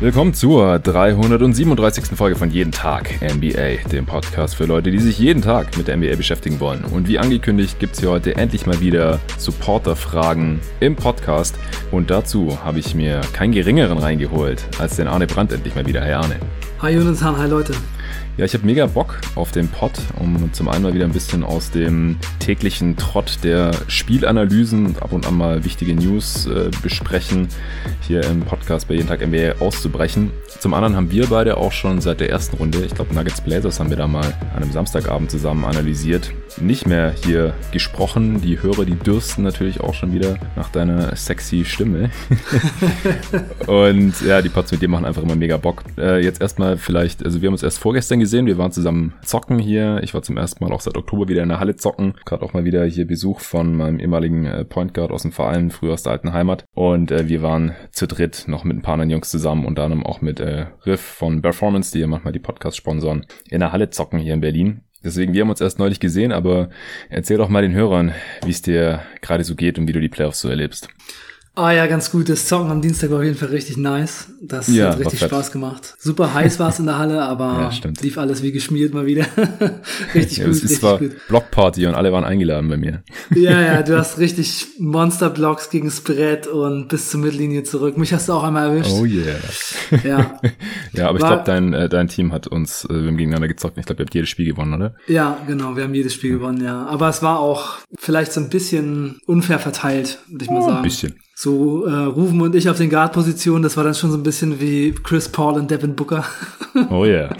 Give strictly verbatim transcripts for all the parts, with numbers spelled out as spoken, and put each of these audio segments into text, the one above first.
Willkommen zur dreihundertsiebenunddreißigsten Folge von Jeden Tag N B A, dem Podcast für Leute, die sich jeden Tag mit der N B A beschäftigen wollen. Und wie angekündigt gibt es hier heute endlich mal wieder Supporter-Fragen im Podcast. Und dazu habe ich mir keinen geringeren reingeholt als den Arne Brandt endlich mal wieder. Hey Arne. Hi Jonathan, hi Leute. Ja, ich habe mega Bock auf den Pod, um zum einen mal wieder ein bisschen aus dem täglichen Trott der Spielanalysen und ab und an mal wichtige News äh, besprechen, hier im Podcast bei Jeden Tag N B A auszubrechen. Zum anderen haben wir beide auch schon seit der ersten Runde, ich glaube Nuggets Blazers haben wir da mal an einem Samstagabend zusammen analysiert, nicht mehr hier gesprochen. Die Hörer, die dürsten natürlich auch schon wieder nach deiner sexy Stimme. Und ja, die Pods mit dir machen einfach immer mega Bock. Äh, jetzt erstmal vielleicht, also wir haben uns erst vorgestern gesehen, wir waren zusammen zocken hier. Ich war zum ersten Mal auch seit Oktober wieder in der Halle zocken. Gerade auch mal wieder hier Besuch von meinem ehemaligen äh, Point Guard aus dem Verein, früher aus der alten Heimat. Und äh, wir waren zu dritt noch mit ein paar anderen Jungs zusammen, unter anderem auch mit äh, Riff von Performance, die ja manchmal die Podcasts sponsoren, in der Halle zocken hier in Berlin. Deswegen, wir haben uns erst neulich gesehen, aber erzähl doch mal den Hörern, wie es dir gerade so geht und wie du die Playoffs so erlebst. Ah ja, ganz gut. Das Zocken am Dienstag war auf jeden Fall richtig nice. Das ja, hat richtig Spaß gemacht. Super heiß war es in der Halle, aber ja, lief alles wie geschmiert mal wieder. richtig ja, gut, es richtig war gut. Blockparty und alle waren eingeladen bei mir. Ja, ja, du hast richtig Monster-Blocks gegen das Brett und bis zur Mittellinie zurück. Mich hast du auch einmal erwischt. Oh yeah. Ja, ja, aber war, ich glaube, dein, äh, dein Team hat uns, äh, wir haben gegeneinander gezockt. Ich glaube, ihr habt jedes Spiel gewonnen, oder? Ja, genau, wir haben jedes Spiel gewonnen, ja. Aber es war auch vielleicht so ein bisschen unfair verteilt, würde ich mal oh, sagen. Ein bisschen. So äh, Ruven und ich auf den Guard-Positionen, das war dann schon so ein bisschen wie Chris Paul und Devin Booker. Oh yeah.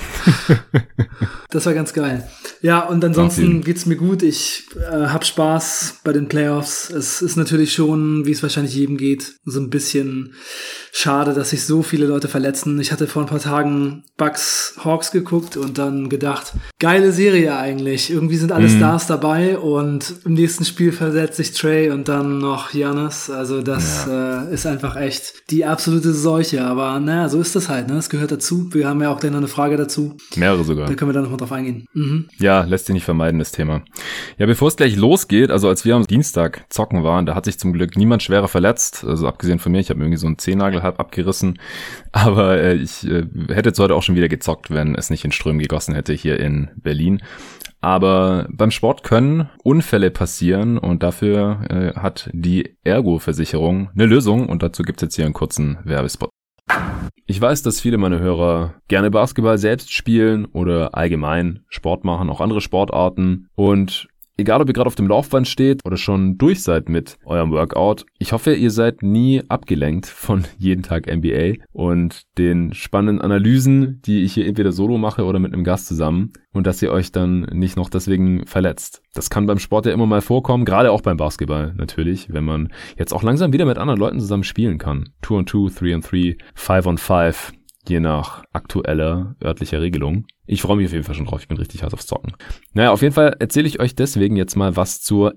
Das war ganz geil. Ja, und ansonsten geht's mir gut. Ich äh, hab Spaß bei den Playoffs. Es ist natürlich schon, wie es wahrscheinlich jedem geht, so ein bisschen schade, dass sich so viele Leute verletzen. Ich hatte vor ein paar Tagen Bucks Hawks geguckt und dann gedacht, geile Serie eigentlich. Irgendwie sind alle mhm. Stars dabei und im nächsten Spiel versetzt sich Trey und dann noch Giannis. Also das ja. äh, ist einfach echt die absolute Seuche. Aber naja, so ist das halt. Ne? Das gehört dazu. Wir haben ja auch gleich noch eine Frage dazu. Mehrere sogar. Da können wir dann nochmal drauf eingehen. Mhm. Ja, lässt sich nicht vermeiden, das Thema. Ja, bevor es gleich losgeht, also als wir am Dienstag zocken waren, da hat sich zum Glück niemand schwerer verletzt. Also abgesehen von mir, ich habe mir irgendwie so einen Zehennagel halb abgerissen. Aber äh, ich äh, hätte jetzt heute auch schon wieder gezockt, wenn es nicht in Strömen gegossen hätte hier in Berlin. Aber beim Sport können Unfälle passieren und dafür äh, hat die Ergo-Versicherung eine Lösung und dazu gibt's jetzt hier einen kurzen Werbespot. Ich weiß, dass viele meiner Hörer gerne Basketball selbst spielen oder allgemein Sport machen, auch andere Sportarten. Und egal, ob ihr gerade auf dem Laufband steht oder schon durch seid mit eurem Workout, ich hoffe, ihr seid nie abgelenkt von Jeden Tag N B A und den spannenden Analysen, die ich hier entweder solo mache oder mit einem Gast zusammen und dass ihr euch dann nicht noch deswegen verletzt. Das kann beim Sport ja immer mal vorkommen, gerade auch beim Basketball natürlich, wenn man jetzt auch langsam wieder mit anderen Leuten zusammen spielen kann. Two on two, three on three, five on five. Je nach aktueller örtlicher Regelung. Ich freue mich auf jeden Fall schon drauf. Ich bin richtig heiß aufs Zocken. Naja, auf jeden Fall erzähle ich euch deswegen jetzt mal was zur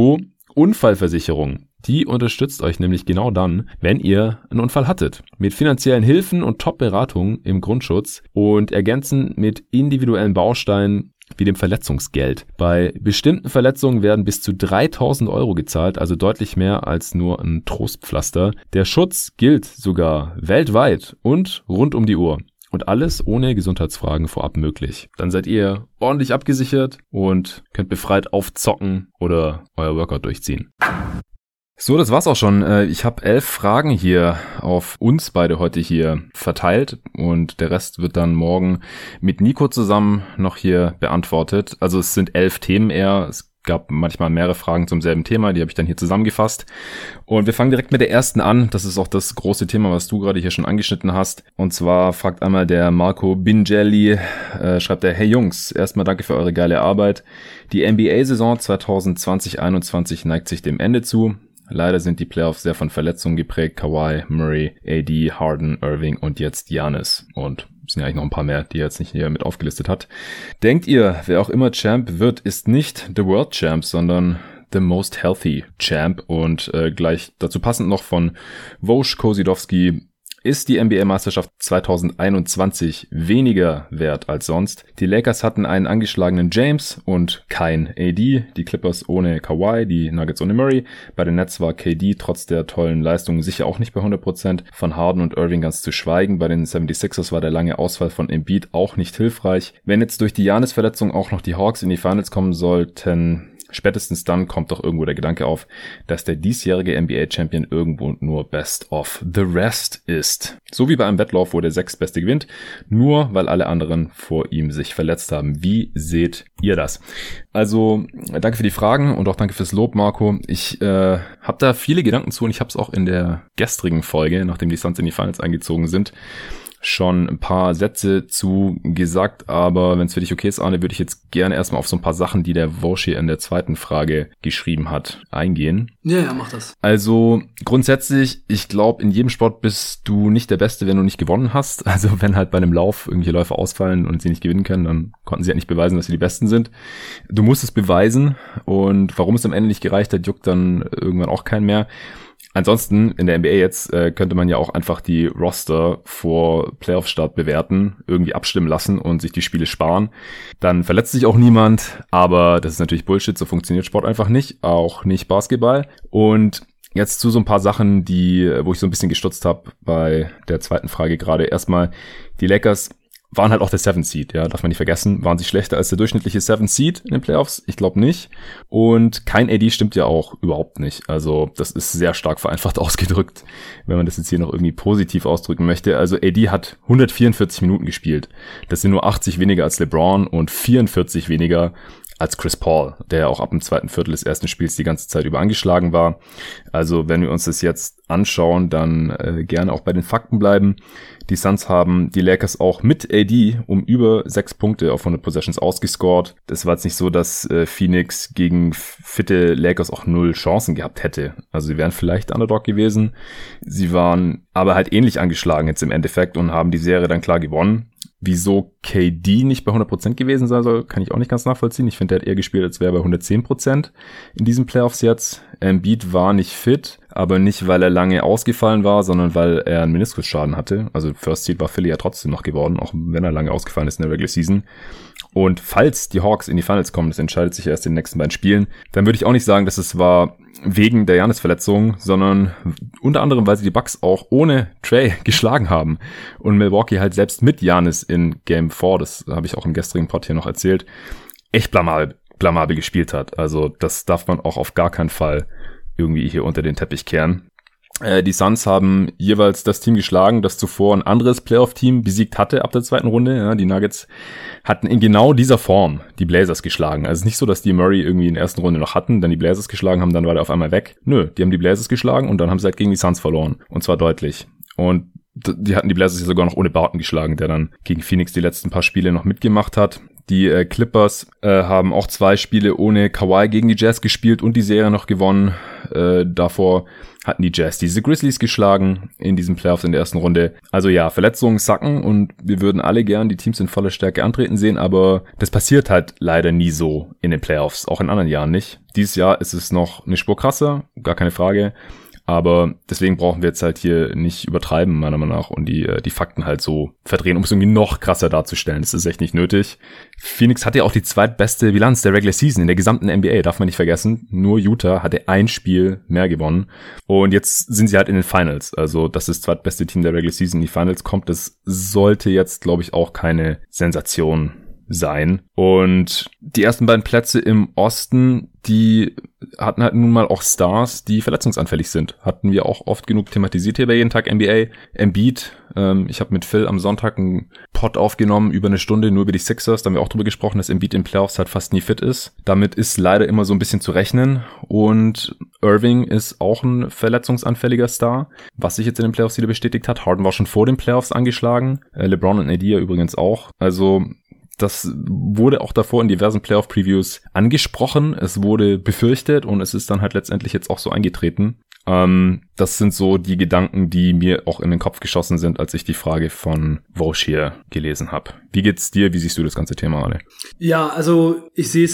Ergo-Unfallversicherung. Die unterstützt euch nämlich genau dann, wenn ihr einen Unfall hattet. Mit finanziellen Hilfen und Top-Beratungen im Grundschutz und ergänzend mit individuellen Bausteinen wie dem Verletzungsgeld. Bei bestimmten Verletzungen werden bis zu dreitausend Euro gezahlt, also deutlich mehr als nur ein Trostpflaster. Der Schutz gilt sogar weltweit und rund um die Uhr. Und alles ohne Gesundheitsfragen vorab möglich. Dann seid ihr ordentlich abgesichert und könnt befreit aufzocken oder euer Workout durchziehen. So, das war's auch schon. Ich habe elf Fragen hier auf uns beide heute hier verteilt und der Rest wird dann morgen mit Nico zusammen noch hier beantwortet. Also es sind elf Themen eher. Es gab manchmal mehrere Fragen zum selben Thema, die habe ich dann hier zusammengefasst. Und wir fangen direkt mit der ersten an. Das ist auch das große Thema, was du gerade hier schon angeschnitten hast. Und zwar fragt einmal der Marco Bingelli, äh, schreibt er, hey Jungs, erstmal danke für eure geile Arbeit. Die N B A-Saison zwanzig zwanzig einundzwanzig neigt sich dem Ende zu. Leider sind die Playoffs sehr von Verletzungen geprägt. Kawhi, Murray, A D, Harden, Irving und jetzt Giannis. Und es sind ja eigentlich noch ein paar mehr, die er jetzt nicht hier mit aufgelistet hat. Denkt ihr, wer auch immer Champ wird, ist nicht the World Champ, sondern the most healthy Champ? Und äh, gleich dazu passend noch von Woj Kosidowski. ist die N B A-Meisterschaft zwanzig einundzwanzig weniger wert als sonst. Die Lakers hatten einen angeschlagenen James und kein A D. Die Clippers ohne Kawhi, die Nuggets ohne Murray. Bei den Nets war K D trotz der tollen Leistungen sicher auch nicht bei hundert Prozent. Von Harden und Irving ganz zu schweigen. Bei den seventy-sixers war der lange Ausfall von Embiid auch nicht hilfreich. Wenn jetzt durch die Giannis-Verletzung auch noch die Hawks in die Finals kommen sollten, spätestens dann kommt doch irgendwo der Gedanke auf, dass der diesjährige N B A-Champion irgendwo nur Best of the Rest ist. So wie bei einem Wettlauf, wo der Sechstbeste gewinnt, nur weil alle anderen vor ihm sich verletzt haben. Wie seht ihr das? Also, danke für die Fragen und auch danke fürs Lob, Marco. Ich äh, habe da viele Gedanken zu und ich habe es auch in der gestrigen Folge, nachdem die Suns in die Finals eingezogen sind, schon ein paar Sätze zu gesagt, aber wenn es für dich okay ist, Arne, würde ich jetzt gerne erstmal auf so ein paar Sachen, die der Vosch hier in der zweiten Frage geschrieben hat, eingehen. Ja, ja, mach das. Also grundsätzlich, ich glaube, in jedem Sport bist du nicht der Beste, wenn du nicht gewonnen hast. Also wenn halt bei einem Lauf irgendwelche Läufer ausfallen und sie nicht gewinnen können, dann konnten sie halt nicht beweisen, dass sie die Besten sind. Du musst es beweisen und warum es am Ende nicht gereicht hat, juckt dann irgendwann auch keinen mehr. Ansonsten, in der N B A jetzt, äh, könnte man ja auch einfach die Roster vor Playoff-Start bewerten, irgendwie abstimmen lassen und sich die Spiele sparen. Dann verletzt sich auch niemand, aber das ist natürlich Bullshit, so funktioniert Sport einfach nicht, auch nicht Basketball. Und jetzt zu so ein paar Sachen, die, wo ich so ein bisschen gestutzt habe bei der zweiten Frage gerade. Erstmal, die Lakers waren halt auch der Seventh Seed, ja, darf man nicht vergessen. Waren sie schlechter als der durchschnittliche Seventh Seed in den Playoffs? Ich glaube nicht. Und kein A D stimmt ja auch überhaupt nicht. Also das ist sehr stark vereinfacht ausgedrückt, wenn man das jetzt hier noch irgendwie positiv ausdrücken möchte. Also A D hat hundertvierundvierzig Minuten gespielt. Das sind nur achtzig weniger als LeBron und vierundvierzig weniger als Chris Paul, der auch ab dem zweiten Viertel des ersten Spiels die ganze Zeit über angeschlagen war. Also wenn wir uns das jetzt anschauen, dann äh, gerne auch bei den Fakten bleiben. Die Suns haben die Lakers auch mit A D um über sechs Punkte auf hundert Possessions ausgescored. Das war jetzt nicht so, dass äh, Phoenix gegen fitte Lakers auch null Chancen gehabt hätte. Also sie wären vielleicht Underdog gewesen. Sie waren aber halt ähnlich angeschlagen jetzt im Endeffekt und haben die Serie dann klar gewonnen. Wieso K D nicht bei hundert Prozent gewesen sein soll, kann ich auch nicht ganz nachvollziehen. Ich finde, der hat eher gespielt, als wäre er bei hundertzehn Prozent in diesen Playoffs jetzt. Embiid war nicht fit, aber nicht, weil er lange ausgefallen war, sondern weil er einen Meniskusschaden hatte. Also First Seed war Philly ja trotzdem noch geworden, auch wenn er lange ausgefallen ist in der Regular Season. Und falls die Hawks in die Finals kommen, das entscheidet sich erst in den nächsten beiden Spielen, dann würde ich auch nicht sagen, dass es war wegen der Giannis-Verletzung, sondern unter anderem, weil sie die Bucks auch ohne Trae geschlagen haben und Milwaukee halt selbst mit Giannis in Game vier, das habe ich auch im gestrigen Pod hier noch erzählt, echt blamabel, blamabel gespielt hat. Also das darf man auch auf gar keinen Fall irgendwie hier unter den Teppich kehren. Die Suns haben jeweils das Team geschlagen, das zuvor ein anderes Playoff-Team besiegt hatte ab der zweiten Runde. Ja, die Nuggets hatten in genau dieser Form die Blazers geschlagen. Also es ist nicht so, dass die Murray irgendwie in der ersten Runde noch hatten, dann die Blazers geschlagen haben, dann war der auf einmal weg. Nö, die haben die Blazers geschlagen und dann haben sie halt gegen die Suns verloren. Und zwar deutlich. Und die hatten die Blazers ja sogar noch ohne Barton geschlagen, der dann gegen Phoenix die letzten paar Spiele noch mitgemacht hat. Die äh, Clippers äh, haben auch zwei Spiele ohne Kawhi gegen die Jazz gespielt und die Serie noch gewonnen. Äh, davor hatten die Jazz diese Grizzlies geschlagen in diesen Playoffs in der ersten Runde. Also ja, Verletzungen sacken und wir würden alle gern die Teams in voller Stärke antreten sehen, aber das passiert halt leider nie so in den Playoffs, auch in anderen Jahren nicht. Dieses Jahr ist es noch eine Spur krasser, gar keine Frage. Aber deswegen brauchen wir jetzt halt hier nicht übertreiben, meiner Meinung nach, und die die Fakten halt so verdrehen, um es irgendwie noch krasser darzustellen. Das ist echt nicht nötig. Phoenix hatte ja auch die zweitbeste Bilanz der Regular Season in der gesamten N B A, darf man nicht vergessen. Nur Utah hatte ein Spiel mehr gewonnen. Und jetzt sind sie halt in den Finals. Also, dass das zweitbeste Team der Regular Season in die Finals kommt, das sollte jetzt, glaube ich, auch keine Sensation sein. Und die ersten beiden Plätze im Osten, die hatten halt nun mal auch Stars, die verletzungsanfällig sind. Hatten wir auch oft genug thematisiert hier bei Jeden Tag N B A. Embiid, ähm, ich habe mit Phil am Sonntag einen Pod aufgenommen, über eine Stunde, nur über die Sixers. Da haben wir auch drüber gesprochen, dass Embiid in Playoffs halt fast nie fit ist. Damit ist leider immer so ein bisschen zu rechnen. Und Irving ist auch ein verletzungsanfälliger Star, was sich jetzt in den Playoffs wieder bestätigt hat. Harden war schon vor den Playoffs angeschlagen. Äh, LeBron und A D ja übrigens auch. Also das wurde auch davor in diversen Playoff-Previews angesprochen. Es wurde befürchtet und es ist dann halt letztendlich jetzt auch so eingetreten. Ähm, das sind so die Gedanken, die mir auch in den Kopf geschossen sind, als ich die Frage von Vosch hier gelesen habe. Wie geht's dir? Wie siehst du das ganze Thema, Ale? Ja, also ich sehe es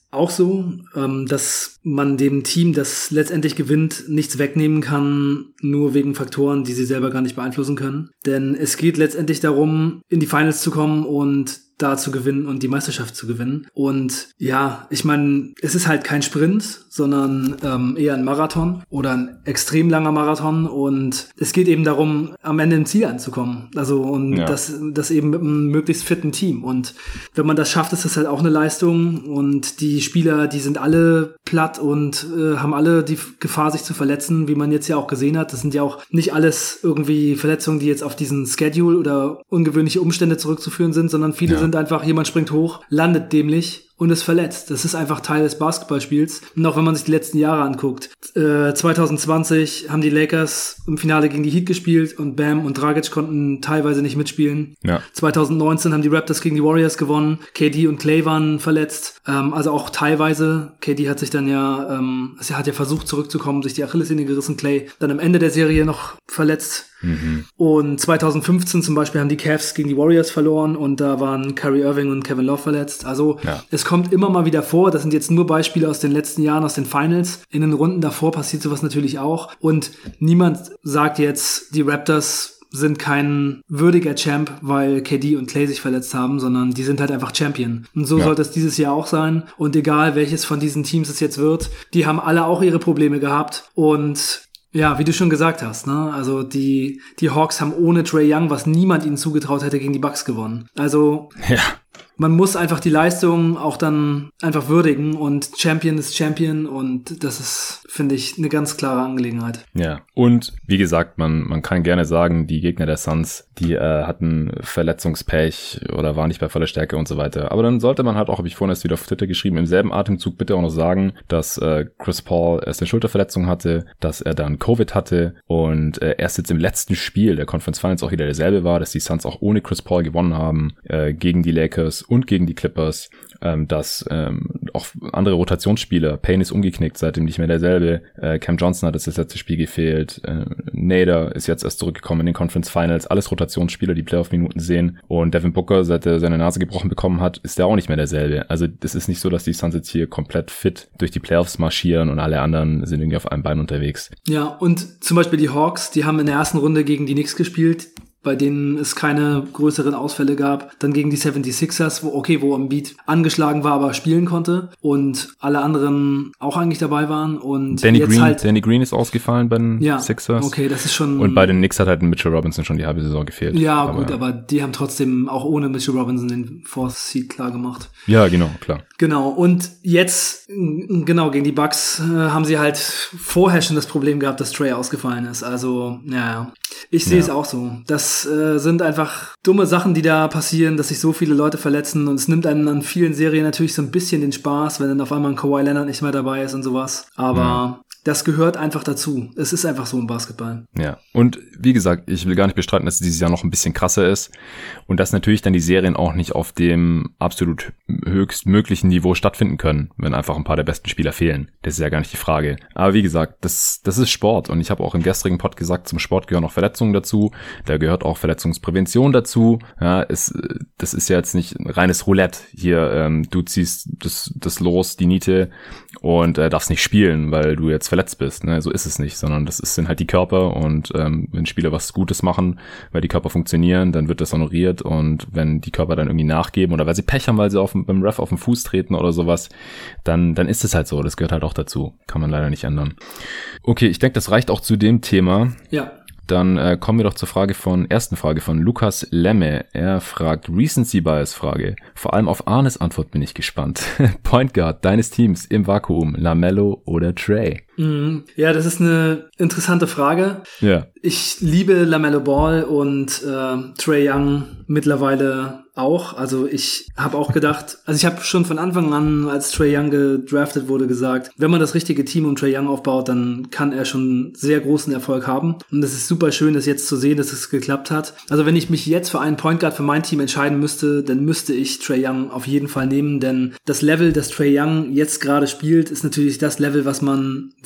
auch so, ähm, dass man dem Team, das letztendlich gewinnt, nichts wegnehmen kann, nur wegen Faktoren, die sie selber gar nicht beeinflussen können. Denn es geht letztendlich darum, in die Finals zu kommen und da zu gewinnen und die Meisterschaft zu gewinnen. Und ja, ich meine, es ist halt kein Sprint, sondern ähm, eher ein Marathon oder ein extrem langer Marathon. Und es geht eben darum, am Ende im Ziel anzukommen. Also und ja. das, das eben mit einem möglichst fitten Team. Und wenn man das schafft, ist das halt auch eine Leistung. Und die Spieler, die sind alle platt und äh, haben alle die Gefahr, sich zu verletzen, wie man jetzt ja auch gesehen hat. Das sind ja auch nicht alles irgendwie Verletzungen, die jetzt auf diesen Schedule oder ungewöhnliche Umstände zurückzuführen sind, sondern viele ja. sind einfach, jemand springt hoch, landet dämlich und ist verletzt. Das ist einfach Teil des Basketballspiels. Und auch wenn man sich die letzten Jahre anguckt. Äh, zwanzig zwanzig haben die Lakers im Finale gegen die Heat gespielt und Bam und Dragic konnten teilweise nicht mitspielen. Ja. zwanzig neunzehn haben die Raptors gegen die Warriors gewonnen. K D und Clay waren verletzt. Ähm, also auch teilweise. K D hat sich dann ja, ähm, er hat ja versucht zurückzukommen, sich die Achillessehne gerissen. Clay dann am Ende der Serie noch verletzt. Mhm. Und zwanzig fünfzehn zum Beispiel haben die Cavs gegen die Warriors verloren und da waren Kyrie Irving und Kevin Love verletzt. Also ja. es kommt immer mal wieder vor. Das sind jetzt nur Beispiele aus den letzten Jahren, aus den Finals. In den Runden davor passiert sowas natürlich auch. Und niemand sagt jetzt, die Raptors sind kein würdiger Champ, weil K D und Clay sich verletzt haben, sondern die sind halt einfach Champion. Und so ja. sollte es dieses Jahr auch sein. Und egal, welches von diesen Teams es jetzt wird, die haben alle auch ihre Probleme gehabt. Und ja, wie du schon gesagt hast, ne? Also die die Hawks haben ohne Trae Young, was niemand ihnen zugetraut hätte, gegen die Bucks gewonnen. Also ja. man muss einfach die Leistung auch dann einfach würdigen und Champion ist Champion und das ist, finde ich, eine ganz klare Angelegenheit. Ja, und wie gesagt, man man kann gerne sagen, die Gegner der Suns, die äh, hatten Verletzungspech oder waren nicht bei voller Stärke und so weiter. Aber dann sollte man halt auch, habe ich vorhin erst wieder auf Twitter geschrieben, im selben Atemzug bitte auch noch sagen, dass äh, Chris Paul erst eine Schulterverletzung hatte, dass er dann Covid hatte und äh, erst jetzt im letzten Spiel der Conference Finals auch wieder derselbe war, dass die Suns auch ohne Chris Paul gewonnen haben äh, gegen die Lakers und gegen die Clippers, ähm, dass ähm, auch andere Rotationsspieler, Payne ist umgeknickt, seitdem nicht mehr derselbe, äh, Cam Johnson hat das, das letzte Spiel gefehlt, äh, Nader ist jetzt erst zurückgekommen in den Conference Finals, alles Rotationsspieler, die Playoff-Minuten sehen und Devin Booker, seit er seine Nase gebrochen bekommen hat, ist der auch nicht mehr derselbe. Also das ist nicht so, dass die Suns jetzt hier komplett fit durch die Playoffs marschieren und alle anderen sind irgendwie auf einem Bein unterwegs. Ja, und zum Beispiel die Hawks, die haben in der ersten Runde gegen die Knicks gespielt, bei denen es keine größeren Ausfälle gab. Dann gegen die seventy-sixers, wo okay, wo Embiid angeschlagen war, aber spielen konnte und alle anderen auch eigentlich dabei waren. Und Danny jetzt Green, halt, Danny Green ist ausgefallen bei den ja, Sixers. Okay, das ist schon. Und bei den Knicks hat halt Mitchell Robinson schon die halbe Saison gefehlt. Ja, aber, gut, aber die haben trotzdem auch ohne Mitchell Robinson den Fourth Seed klar gemacht. Ja, genau, klar. Genau, und jetzt, genau, gegen die Bucks äh, haben sie halt vorher schon das Problem gehabt, dass Trae ausgefallen ist. Also, ja, ich sehe ja. es auch so. Das äh, sind einfach dumme Sachen, die da passieren, dass sich so viele Leute verletzen und es nimmt einen an vielen Serien natürlich so ein bisschen den Spaß, wenn dann auf einmal ein Kawhi Leonard nicht mehr dabei ist und sowas. Aber ja. das gehört einfach dazu. Es ist einfach so im Basketball. Ja, und wie gesagt, ich will gar nicht bestreiten, dass es dieses Jahr noch ein bisschen krasser ist und dass natürlich dann die Serien auch nicht auf dem absolut höchstmöglichen Niveau stattfinden können, wenn einfach ein paar der besten Spieler fehlen. Das ist ja gar nicht die Frage. Aber wie gesagt, das das ist Sport und ich habe auch im gestrigen Pod gesagt, zum Sport gehören auch Verletzungen dazu, da gehört auch Verletzungsprävention dazu. Ja, es, das ist ja jetzt nicht ein reines Roulette. Hier, ähm, du ziehst das, das los, die Niete und äh, darfst nicht spielen, weil du jetzt verletzt bist. Ne? So ist es nicht, sondern das ist, sind halt die Körper und ähm, wenn Spieler was Gutes machen, weil die Körper funktionieren, dann wird das honoriert und wenn die Körper dann irgendwie nachgeben oder weil sie Pech haben, weil sie auf, beim Ref auf den Fuß treten oder sowas, dann dann ist es halt so. Das gehört halt auch dazu. Kann man leider nicht ändern. Okay, ich denke, das reicht auch zu dem Thema. Ja. Dann äh, kommen wir doch zur Frage von, ersten Frage von Lukas Lemme. Er fragt, Recency Bias Frage. Vor allem auf Arnes Antwort bin ich gespannt. Point Guard deines Teams im Vakuum, LaMelo oder Trae? Mhm. Ja, das ist eine interessante Frage. Ja. Ich liebe LaMelo Ball und äh, Trae Young mittlerweile auch. Also ich habe auch gedacht, also ich habe schon von Anfang an, als Trae Young gedraftet wurde, gesagt, wenn man das richtige Team um Trae Young aufbaut, dann kann er schon sehr großen Erfolg haben. Und es ist super schön, das jetzt zu sehen, dass es geklappt hat. Also wenn ich mich jetzt für einen Point Guard für mein Team entscheiden müsste, dann müsste ich Trae Young auf jeden Fall nehmen, denn das Level, das Trae Young jetzt gerade spielt, ist natürlich das Level, was man,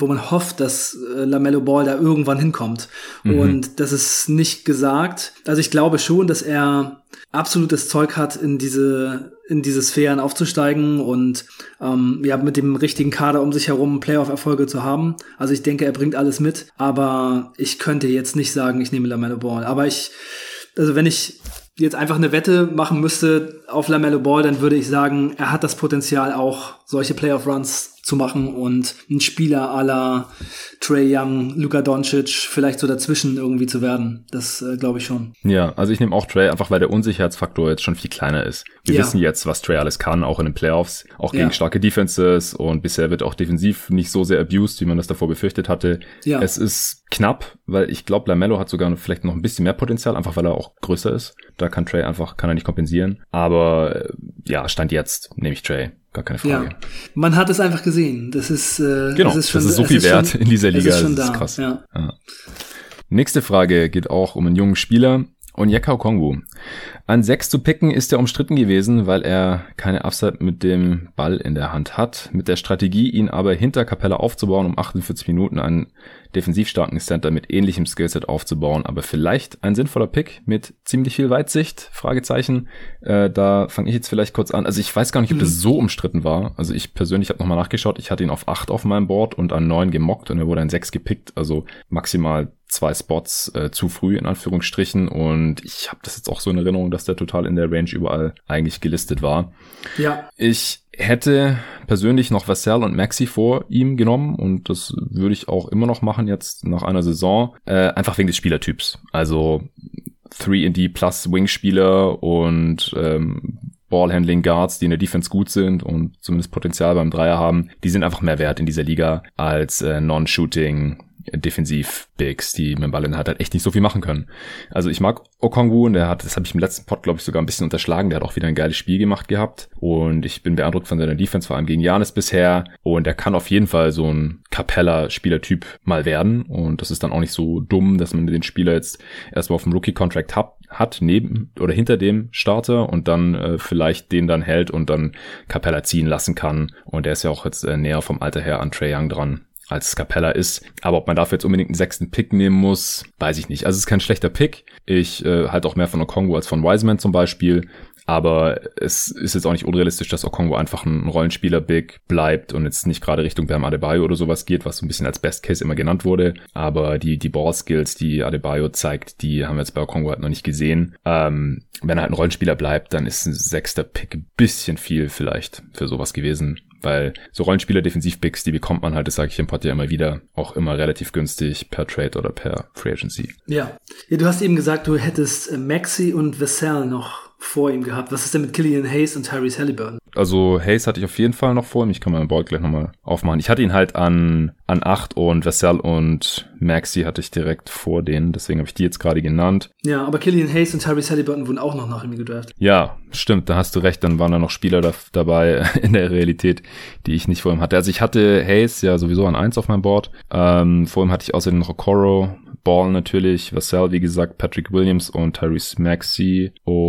wo man hofft, dass äh, LaMelo Ball da irgendwann hinkommt. Mhm. Und das ist nicht gesagt. Also ich glaube schon, dass er absolutes Zeug hat, in diese in diese Sphären aufzusteigen und ähm, ja, mit dem richtigen Kader um sich herum Playoff-Erfolge zu haben. Also ich denke, er bringt alles mit, aber ich könnte jetzt nicht sagen, ich nehme LaMelo Ball. Aber ich, also wenn ich jetzt einfach eine Wette machen müsste auf LaMelo Ball, dann würde ich sagen, er hat das Potenzial, auch solche Playoff-Runs zu machen und ein Spieler à la Trae Young, Luka Doncic vielleicht so dazwischen irgendwie zu werden. Das äh, glaube ich schon. Ja, also ich nehme auch Trae, einfach weil der Unsicherheitsfaktor jetzt schon viel kleiner ist. Wir ja. wissen jetzt, was Trae alles kann, auch in den Playoffs, auch gegen ja. starke Defenses, und bisher wird auch defensiv nicht so sehr abused, wie man das davor befürchtet hatte. Ja. Es ist knapp, weil ich glaube, LaMelo hat sogar vielleicht noch ein bisschen mehr Potenzial, einfach weil er auch größer ist. Da kann Trae einfach, kann er nicht kompensieren. Aber ja, Stand jetzt nehme ich Trae. Gar keine Frage. Ja. Man hat es einfach gesehen. Das ist, äh, genau, das ist, schon, das ist so viel ist wert schon, in dieser Liga. Es ist schon das da. ist krass. Ja. Ja. Nächste Frage geht auch um einen jungen Spieler. Onyeka Okongwu. An sechs zu picken ist er umstritten gewesen, weil er keine Upside mit dem Ball in der Hand hat. Mit der Strategie, ihn aber hinter Capella aufzubauen, um achtundvierzig Minuten einen defensiv starken Center mit ähnlichem Skillset aufzubauen, aber vielleicht ein sinnvoller Pick mit ziemlich viel Weitsicht, Fragezeichen. Äh, da fange ich jetzt vielleicht kurz an. Also ich weiß gar nicht, ob das so umstritten war. Also ich persönlich habe nochmal nachgeschaut. Ich hatte ihn auf acht auf meinem Board und an neun gemockt und er wurde an sechs gepickt. Also maximal zwei Spots äh, zu früh in Anführungsstrichen, und ich habe das jetzt auch so in Erinnerung, dass der total in der Range überall eigentlich gelistet war. Ja. Ich hätte persönlich noch Vassell und Maxey vor ihm genommen, und das würde ich auch immer noch machen jetzt nach einer Saison, äh, einfach wegen des Spielertyps. Also drei and D plus Wing-Spieler und ähm, Ballhandling Guards, die in der Defense gut sind und zumindest Potenzial beim Dreier haben, die sind einfach mehr wert in dieser Liga als äh, Non-Shooting Defensiv-Bigs, die mit dem Ball in der Hand halt echt nicht so viel machen können. Also ich mag Okongwu, und der hat, das habe ich im letzten Pod, glaube ich, sogar ein bisschen unterschlagen, der hat auch wieder ein geiles Spiel gemacht gehabt, und ich bin beeindruckt von seiner Defense, vor allem gegen Giannis bisher, und er kann auf jeden Fall so ein Capella-Spielertyp mal werden, und das ist dann auch nicht so dumm, dass man den Spieler jetzt erstmal auf dem Rookie-Contract hat, hat neben oder hinter dem Starter und dann äh, vielleicht den dann hält und dann Capella ziehen lassen kann, und er ist ja auch jetzt äh, näher vom Alter her an Trae Young dran, als Capella ist. Aber ob man dafür jetzt unbedingt einen sechsten Pick nehmen muss, weiß ich nicht. Also es ist kein schlechter Pick. Ich äh, halte auch mehr von Okongwu als von Wiseman zum Beispiel. Aber es ist jetzt auch nicht unrealistisch, dass Okongwu einfach ein Rollenspieler-Big bleibt und jetzt nicht gerade Richtung Bam Adebayo oder sowas geht, was so ein bisschen als Best Case immer genannt wurde. Aber die die Ball-Skills, die Adebayo zeigt, die haben wir jetzt bei Okongwu halt noch nicht gesehen. Ähm, wenn er halt ein Rollenspieler bleibt, dann ist ein sechster Pick ein bisschen viel vielleicht für sowas gewesen. Weil so Rollenspieler-Defensiv-Picks, die bekommt man halt, das sage ich im Pod ja immer wieder, auch immer relativ günstig per Trade oder per Free Agency. Ja, ja, du hast eben gesagt, du hättest äh, Maxey und Vassell noch vor ihm gehabt. Was ist denn mit Killian Hayes und Tyrese Halliburton? Also Hayes hatte ich auf jeden Fall noch vor ihm. Ich kann meinen Board gleich nochmal aufmachen. Ich hatte ihn halt an an acht, und Vassell und Maxey hatte ich direkt vor denen. Deswegen habe ich die jetzt gerade genannt. Ja, aber Killian Hayes und Tyrese Halliburton wurden auch noch nach ihm gedraftet. Ja, stimmt. Da hast du recht. Dann waren da noch Spieler da, dabei in der Realität, die ich nicht vor ihm hatte. Also ich hatte Hayes ja sowieso an eins auf meinem Board. Ähm, vor ihm hatte ich außerdem noch Okoro, Ball natürlich, Vassell, wie gesagt, Patrick Williams und Tyrese Maxey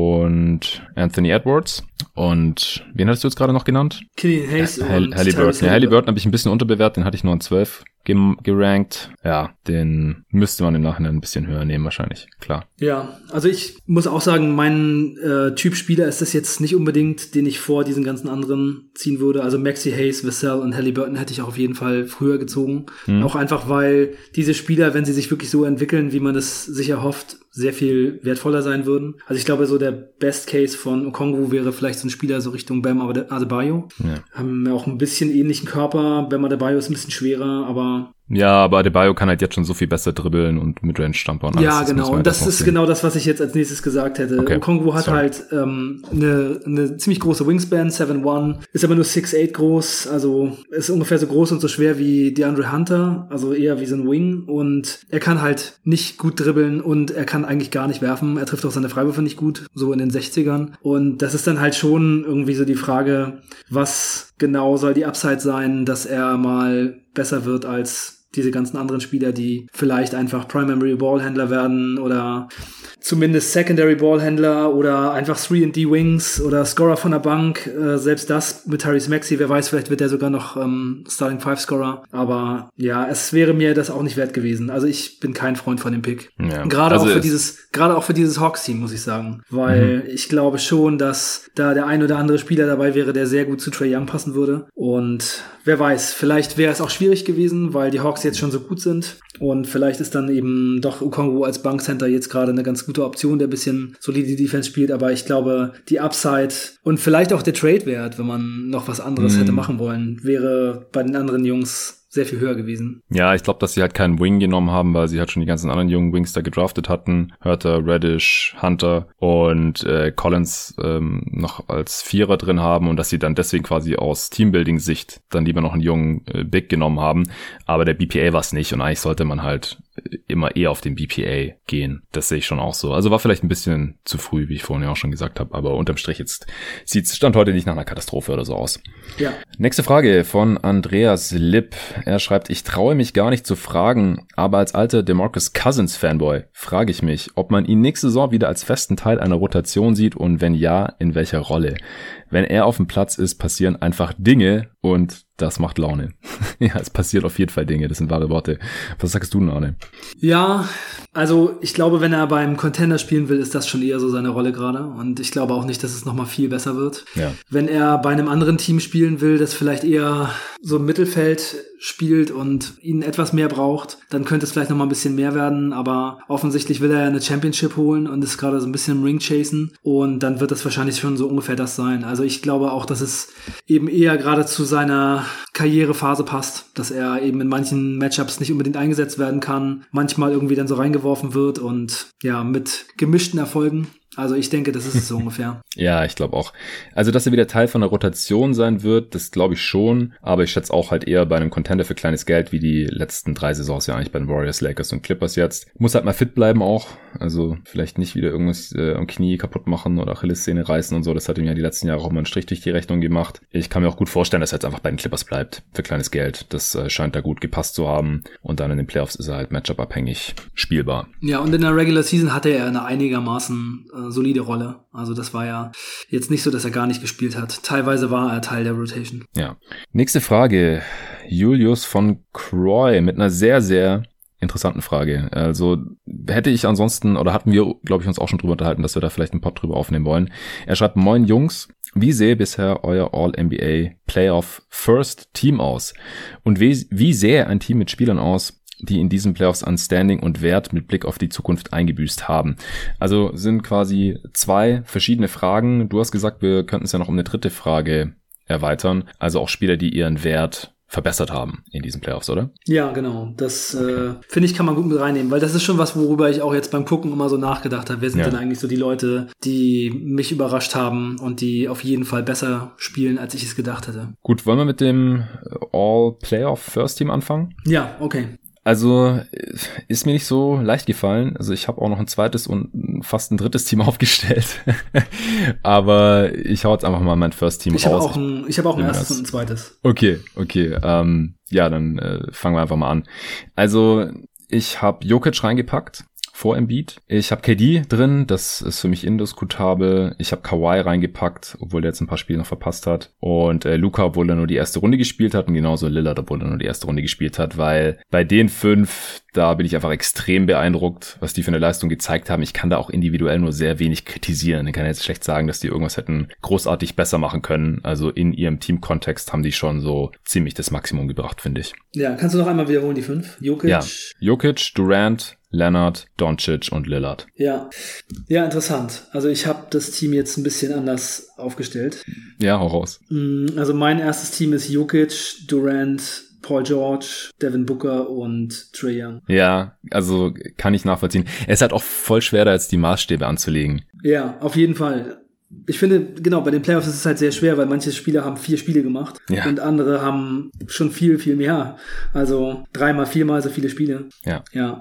und Anthony Edwards. Und wen hattest du jetzt gerade noch genannt? Killian Hayes H- und Halliburton. Ja, Halliburton habe ich ein bisschen unterbewertet, den hatte ich nur an zwölf gerankt. Ja, den müsste man im Nachhinein ein bisschen höher nehmen wahrscheinlich, klar. Ja, also ich muss auch sagen, mein äh, Typ Spieler ist das jetzt nicht unbedingt, den ich vor diesen ganzen anderen ziehen würde. Also Maxey, Hayes, Vassell und Halliburton hätte ich auch auf jeden Fall früher gezogen. Hm. Auch einfach, weil diese Spieler, wenn sie sich wirklich so entwickeln, wie man es sich erhofft, sehr viel wertvoller sein würden. Also ich glaube, so der Best Case von Okongwu wäre vielleicht so ein Spieler so Richtung Bam Adebayo. Ja. Haben ja auch ein bisschen ähnlichen Körper. Bam Adebayo ist ein bisschen schwerer, aber ja, aber Adebayo kann halt jetzt schon so viel besser dribbeln und Midrange-Stamper und alles. Ja, genau. Und das ist genau das, was ich jetzt als nächstes gesagt hätte. Okay. Okongwu hat Sorry. halt ähm, eine, eine ziemlich große Wingspan, seven one, ist aber nur six eight groß, also ist ungefähr so groß und so schwer wie DeAndre Hunter, also eher wie so ein Wing, und er kann halt nicht gut dribbeln und er kann eigentlich gar nicht werfen. Er trifft auch seine Freiwürfe nicht gut, so in den sechzigern. Und das ist dann halt schon irgendwie so die Frage, was genau soll die Upside sein, dass er mal besser wird als diese ganzen anderen Spieler, die vielleicht einfach Primary Ballhändler werden oder zumindest Secondary Ballhändler oder einfach drei und D Wings oder Scorer von der Bank. Äh, selbst das mit Tyrese Maxey, wer weiß, vielleicht wird der sogar noch ähm, Starting Five Scorer. Aber ja, es wäre mir das auch nicht wert gewesen. Also ich bin kein Freund von dem Pick. Ja, gerade also auch für dieses, gerade auch für dieses Hawks-Team, muss ich sagen. Weil mhm. ich glaube schon, dass da der ein oder andere Spieler dabei wäre, der sehr gut zu Trae Young passen würde. Und wer weiß, vielleicht wäre es auch schwierig gewesen, weil die Hawks jetzt schon so gut sind. Und vielleicht ist dann eben doch Okongwu als Bankcenter jetzt gerade eine ganz gute Option, der ein bisschen solide Defense spielt. Aber ich glaube, die Upside und vielleicht auch der Trade-Wert, wenn man noch was anderes mm. hätte machen wollen, wäre bei den anderen Jungs sehr viel höher gewesen. Ja, ich glaube, dass sie halt keinen Wing genommen haben, weil sie halt schon die ganzen anderen jungen Wings da gedraftet hatten. Hurter, Reddish, Hunter und äh, Collins ähm, noch als Vierer drin haben und dass sie dann deswegen quasi aus Teambuilding-Sicht dann lieber noch einen jungen äh, Big genommen haben. Aber der B P A war es nicht und eigentlich sollte man halt immer eher auf den B P A gehen. Das sehe ich schon auch so. Also war vielleicht ein bisschen zu früh, wie ich vorhin ja auch schon gesagt habe, aber unterm Strich jetzt sieht es Stand heute nicht nach einer Katastrophe oder so aus. Ja. Nächste Frage von Andreas Lipp. Er schreibt, ich traue mich gar nicht zu fragen, aber als alter DeMarcus Cousins Fanboy frage ich mich, ob man ihn nächste Saison wieder als festen Teil einer Rotation sieht und wenn ja, in welcher Rolle. Wenn er auf dem Platz ist, passieren einfach Dinge und das macht Laune. Ja, es passiert auf jeden Fall Dinge, das sind wahre Worte. Was sagst du denn, Arne? Ja, also ich glaube, wenn er beim Contender spielen will, ist das schon eher so seine Rolle gerade und ich glaube auch nicht, dass es nochmal viel besser wird. Ja. Wenn er bei einem anderen Team spielen will, das vielleicht eher so im Mittelfeld spielt und ihn etwas mehr braucht, dann könnte es vielleicht nochmal ein bisschen mehr werden, aber offensichtlich will er ja eine Championship holen und ist gerade so ein bisschen im Ring chasen und dann wird das wahrscheinlich schon so ungefähr das sein. Also ich glaube auch, dass es eben eher gerade zu seiner Karrierephase passt, dass er eben in manchen Matchups nicht unbedingt eingesetzt werden kann, manchmal irgendwie dann so reingeworfen wird und ja, mit gemischten Erfolgen. Also ich denke, das ist es so ungefähr. Ja, ich glaube auch. Also, dass er wieder Teil von der Rotation sein wird, das glaube ich schon. Aber ich schätze auch halt eher bei einem Contender für kleines Geld, wie die letzten drei Saisons ja eigentlich bei den Warriors, Lakers und Clippers jetzt. Muss halt mal fit bleiben auch. Also vielleicht nicht wieder irgendwas äh, am Knie kaputt machen oder Achillessehne reißen und so. Das hat ihm ja die letzten Jahre auch mal einen Strich durch die Rechnung gemacht. Ich kann mir auch gut vorstellen, dass er jetzt einfach bei den Clippers bleibt für kleines Geld. Das äh, scheint da gut gepasst zu haben. Und dann in den Playoffs ist er halt Matchup-abhängig spielbar. Ja, und in der Regular Season hatte er eine einigermaßen äh, solide Rolle. Also das war ja jetzt nicht so, dass er gar nicht gespielt hat. Teilweise war er Teil der Rotation. Ja. Nächste Frage. Julius von Croy mit einer sehr, sehr interessanten Frage. Also hätte ich ansonsten, oder hatten wir, glaube ich, uns auch schon drüber unterhalten, dass wir da vielleicht einen Pod drüber aufnehmen wollen. Er schreibt, moin Jungs, wie sähe bisher euer All-N B A Playoff First Team aus? Und wie, wie sähe ein Team mit Spielern aus, die in diesen Playoffs an Standing und Wert mit Blick auf die Zukunft eingebüßt haben? Also sind quasi zwei verschiedene Fragen. Du hast gesagt, wir könnten es ja noch um eine dritte Frage erweitern. Also auch Spieler, die ihren Wert verbessert haben in diesen Playoffs, oder? Ja, genau. Das okay. äh, finde ich, kann man gut mit reinnehmen, weil das ist schon was, worüber ich auch jetzt beim Gucken immer so nachgedacht habe. Wer sind ja. denn eigentlich so die Leute, die mich überrascht haben und die auf jeden Fall besser spielen, als ich es gedacht hätte? Gut, wollen wir mit dem All-Playoff First Team anfangen? Ja, okay. Also ist mir nicht so leicht gefallen. Also ich habe auch noch ein zweites und fast ein drittes Team aufgestellt. Aber ich hau jetzt einfach mal mein First Team ich raus. Hab auch ein, ich habe auch ein erstes und ein zweites. Okay, okay. Ähm, ja, dann äh, fangen wir einfach mal an. Also ich habe Jokic reingepackt vor Embiid. Ich habe K D drin, das ist für mich indiskutabel. Ich habe Kawhi reingepackt, obwohl der jetzt ein paar Spiele noch verpasst hat. Und äh, Luka, obwohl er nur die erste Runde gespielt hat. Und genauso Lillard, obwohl er nur die erste Runde gespielt hat. Weil bei den fünf, da bin ich einfach extrem beeindruckt, was die für eine Leistung gezeigt haben. Ich kann da auch individuell nur sehr wenig kritisieren. Ich kann jetzt schlecht sagen, dass die irgendwas hätten großartig besser machen können. Also in ihrem Teamkontext haben die schon so ziemlich das Maximum gebracht, finde ich. Ja, kannst du noch einmal wiederholen, die fünf? Jokic? Ja, Jokic, Durant, Leonard, Doncic und Lillard. Ja, ja, interessant. Also ich habe das Team jetzt ein bisschen anders aufgestellt. Ja, hau raus. Also mein erstes Team ist Jokic, Durant, Paul George, Devin Booker und Trae Young. Ja, also kann ich nachvollziehen. Es ist halt auch voll schwer, da jetzt die Maßstäbe anzulegen. Ja, auf jeden Fall. Ich finde, genau, bei den Playoffs ist es halt sehr schwer, weil manche Spieler haben vier Spiele gemacht ja. und andere haben schon viel, viel mehr. Also dreimal, viermal so viele Spiele. Ja. Ja.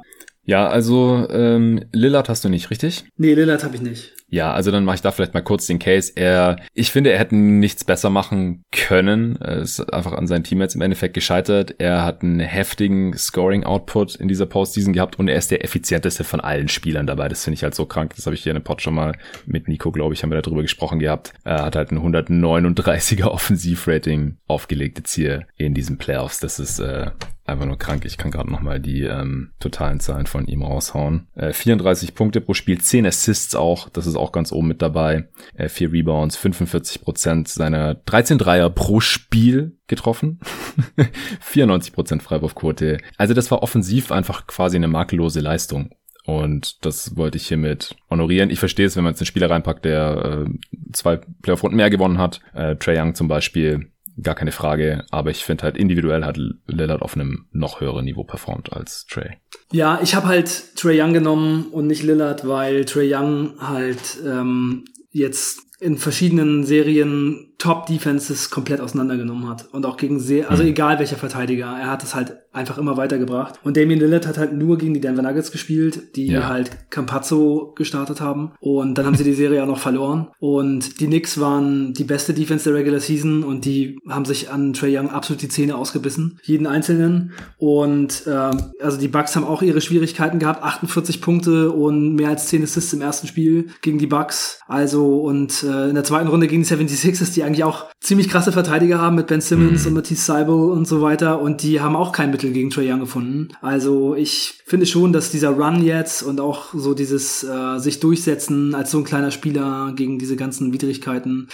Ja, also ähm, Lillard hast du nicht, richtig? Nee, Lillard habe ich nicht. Ja, also dann mache ich da vielleicht mal kurz den Case. Er, ich finde, er hätte nichts besser machen können. Er ist einfach an seinen Teammates im Endeffekt gescheitert. Er hat einen heftigen Scoring-Output in dieser Postseason gehabt und er ist der effizienteste von allen Spielern dabei. Das finde ich halt so krank. Das habe ich hier in dem Pod schon mal mit Nico, glaube ich, haben wir darüber gesprochen gehabt. Er hat halt ein hundertneununddreißiger Offensivrating aufgelegt jetzt hier in diesen Playoffs. Das ist äh, einfach nur krank. Ich kann gerade nochmal die ähm, totalen Zahlen von ihm raushauen. Äh, vierunddreißig Punkte pro Spiel, zehn Assists auch. Das ist auch ganz oben mit dabei. Äh, vier Rebounds, fünfundvierzig Prozent seiner dreizehn Dreier pro Spiel getroffen. vierundneunzig Prozent Freiwurfquote. Also das war offensiv einfach quasi eine makellose Leistung. Und das wollte ich hiermit honorieren. Ich verstehe es, wenn man jetzt einen Spieler reinpackt, der äh, zwei Playoff-Runden mehr gewonnen hat. Äh, Trae Young zum Beispiel. Gar keine Frage, aber ich finde halt individuell hat Lillard auf einem noch höheren Niveau performt als Trae. Ja, ich habe halt Trae Young genommen und nicht Lillard, weil Trae Young halt ähm, jetzt in verschiedenen Serien Top-Defenses komplett auseinandergenommen hat. Und auch gegen sehr, also mhm. egal welcher Verteidiger, er hat es halt einfach immer weitergebracht. Und Damian Lillard hat halt nur gegen die Denver Nuggets gespielt, die ja. halt Campazzo gestartet haben. Und dann haben sie die Serie auch noch verloren. Und die Knicks waren die beste Defense der Regular Season und die haben sich an Trae Young absolut die Zähne ausgebissen. Jeden Einzelnen. Und ähm, also die Bucks haben auch ihre Schwierigkeiten gehabt. achtundvierzig Punkte und mehr als zehn Assists im ersten Spiel gegen die Bucks. Also und äh, in der zweiten Runde gegen die seventy-sixers, die eigentlich auch ziemlich krasse Verteidiger haben mit Ben Simmons mhm. und Matisse Thybulle und so weiter. Und die haben auch kein Mittel gegen Trae Young gefunden. Also ich finde schon, dass dieser Run jetzt und auch so dieses äh, sich durchsetzen als so ein kleiner Spieler gegen diese ganzen Widrigkeiten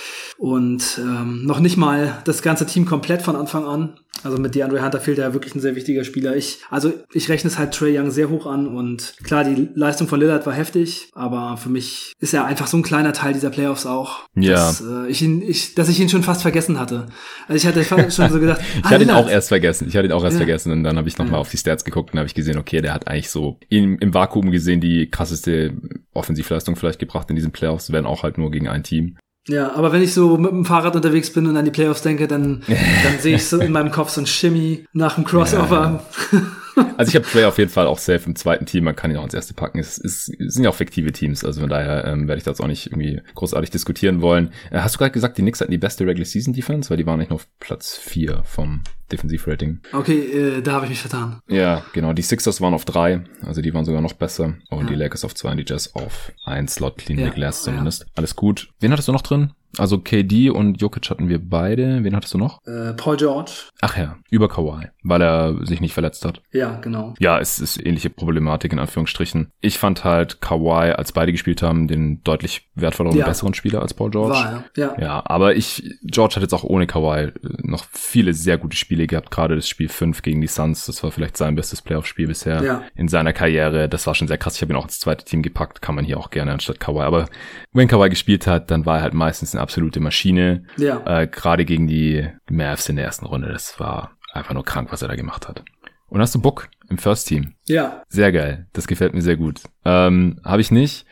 und ähm, noch nicht mal das ganze Team komplett von Anfang an. Also mit DeAndre Hunter fehlt ja wirklich ein sehr wichtiger Spieler. Ich, also ich rechne es halt Trae Young sehr hoch an und klar, die Leistung von Lillard war heftig, aber für mich ist er einfach so ein kleiner Teil dieser Playoffs auch, ja. dass, äh, ich ihn, ich, dass ich ihn schon fast vergessen hatte. Also ich hatte schon so gedacht, ich ah, hatte ihn auch erst vergessen. Ich hatte ihn auch erst ja. vergessen und dann habe ich nochmal ja. auf die Stats geguckt und habe ich gesehen, okay, der hat eigentlich so im, im Vakuum gesehen die krasseste Offensivleistung vielleicht gebracht in diesen Playoffs, werden auch halt nur gegen ein Team. Ja, aber wenn ich so mit dem Fahrrad unterwegs bin und an die Playoffs denke, dann, dann sehe ich so in meinem Kopf so ein Shimmy nach dem Crossover. Ja, ja. Also ich habe Trae auf jeden Fall auch safe im zweiten Team, man kann ihn auch ins erste packen. Es, ist, es sind ja auch fiktive Teams, also von daher ähm, werde ich das auch nicht irgendwie großartig diskutieren wollen. Äh, hast du gerade gesagt, die Knicks hatten die beste Regular Season Defense, weil die waren nicht nur auf Platz vier vom Defensivrating. Okay, äh, da habe ich mich vertan. Ja, genau, die Sixers waren auf drei, also die waren sogar noch besser und ja. die Lakers auf zwei und die Jazz auf ein Slot, clean ja. glass zumindest. Ja. Alles gut. Wen hattest du noch drin? Also K D und Jokic hatten wir beide. Wen hattest du noch? Äh, Paul George. Ach ja, über Kawhi, weil er sich nicht verletzt hat. Ja, genau. Ja, es ist ähnliche Problematik in Anführungsstrichen. Ich fand halt Kawhi, als beide gespielt haben, den deutlich wertvolleren ja. und besseren Spieler als Paul George. War er, ja. Ja, aber ich, George hat jetzt auch ohne Kawhi noch viele sehr gute Spiele gehabt. Gerade das Spiel fünf gegen die Suns, das war vielleicht sein bestes Playoff-Spiel bisher ja. in seiner Karriere. Das war schon sehr krass. Ich habe ihn auch ins zweite Team gepackt, kann man hier auch gerne anstatt Kawhi. Aber wenn Kawhi gespielt hat, dann war er halt meistens eine absolute Maschine. Ja. Äh, gerade gegen die Mavs in der ersten Runde. Das war einfach nur krank, was er da gemacht hat. Und hast du Book im First Team? Ja. Sehr geil. Das gefällt mir sehr gut. Ähm, habe ich nicht,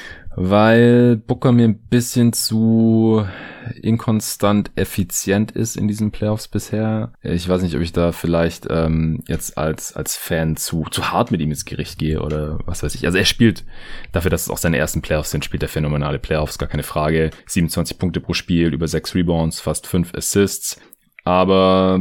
weil Booker mir ein bisschen zu inkonstant effizient ist in diesen Playoffs bisher. Ich weiß nicht, ob ich da vielleicht ähm, jetzt als als Fan zu zu hart mit ihm ins Gericht gehe oder was weiß ich. Also er spielt, dafür, dass es auch seine ersten Playoffs sind, spielt er phänomenale Playoffs, gar keine Frage. siebenundzwanzig Punkte pro Spiel, über sechs Rebounds, fast fünf Assists. Aber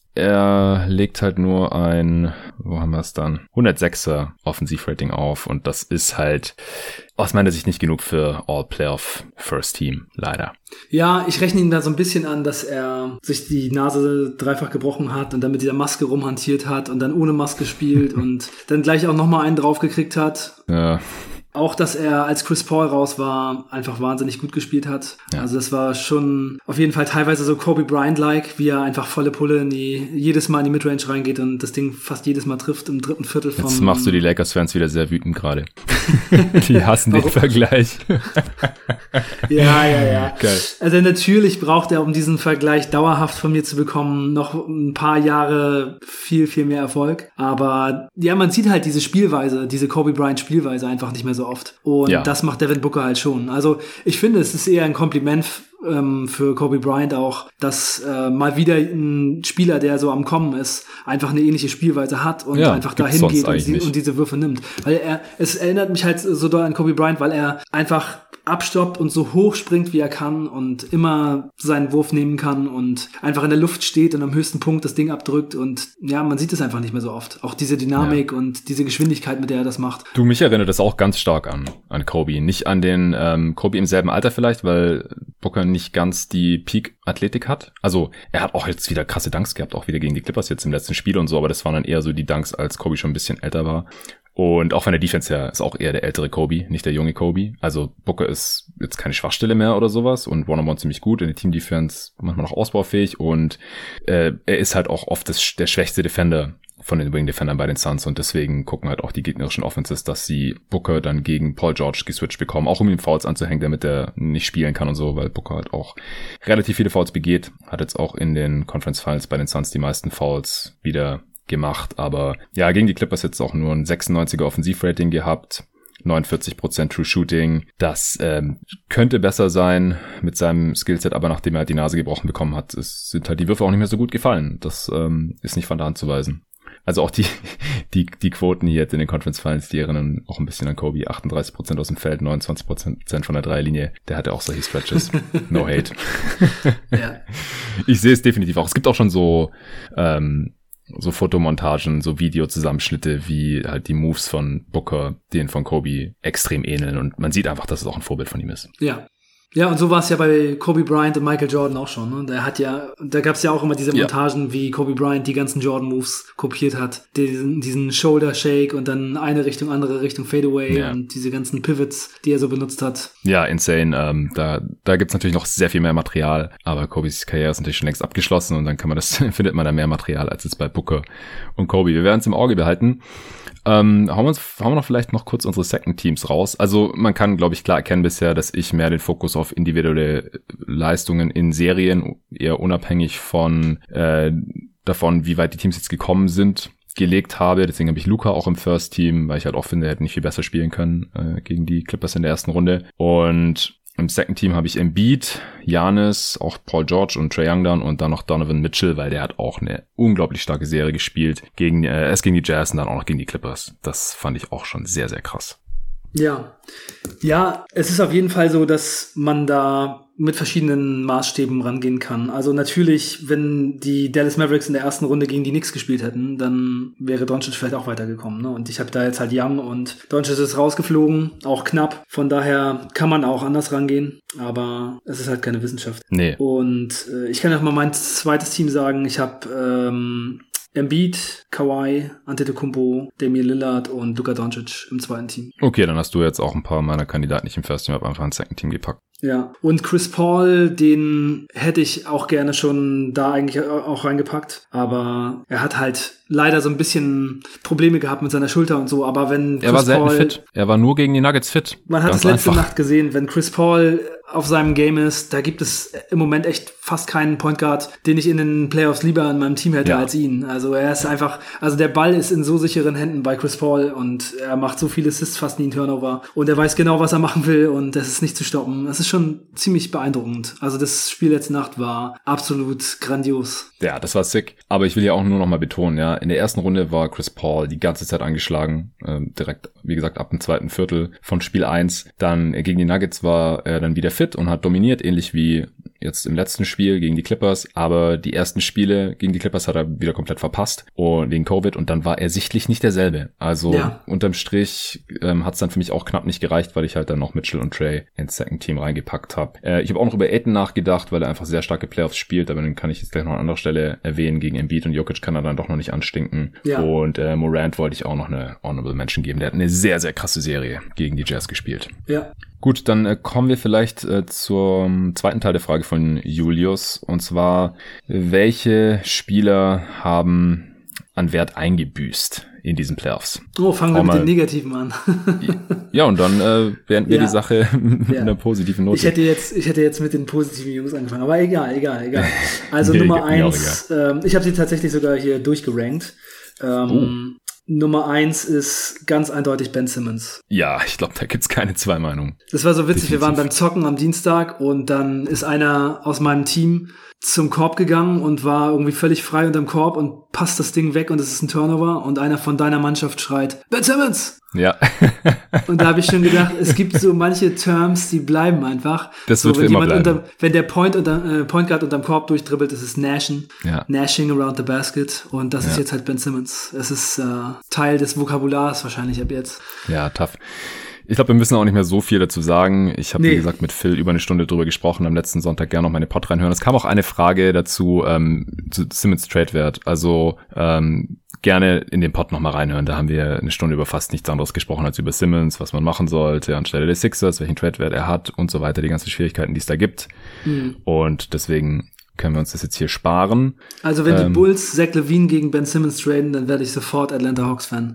er legt halt nur ein, wo haben wir es dann? hundertsechser Offensivrating auf und das ist halt aus meiner Sicht nicht genug für All-Playoff First Team, leider. Ja, ich rechne ihn da so ein bisschen an, dass er sich die Nase dreifach gebrochen hat und dann mit dieser Maske rumhantiert hat und dann ohne Maske spielt und dann gleich auch nochmal einen draufgekriegt hat. Ja. Auch, dass er, als Chris Paul raus war, einfach wahnsinnig gut gespielt hat. Ja. Also das war schon auf jeden Fall teilweise so Kobe Bryant-like, wie er einfach volle Pulle in die, jedes Mal in die Midrange reingeht und das Ding fast jedes Mal trifft im dritten Viertel vom... Jetzt machst du die Lakers-Fans wieder sehr wütend gerade. Die hassen den Vergleich. Ja, ja, ja. Geil. Also natürlich braucht er, um diesen Vergleich dauerhaft von mir zu bekommen, noch ein paar Jahre viel, viel mehr Erfolg. Aber ja, man sieht halt diese Spielweise, diese Kobe Bryant-Spielweise einfach nicht mehr so oft. Und ja. das macht Devin Booker halt schon. Also ich finde, es ist eher ein Kompliment ähm, für Kobe Bryant auch, dass äh, mal wieder ein Spieler, der so am Kommen ist, einfach eine ähnliche Spielweise hat und ja, einfach dahin geht und, sie, und diese Würfe nimmt. Weil er, es erinnert mich halt so doll an Kobe Bryant, weil er einfach abstoppt und so hoch springt, wie er kann und immer seinen Wurf nehmen kann und einfach in der Luft steht und am höchsten Punkt das Ding abdrückt und ja, man sieht es einfach nicht mehr so oft. Auch diese Dynamik ja. und diese Geschwindigkeit, mit der er das macht. Du, mich erinnert das auch ganz stark an, an Kobe. Nicht an den ähm, Kobe im selben Alter vielleicht, weil Booker nicht ganz die Peak-Athletik hat. Also er hat auch jetzt wieder krasse Dunks gehabt, auch wieder gegen die Clippers jetzt im letzten Spiel und so, aber das waren dann eher so die Dunks, als Kobe schon ein bisschen älter war. Und auch von der Defense her ist auch eher der ältere Kobe, nicht der junge Kobe. Also Booker ist jetzt keine Schwachstelle mehr oder sowas und One-on-One ziemlich gut, in der Team-Defense manchmal noch ausbaufähig und äh, er ist halt auch oft das, der schwächste Defender von den Wing-Defendern bei den Suns und deswegen gucken halt auch die gegnerischen Offenses, dass sie Booker dann gegen Paul George geswitcht bekommen, auch um ihm Fouls anzuhängen, damit er nicht spielen kann und so, weil Booker halt auch relativ viele Fouls begeht, hat jetzt auch in den Conference Finals bei den Suns die meisten Fouls wieder gemacht, aber ja, gegen die Clippers jetzt auch nur ein sechsundneunziger Offensivrating gehabt, neunundvierzig Prozent True Shooting, das ähm, könnte besser sein mit seinem Skillset, aber nachdem er halt die Nase gebrochen bekommen hat, es sind halt die Würfe auch nicht mehr so gut gefallen, das ähm, ist nicht von der Hand zu weisen. Also auch die die die Quoten hier jetzt in den Conference Finals, die erinnern auch ein bisschen an Kobe, achtunddreißig Prozent aus dem Feld, neunundzwanzig Prozent von der Dreierlinie, der hatte auch solche Stretches, no hate. Ja. Ich sehe es definitiv auch, es gibt auch schon so ähm, so Fotomontagen, so Videozusammenschnitte, wie halt die Moves von Booker denen von Kobe extrem ähneln und man sieht einfach, dass es auch ein Vorbild von ihm ist. Ja. Ja, und so war es ja bei Kobe Bryant und Michael Jordan auch schon. Ne? Der hat ja, da gab es ja auch immer diese Montagen, ja. wie Kobe Bryant die ganzen Jordan-Moves kopiert hat. Diesen, diesen Shoulder-Shake und dann eine Richtung, andere Richtung Fadeaway ja. und diese ganzen Pivots, die er so benutzt hat. Ja, insane. Ähm, da da gibt's natürlich noch sehr viel mehr Material, aber Kobes Karriere ist natürlich schon längst abgeschlossen und dann kann man das findet man da mehr Material als jetzt bei Booker und Kobe. Wir werden es im Auge behalten. Ähm, hauen, wir uns, hauen wir noch vielleicht noch kurz unsere Second-Teams raus. Also man kann, glaube ich, klar erkennen bisher, dass ich mehr den Fokus auf individuelle Leistungen in Serien, eher unabhängig von äh, davon, wie weit die Teams jetzt gekommen sind, gelegt habe. Deswegen habe ich Luka auch im First Team, weil ich halt auch finde, er hätte nicht viel besser spielen können äh, gegen die Clippers in der ersten Runde. Und im Second Team habe ich Embiid, Giannis, auch Paul George und Trae Young dann und dann noch Donovan Mitchell, weil der hat auch eine unglaublich starke Serie gespielt. Gegen äh, erst gegen die Jazz und dann auch noch gegen die Clippers. Das fand ich auch schon sehr, sehr krass. Ja, ja, es ist auf jeden Fall so, dass man da mit verschiedenen Maßstäben rangehen kann. Also natürlich, wenn die Dallas Mavericks in der ersten Runde gegen die Knicks gespielt hätten, dann wäre Doncic vielleicht auch weitergekommen. Ne? Und ich habe da jetzt halt Young und Doncic ist rausgeflogen, auch knapp. Von daher kann man auch anders rangehen, aber es ist halt keine Wissenschaft. Nee. Und äh, ich kann auch mal mein zweites Team sagen. Ich habe ähm, Embiid, Kawhi, Antetokounmpo, Damian Lillard und Luka Doncic im zweiten Team. Okay, dann hast du jetzt auch ein paar meiner Kandidaten nicht im First Team, habe einfach ins Second Team gepackt. Ja, und Chris Paul, den hätte ich auch gerne schon da eigentlich auch reingepackt, aber er hat halt leider so ein bisschen Probleme gehabt mit seiner Schulter und so, aber wenn Chris Er war selten Paul, fit, er war nur gegen die Nuggets fit. Man hat es letzte Nacht gesehen, wenn Chris Paul auf seinem Game ist, da gibt es im Moment echt fast keinen Point Guard, den ich in den Playoffs lieber in meinem Team hätte ja. als ihn. Also er ist einfach, also der Ball ist in so sicheren Händen bei Chris Paul und er macht so viele Assists, fast nie einen Turnover und er weiß genau, was er machen will und das ist nicht zu stoppen. Das ist schon ziemlich beeindruckend. Also das Spiel letzte Nacht war absolut grandios. Ja, das war sick. Aber ich will ja auch nur noch mal betonen, ja, in der ersten Runde war Chris Paul die ganze Zeit angeschlagen, äh, direkt, wie gesagt, ab dem zweiten Viertel von Spiel eins. Dann äh, gegen die Nuggets war er dann wieder fit und hat dominiert, ähnlich wie jetzt im letzten Spiel gegen die Clippers, aber die ersten Spiele gegen die Clippers hat er wieder komplett verpasst und wegen Covid und dann war er sichtlich nicht derselbe. Also ja. unterm Strich ähm, hat es dann für mich auch knapp nicht gereicht, weil ich halt dann noch Mitchell und Trae ins Second Team reingepackt habe. Äh, ich habe auch noch über Ayton nachgedacht, weil er einfach sehr starke Playoffs spielt, aber den kann ich jetzt gleich noch an anderer Stelle erwähnen. Gegen Embiid und Jokic kann er dann doch noch nicht anstinken. Ja. Und äh, Morant wollte ich auch noch eine Honorable Mention geben. Der hat eine sehr, sehr krasse Serie gegen die Jazz gespielt. Ja. Gut, dann äh, kommen wir vielleicht äh, zum zweiten Teil der Frage von Julius. Und zwar, welche Spieler haben an Wert eingebüßt in diesen Playoffs? Oh, fangen wir mit den Negativen an. Ja, und dann äh, beenden wir ja. die Sache mit ja. einer positiven Note. Ich hätte jetzt, ich hätte jetzt mit den positiven Jungs angefangen, aber egal, egal, egal. Also nee, Nummer eins, ähm, ich habe sie tatsächlich sogar hier durchgerankt. Ähm, uh. Nummer eins ist ganz eindeutig Ben Simmons. Ja, ich glaube, da gibt's keine zwei Meinungen. Das war so witzig, Definitiv. Wir waren beim Zocken am Dienstag und dann ist einer aus meinem Team zum Korb gegangen und war irgendwie völlig frei unterm Korb und passt das Ding weg und es ist ein Turnover und einer von deiner Mannschaft schreit, Ben Simmons! Ja. Und da habe ich schon gedacht, es gibt so manche Terms, die bleiben einfach. Das so, wird wenn für immer jemand bleiben. Unter, wenn der Point, unter, äh, Point Guard unterm Korb durchdribbelt, ist es Nashen. Ja. Nashing around the basket. Und das Ja. ist jetzt halt Ben Simmons. Es ist äh, Teil des Vokabulars wahrscheinlich ab jetzt. Ja, tough. Ich glaube, wir müssen auch nicht mehr so viel dazu sagen. Ich habe, Nee. wie gesagt, mit Phil über eine Stunde drüber gesprochen, am letzten Sonntag gerne noch meine Pod reinhören. Es kam auch eine Frage dazu, ähm, zu Simmons Trade-Wert. Also ähm, gerne in den Pod nochmal reinhören. Da haben wir eine Stunde über fast nichts anderes gesprochen als über Simmons, was man machen sollte anstelle der Sixers, welchen Trade-Wert er hat und so weiter, die ganzen Schwierigkeiten, die es da gibt. Mhm. Und deswegen können wir uns das jetzt hier sparen. Also wenn Ähm. die Bulls Zach LaVine gegen Ben Simmons traden, dann werde ich sofort Atlanta Hawks-Fan.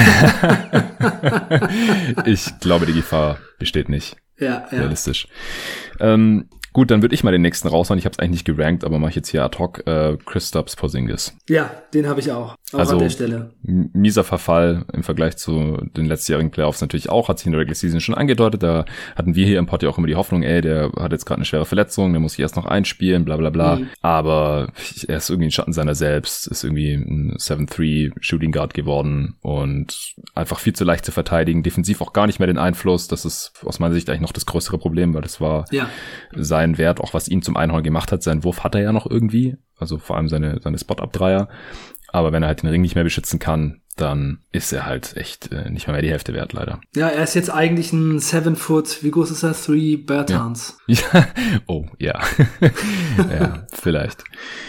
Ich glaube, die Gefahr besteht nicht. Ja, ja. Realistisch. Ähm, gut, dann würde ich mal den nächsten raushauen. Ich habe es eigentlich nicht gerankt, aber mache ich jetzt hier ad hoc. Äh, Kristaps Porzingis. Ja, den habe ich auch. Auch Also an der Stelle. m- mieser Verfall im Vergleich zu den letztjährigen Playoffs natürlich auch. Hat sich in der Regular Season schon angedeutet. Da hatten wir hier im Pod ja auch immer die Hoffnung, ey, der hat jetzt gerade eine schwere Verletzung, der muss sich erst noch einspielen, bla bla bla. Mhm. Aber er ist irgendwie ein Schatten seiner selbst, ist irgendwie ein seven three Shooting Guard geworden und einfach viel zu leicht zu verteidigen. Defensiv auch gar nicht mehr den Einfluss. Das ist aus meiner Sicht eigentlich noch das größere Problem, weil das war Ja. sein Wert, auch was ihn zum Einhorn gemacht hat. Seinen Wurf hat er ja noch irgendwie, also vor allem seine, seine Spot-Up-Dreier. Aber wenn er halt den Ring nicht mehr beschützen kann, dann ist er halt echt äh, nicht mehr, mehr die Hälfte wert, leider. Ja, er ist jetzt eigentlich ein Seven Foot, wie groß ist er? Three Bertans. Ja. Oh, ja. Ja, vielleicht.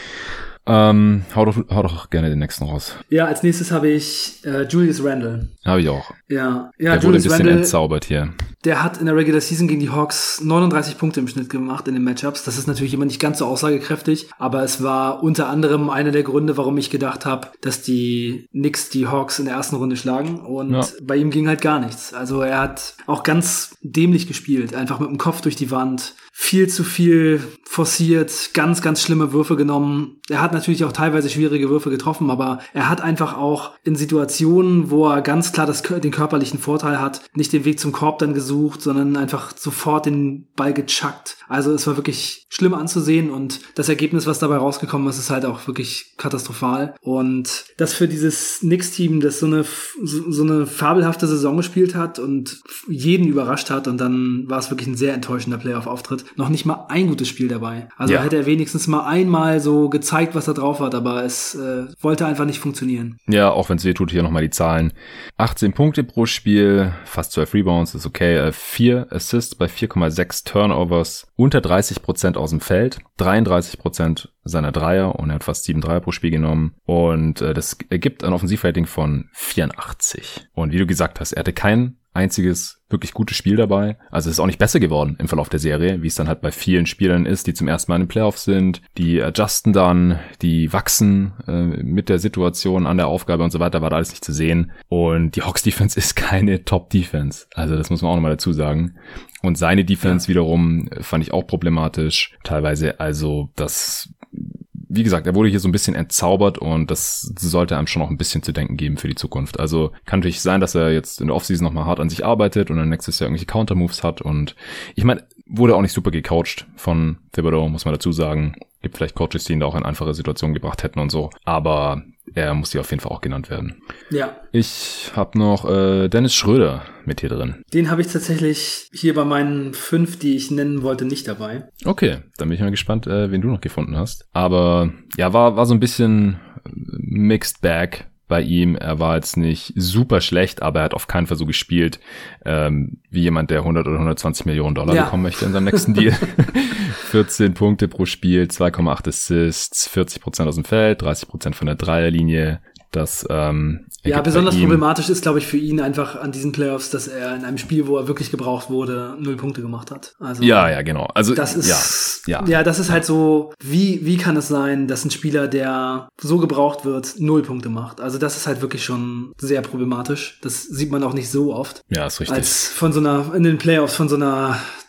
Ähm, hau doch, hau doch gerne den nächsten raus. Ja, als nächstes habe ich äh, Julius Randle. Habe ich auch. Ja, ja, Der wurde ein Julius bisschen Randle, entzaubert hier. der hat in der Regular Season gegen die Hawks neununddreißig Punkte im Schnitt gemacht in den Matchups. Das ist natürlich immer nicht ganz so aussagekräftig, aber es war unter anderem einer der Gründe, warum ich gedacht habe, dass die Knicks die Hawks in der ersten Runde schlagen und Ja. bei ihm ging halt gar nichts. Also er hat auch ganz dämlich gespielt, einfach mit dem Kopf durch die Wand, viel zu viel forciert, ganz, ganz schlimme Würfe genommen. Er hat natürlich auch teilweise schwierige Würfe getroffen, aber er hat einfach auch in Situationen, wo er ganz klar das, den körperlichen Vorteil hat, nicht den Weg zum Korb dann gesucht, sondern einfach sofort den Ball gechuckt. Also es war wirklich schlimm anzusehen und das Ergebnis, was dabei rausgekommen ist, ist halt auch wirklich katastrophal. Und das für dieses Knicks-Team, das so eine, so, so eine fabelhafte Saison gespielt hat und jeden überrascht hat und dann war es wirklich ein sehr enttäuschender Playoff-Auftritt. Noch nicht mal ein gutes Spiel dabei. Also Ja. hätte er wenigstens mal einmal so gezeigt, was er drauf hat, aber es äh, wollte einfach nicht funktionieren. Ja, auch wenn es weh tut, hier nochmal die Zahlen. achtzehn Punkte pro Spiel, fast zwölf Rebounds, ist okay. Äh, vier Assists bei vier Komma sechs Turnovers, unter dreißig Prozent aus dem Feld, dreiunddreißig Prozent seiner Dreier und er hat fast sieben Dreier pro Spiel genommen und äh, das ergibt ein Offensivrating von vierundachtzig. Und wie du gesagt hast, er hatte kein einziges wirklich gutes Spiel dabei. Also es ist auch nicht besser geworden im Verlauf der Serie, wie es dann halt bei vielen Spielern ist, die zum ersten Mal in den Playoffs sind. Die adjusten dann, die wachsen äh, mit der Situation an der Aufgabe und so weiter, war da alles nicht zu sehen. Und die Hawks-Defense ist keine Top-Defense. Also das muss man auch nochmal dazu sagen. Und seine Defense Ja. wiederum fand ich auch problematisch. Teilweise, also das... Wie gesagt, er wurde hier so ein bisschen entzaubert und das sollte einem schon noch ein bisschen zu denken geben für die Zukunft. Also kann natürlich sein, dass er jetzt in der Offseason nochmal hart an sich arbeitet und dann nächstes Jahr irgendwelche Countermoves hat und ich meine, wurde auch nicht super gecoacht von Thibodeau, muss man dazu sagen. Gibt vielleicht Coaches, die ihn da auch in einfache Situationen gebracht hätten und so, aber er muss hier auf jeden Fall auch genannt werden. Ja. Ich habe noch äh, Dennis Schröder mit hier drin. Den habe ich tatsächlich hier bei meinen fünf, die ich nennen wollte, nicht dabei. Okay, dann bin ich mal gespannt, äh, wen du noch gefunden hast. Aber ja, war war so ein bisschen mixed bag bei ihm. Er war jetzt nicht super schlecht, aber er hat auf keinen Fall so gespielt, ähm, wie jemand, der hundert oder hundertzwanzig Millionen Dollar Ja. bekommen möchte in seinem nächsten Deal. vierzehn Punkte pro Spiel, zwei Komma acht Assists, vierzig Prozent aus dem Feld, dreißig Prozent von der Dreierlinie. Das ähm, Ja, ergibt besonders bei ihm- problematisch ist, glaube ich, für ihn einfach an diesen Playoffs, dass er in einem Spiel, wo er wirklich gebraucht wurde, null Punkte gemacht hat. Also Ja, ja, genau. Also das ist ja, ja. ja, das ist halt so, wie wie kann es sein, dass ein Spieler, der so gebraucht wird, null Punkte macht? Also das ist halt wirklich schon sehr problematisch. Das sieht man auch nicht so oft. Ja, ist richtig. Als von so einer in den Playoffs von so einer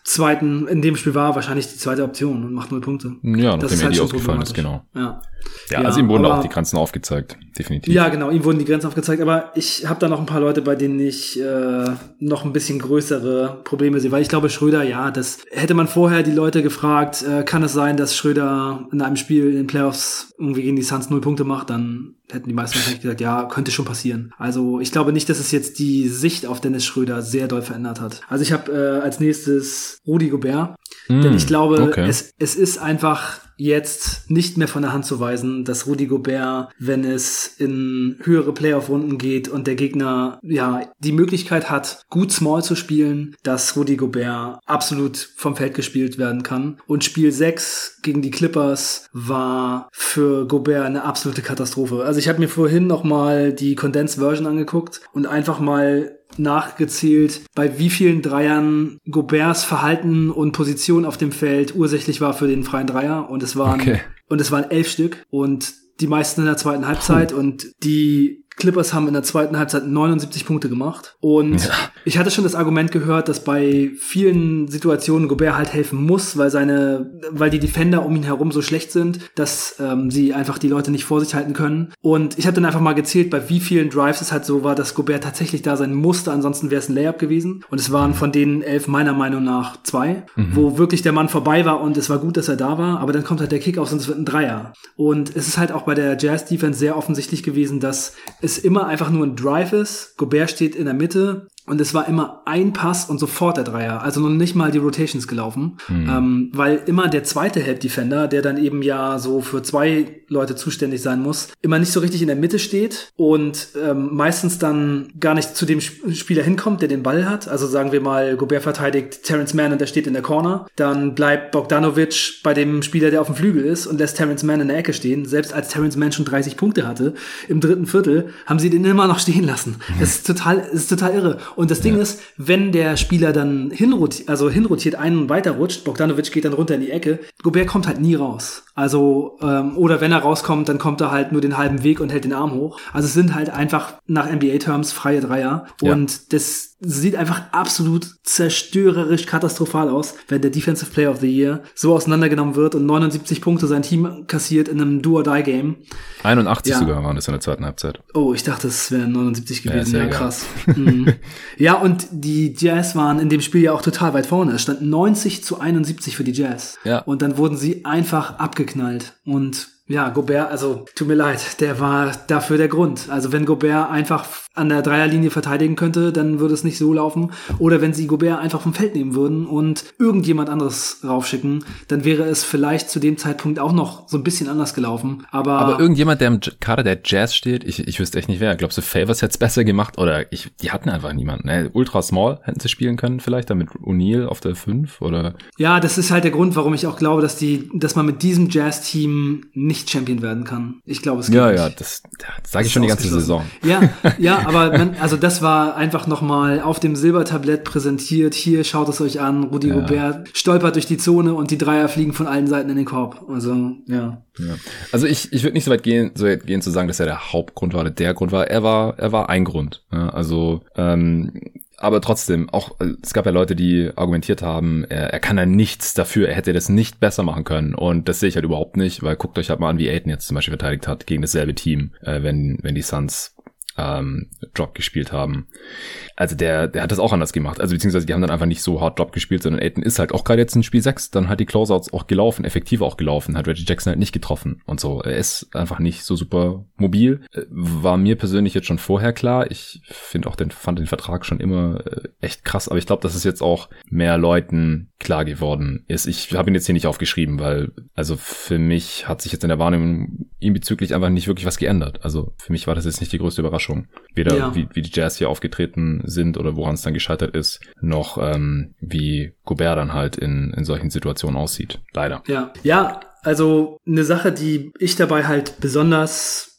zweiten, in dem Spiel war wahrscheinlich die zweite Option und macht null Punkte. Ja, das nachdem er halt die ausgefallen ist, genau. Ja. Ja, ja, also ihm wurden aber, auch die Grenzen aufgezeigt, definitiv. Ja, genau, ihm wurden die Grenzen aufgezeigt, aber ich habe da noch ein paar Leute, bei denen ich äh, noch ein bisschen größere Probleme sehe, weil ich glaube, Schröder, ja, das hätte man vorher die Leute gefragt, äh, kann es sein, dass Schröder in einem Spiel in den Playoffs irgendwie gegen die Suns null Punkte macht, dann hätten die meisten wahrscheinlich gesagt, ja, könnte schon passieren. Also ich glaube nicht, dass es jetzt die Sicht auf Dennis Schröder sehr doll verändert hat. Also ich habe äh, als nächstes Rudy Gobert, mm, denn ich glaube, okay. es, es ist einfach jetzt nicht mehr von der Hand zu weisen, dass Rudy Gobert, wenn es in höhere Playoff-Runden geht und der Gegner ja die Möglichkeit hat, gut Small zu spielen, dass Rudy Gobert absolut vom Feld gespielt werden kann. Und Spiel sechs gegen die Clippers war für Gobert eine absolute Katastrophe. Also ich habe mir vorhin noch mal die Condensed Version angeguckt und einfach mal nachgezählt, bei wie vielen Dreiern Goberts Verhalten und Position auf dem Feld ursächlich war für den freien Dreier. Und es waren, okay. und es waren elf Stück und die meisten in der zweiten Halbzeit Puh. und die Clippers haben in der zweiten Halbzeit neunundsiebzig Punkte gemacht und ja. ich hatte schon das Argument gehört, dass bei vielen Situationen Gobert halt helfen muss, weil seine, weil die Defender um ihn herum so schlecht sind, dass ähm, sie einfach die Leute nicht vor sich halten können. Und ich habe dann einfach mal gezählt, bei wie vielen Drives es halt so war, dass Gobert tatsächlich da sein musste, ansonsten wäre es ein Layup gewesen. Und es waren von denen elf meiner Meinung nach zwei, mhm. wo wirklich der Mann vorbei war und es war gut, dass er da war, aber dann kommt halt der Kick aus und es wird ein Dreier. Und es ist halt auch bei der Jazz-Defense sehr offensichtlich gewesen, dass es immer einfach nur ein Drive ist. Gobert steht in der Mitte und es war immer ein Pass und sofort der Dreier. Also noch nicht mal die Rotations gelaufen. Mhm. Ähm, weil immer der zweite Help-Defender, der dann eben ja so für zwei Leute zuständig sein muss, immer nicht so richtig in der Mitte steht und ähm, meistens dann gar nicht zu dem Spieler hinkommt, der den Ball hat. Also sagen wir mal, Gobert verteidigt Terrence Mann und der steht in der Corner. Dann bleibt Bogdanovic bei dem Spieler, der auf dem Flügel ist und lässt Terrence Mann in der Ecke stehen. Selbst als Terrence Mann schon dreißig Punkte hatte, im dritten Viertel, haben sie den immer noch stehen lassen. Mhm. Das ist total, das ist total irre. Und das Ding ja. ist, wenn der Spieler dann hinrotiert, also hinrotiert, einen und weiter rutscht, Bogdanovic geht dann runter in die Ecke, Gobert kommt halt nie raus. Also, ähm, oder wenn er rauskommt, dann kommt er halt nur den halben Weg und hält den Arm hoch. Also es sind halt einfach nach N B A-Terms freie Dreier. Ja. Und das sieht einfach absolut zerstörerisch katastrophal aus, wenn der Defensive Player of the Year so auseinandergenommen wird und neunundsiebzig Punkte sein Team kassiert in einem Do-or-Die-Game. einundachtzig ja. sogar waren das in der zweiten Halbzeit. Oh, ich dachte, es wären neunundsiebzig gewesen. Ja, ja krass. mhm. Ja, und die Jazz waren in dem Spiel ja auch total weit vorne. Es stand neunzig zu einundsiebzig für die Jazz. Ja. Und dann wurden sie einfach abgeknallt. Und ja, Gobert, also tut mir leid, der war dafür der Grund. Also wenn Gobert einfach an der Dreierlinie verteidigen könnte, dann würde es nicht so laufen. Oder wenn sie Gobert einfach vom Feld nehmen würden und irgendjemand anderes raufschicken, dann wäre es vielleicht zu dem Zeitpunkt auch noch so ein bisschen anders gelaufen. Aber, Aber irgendjemand, der im Kader der Jazz steht, ich, ich wüsste echt nicht wer. Glaubst du, Favors hätte es besser gemacht? Oder ich, die hatten einfach niemanden. Ne? Ultra Small hätten sie spielen können vielleicht, dann mit O'Neal auf der fünf oder? Ja, das ist halt der Grund, warum ich auch glaube, dass die, dass man mit diesem Jazz-Team nicht Champion werden kann. Ich glaube, es geht ja, nicht. Ja, das, das sage ich schon die ganze Saison. Ja, ja, aber man, also das war einfach nochmal auf dem Silbertablett präsentiert. Hier, schaut es euch an. Rudy ja. Gobert stolpert durch die Zone und die Dreier fliegen von allen Seiten in den Korb. Also, ja. ja. Also ich, ich würde nicht so weit gehen, so weit gehen zu sagen, dass er der Hauptgrund war oder der Grund war. Er war, er war ein Grund. Ja, also, ähm, aber trotzdem, auch es gab ja Leute, die argumentiert haben, er, er kann ja nichts dafür, er hätte das nicht besser machen können. Und das sehe ich halt überhaupt nicht, weil guckt euch halt mal an, wie Ayton jetzt zum Beispiel verteidigt hat gegen dasselbe Team, äh, wenn wenn die Suns ähm, Drop gespielt haben. Also der der hat das auch anders gemacht. Also beziehungsweise die haben dann einfach nicht so hart Drop gespielt, sondern Ayton ist halt auch gerade jetzt in Spiel sechs, dann hat die Closeouts auch gelaufen, effektiv auch gelaufen, hat Reggie Jackson halt nicht getroffen und so. Er ist einfach nicht so super mobil. War mir persönlich jetzt schon vorher klar. Ich finde auch den, fand den Vertrag schon immer echt krass, aber ich glaube, dass es jetzt auch mehr Leuten klar geworden ist. Ich habe ihn jetzt hier nicht aufgeschrieben, weil also für mich hat sich jetzt in der Wahrnehmung ihm bezüglich einfach nicht wirklich was geändert. Also für mich war das jetzt nicht die größte Überraschung. Weder ja. wie, wie die Jazz hier aufgetreten sind oder woran es dann gescheitert ist, noch ähm, wie Gobert dann halt in, in solchen Situationen aussieht. Leider. Ja, ja, also eine Sache, die ich dabei halt besonders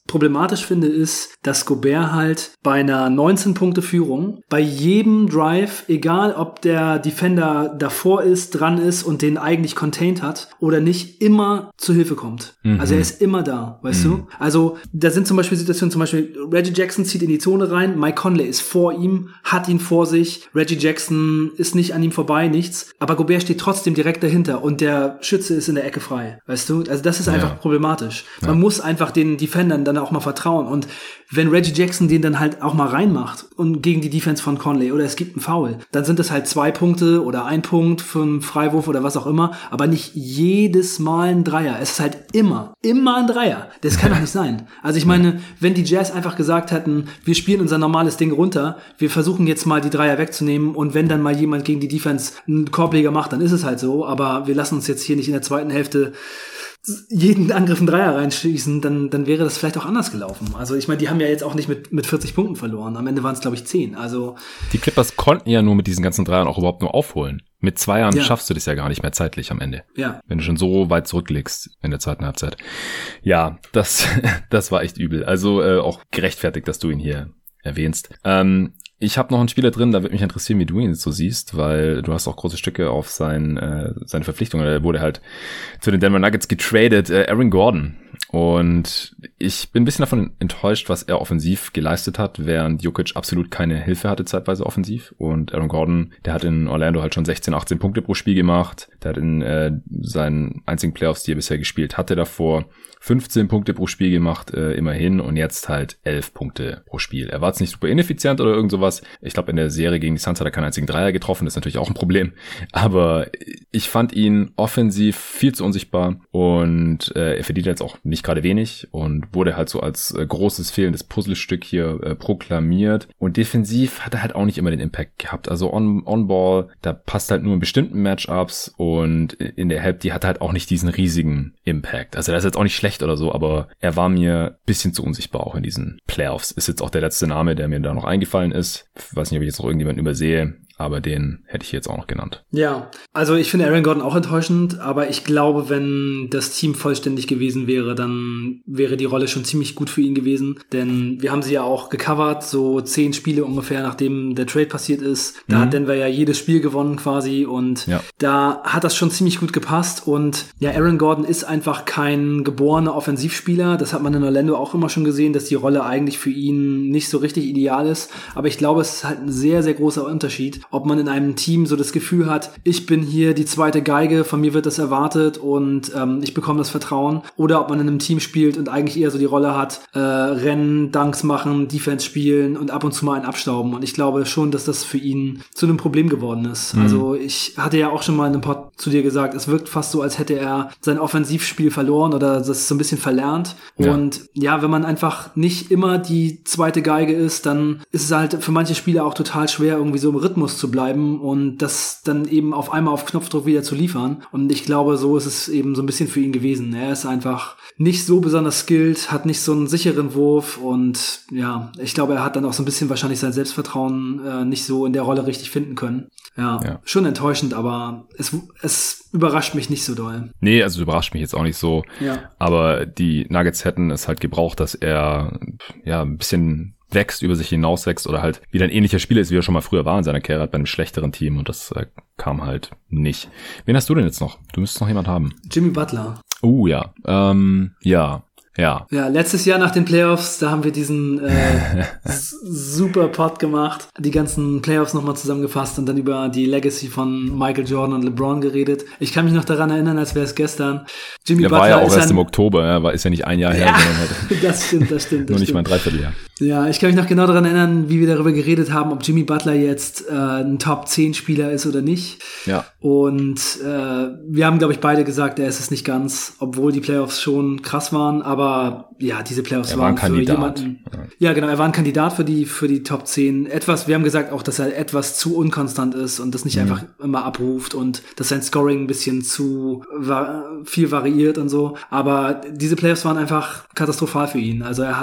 problematisch finde, ist, dass Gobert halt bei einer neunzehn-Punkte-Führung bei jedem Drive, egal ob der Defender davor ist, dran ist und den eigentlich contained hat oder nicht, immer zu Hilfe kommt. Mhm. Also er ist immer da, weißt mhm. du? Also da sind zum Beispiel Situationen, zum Beispiel Reggie Jackson zieht in die Zone rein, Mike Conley ist vor ihm, hat ihn vor sich, Reggie Jackson ist nicht an ihm vorbei, nichts, aber Gobert steht trotzdem direkt dahinter und der Schütze ist in der Ecke frei, weißt du? Also das ist einfach ja. problematisch. Man ja. muss einfach den Defendern dann auch mal vertrauen und wenn Reggie Jackson den dann halt auch mal reinmacht und gegen die Defense von Conley oder es gibt einen Foul, dann sind es halt zwei Punkte oder ein Punkt für einen Freiwurf oder was auch immer, aber nicht jedes Mal ein Dreier. Es ist halt immer, immer ein Dreier. Das kann doch nicht sein. Also ich meine, wenn die Jazz einfach gesagt hätten, wir spielen unser normales Ding runter, wir versuchen jetzt mal die Dreier wegzunehmen und wenn dann mal jemand gegen die Defense einen Korbleger macht, dann ist es halt so, aber wir lassen uns jetzt hier nicht in der zweiten Hälfte jeden Angriff einen Dreier reinschießen, dann, dann wäre das vielleicht auch anders gelaufen. Also ich meine, die haben ja jetzt auch nicht mit, mit vierzig Punkten verloren. Am Ende waren es, glaube ich, zehn. Also die Clippers konnten ja nur mit diesen ganzen Dreiern auch überhaupt nur aufholen. Mit Zweiern ja. schaffst du das ja gar nicht mehr zeitlich am Ende. Ja. Wenn du schon so weit zurücklegst in der zweiten Halbzeit. Ja, das, das war echt übel. Also äh, auch gerechtfertigt, dass du ihn hier erwähnst. Ähm, Ich habe noch einen Spieler drin, da würde mich interessieren, wie du ihn so siehst, weil du hast auch große Stücke auf sein, äh, seine Verpflichtung. Er wurde halt zu den Denver Nuggets getradet, äh, Aaron Gordon. Und ich bin ein bisschen davon enttäuscht, was er offensiv geleistet hat, während Jokic absolut keine Hilfe hatte zeitweise offensiv. Und Aaron Gordon, der hat in Orlando halt schon sechzehn, achtzehn Punkte pro Spiel gemacht. Der hat in äh, seinen einzigen Playoffs, die er bisher gespielt hatte, davor fünfzehn Punkte pro Spiel gemacht, äh, immerhin. Und jetzt halt elf Punkte pro Spiel. Er war jetzt nicht super ineffizient oder irgend sowas. Ich glaube, in der Serie gegen die Suns hat er keinen einzigen Dreier getroffen. Das ist natürlich auch ein Problem. Aber ich fand ihn offensiv viel zu unsichtbar. Und äh, er verdient jetzt auch nicht gerade wenig und wurde halt so als äh, großes fehlendes Puzzlestück hier äh, proklamiert. Und defensiv hat er halt auch nicht immer den Impact gehabt. Also on, on Ball, da passt halt nur in bestimmten Matchups und in der Help, die hat halt auch nicht diesen riesigen Impact. Also das ist jetzt auch nicht schlecht oder so, aber er war mir ein bisschen zu unsichtbar auch in diesen Playoffs. Ist jetzt auch der letzte Name, der mir da noch eingefallen ist. Ich weiß nicht, ob ich jetzt noch irgendjemanden übersehe. Aber den hätte ich jetzt auch noch genannt. Ja, also ich finde Aaron Gordon auch enttäuschend, aber ich glaube, wenn das Team vollständig gewesen wäre, dann wäre die Rolle schon ziemlich gut für ihn gewesen. Denn wir haben sie ja auch gecovert, so zehn Spiele ungefähr, nachdem der Trade passiert ist. Da mhm. hat Denver ja jedes Spiel gewonnen quasi und ja. da hat das schon ziemlich gut gepasst. Und ja, Aaron Gordon ist einfach kein geborener Offensivspieler. Das hat man in Orlando auch immer schon gesehen, dass die Rolle eigentlich für ihn nicht so richtig ideal ist. Aber ich glaube, es ist halt ein sehr, sehr großer Unterschied, ob man in einem Team so das Gefühl hat, ich bin hier die zweite Geige, von mir wird das erwartet und ähm, ich bekomme das Vertrauen, oder ob man in einem Team spielt und eigentlich eher so die Rolle hat, äh, rennen, Dunks machen, Defense spielen und ab und zu mal einen abstauben. Und ich glaube schon, dass das für ihn zu einem Problem geworden ist. Mhm. Also ich hatte ja auch schon mal in einem Pod zu dir gesagt, es wirkt fast so, als hätte er sein Offensivspiel verloren oder das so ein bisschen verlernt. Ja. Und ja, wenn man einfach nicht immer die zweite Geige ist, dann ist es halt für manche Spieler auch total schwer, irgendwie so im Rhythmus zu bleiben und das dann eben auf einmal auf Knopfdruck wieder zu liefern. Und ich glaube, so ist es eben so ein bisschen für ihn gewesen. Er ist einfach nicht so besonders skilled, hat nicht so einen sicheren Wurf und ja, ich glaube, er hat dann auch so ein bisschen wahrscheinlich sein Selbstvertrauen äh, nicht so in der Rolle richtig finden können. Ja, ja. Schon enttäuschend, aber es, es überrascht mich nicht so doll. Nee, also überrascht mich jetzt auch nicht so. Ja. Aber die Nuggets hätten es halt gebraucht, dass er ja ein bisschen wächst, über sich hinaus wächst oder halt wieder ein ähnlicher Spieler ist, wie er schon mal früher war in seiner Karriere bei einem schlechteren Team und das äh, kam halt nicht. Wen hast du denn jetzt noch? Du müsstest noch jemand haben. Jimmy Butler. Oh ja, ähm, ja. Ja. Ja, letztes Jahr nach den Playoffs, da haben wir diesen äh, super Pod gemacht, die ganzen Playoffs nochmal zusammengefasst und dann über die Legacy von Michael Jordan und LeBron geredet. Ich kann mich noch daran erinnern, als wäre es gestern. Jimmy Der Butler war ja auch erst ein, im Oktober, ja, war ist ja nicht ein Jahr her, ja, sondern halt das stimmt, das stimmt. Das nur nicht stimmt. mal ein Dreivierteljahr. Ja, ich kann mich noch genau daran erinnern, wie wir darüber geredet haben, ob Jimmy Butler jetzt äh, ein Top zehn Spieler ist oder nicht. Ja. Und äh, wir haben, glaube ich, beide gesagt, er ist es nicht ganz, obwohl die Playoffs schon krass waren, aber ja, diese Playoffs er war waren ein Kandidat. für jemanden. Ja. ja, genau, er war ein Kandidat für die für die Top zehn. Etwas, wir haben gesagt auch, dass er etwas zu unkonstant ist und das nicht mhm. einfach immer abruft und dass sein Scoring ein bisschen zu va- viel variiert und so. Aber diese Playoffs waren einfach katastrophal für ihn. Also er hat ja.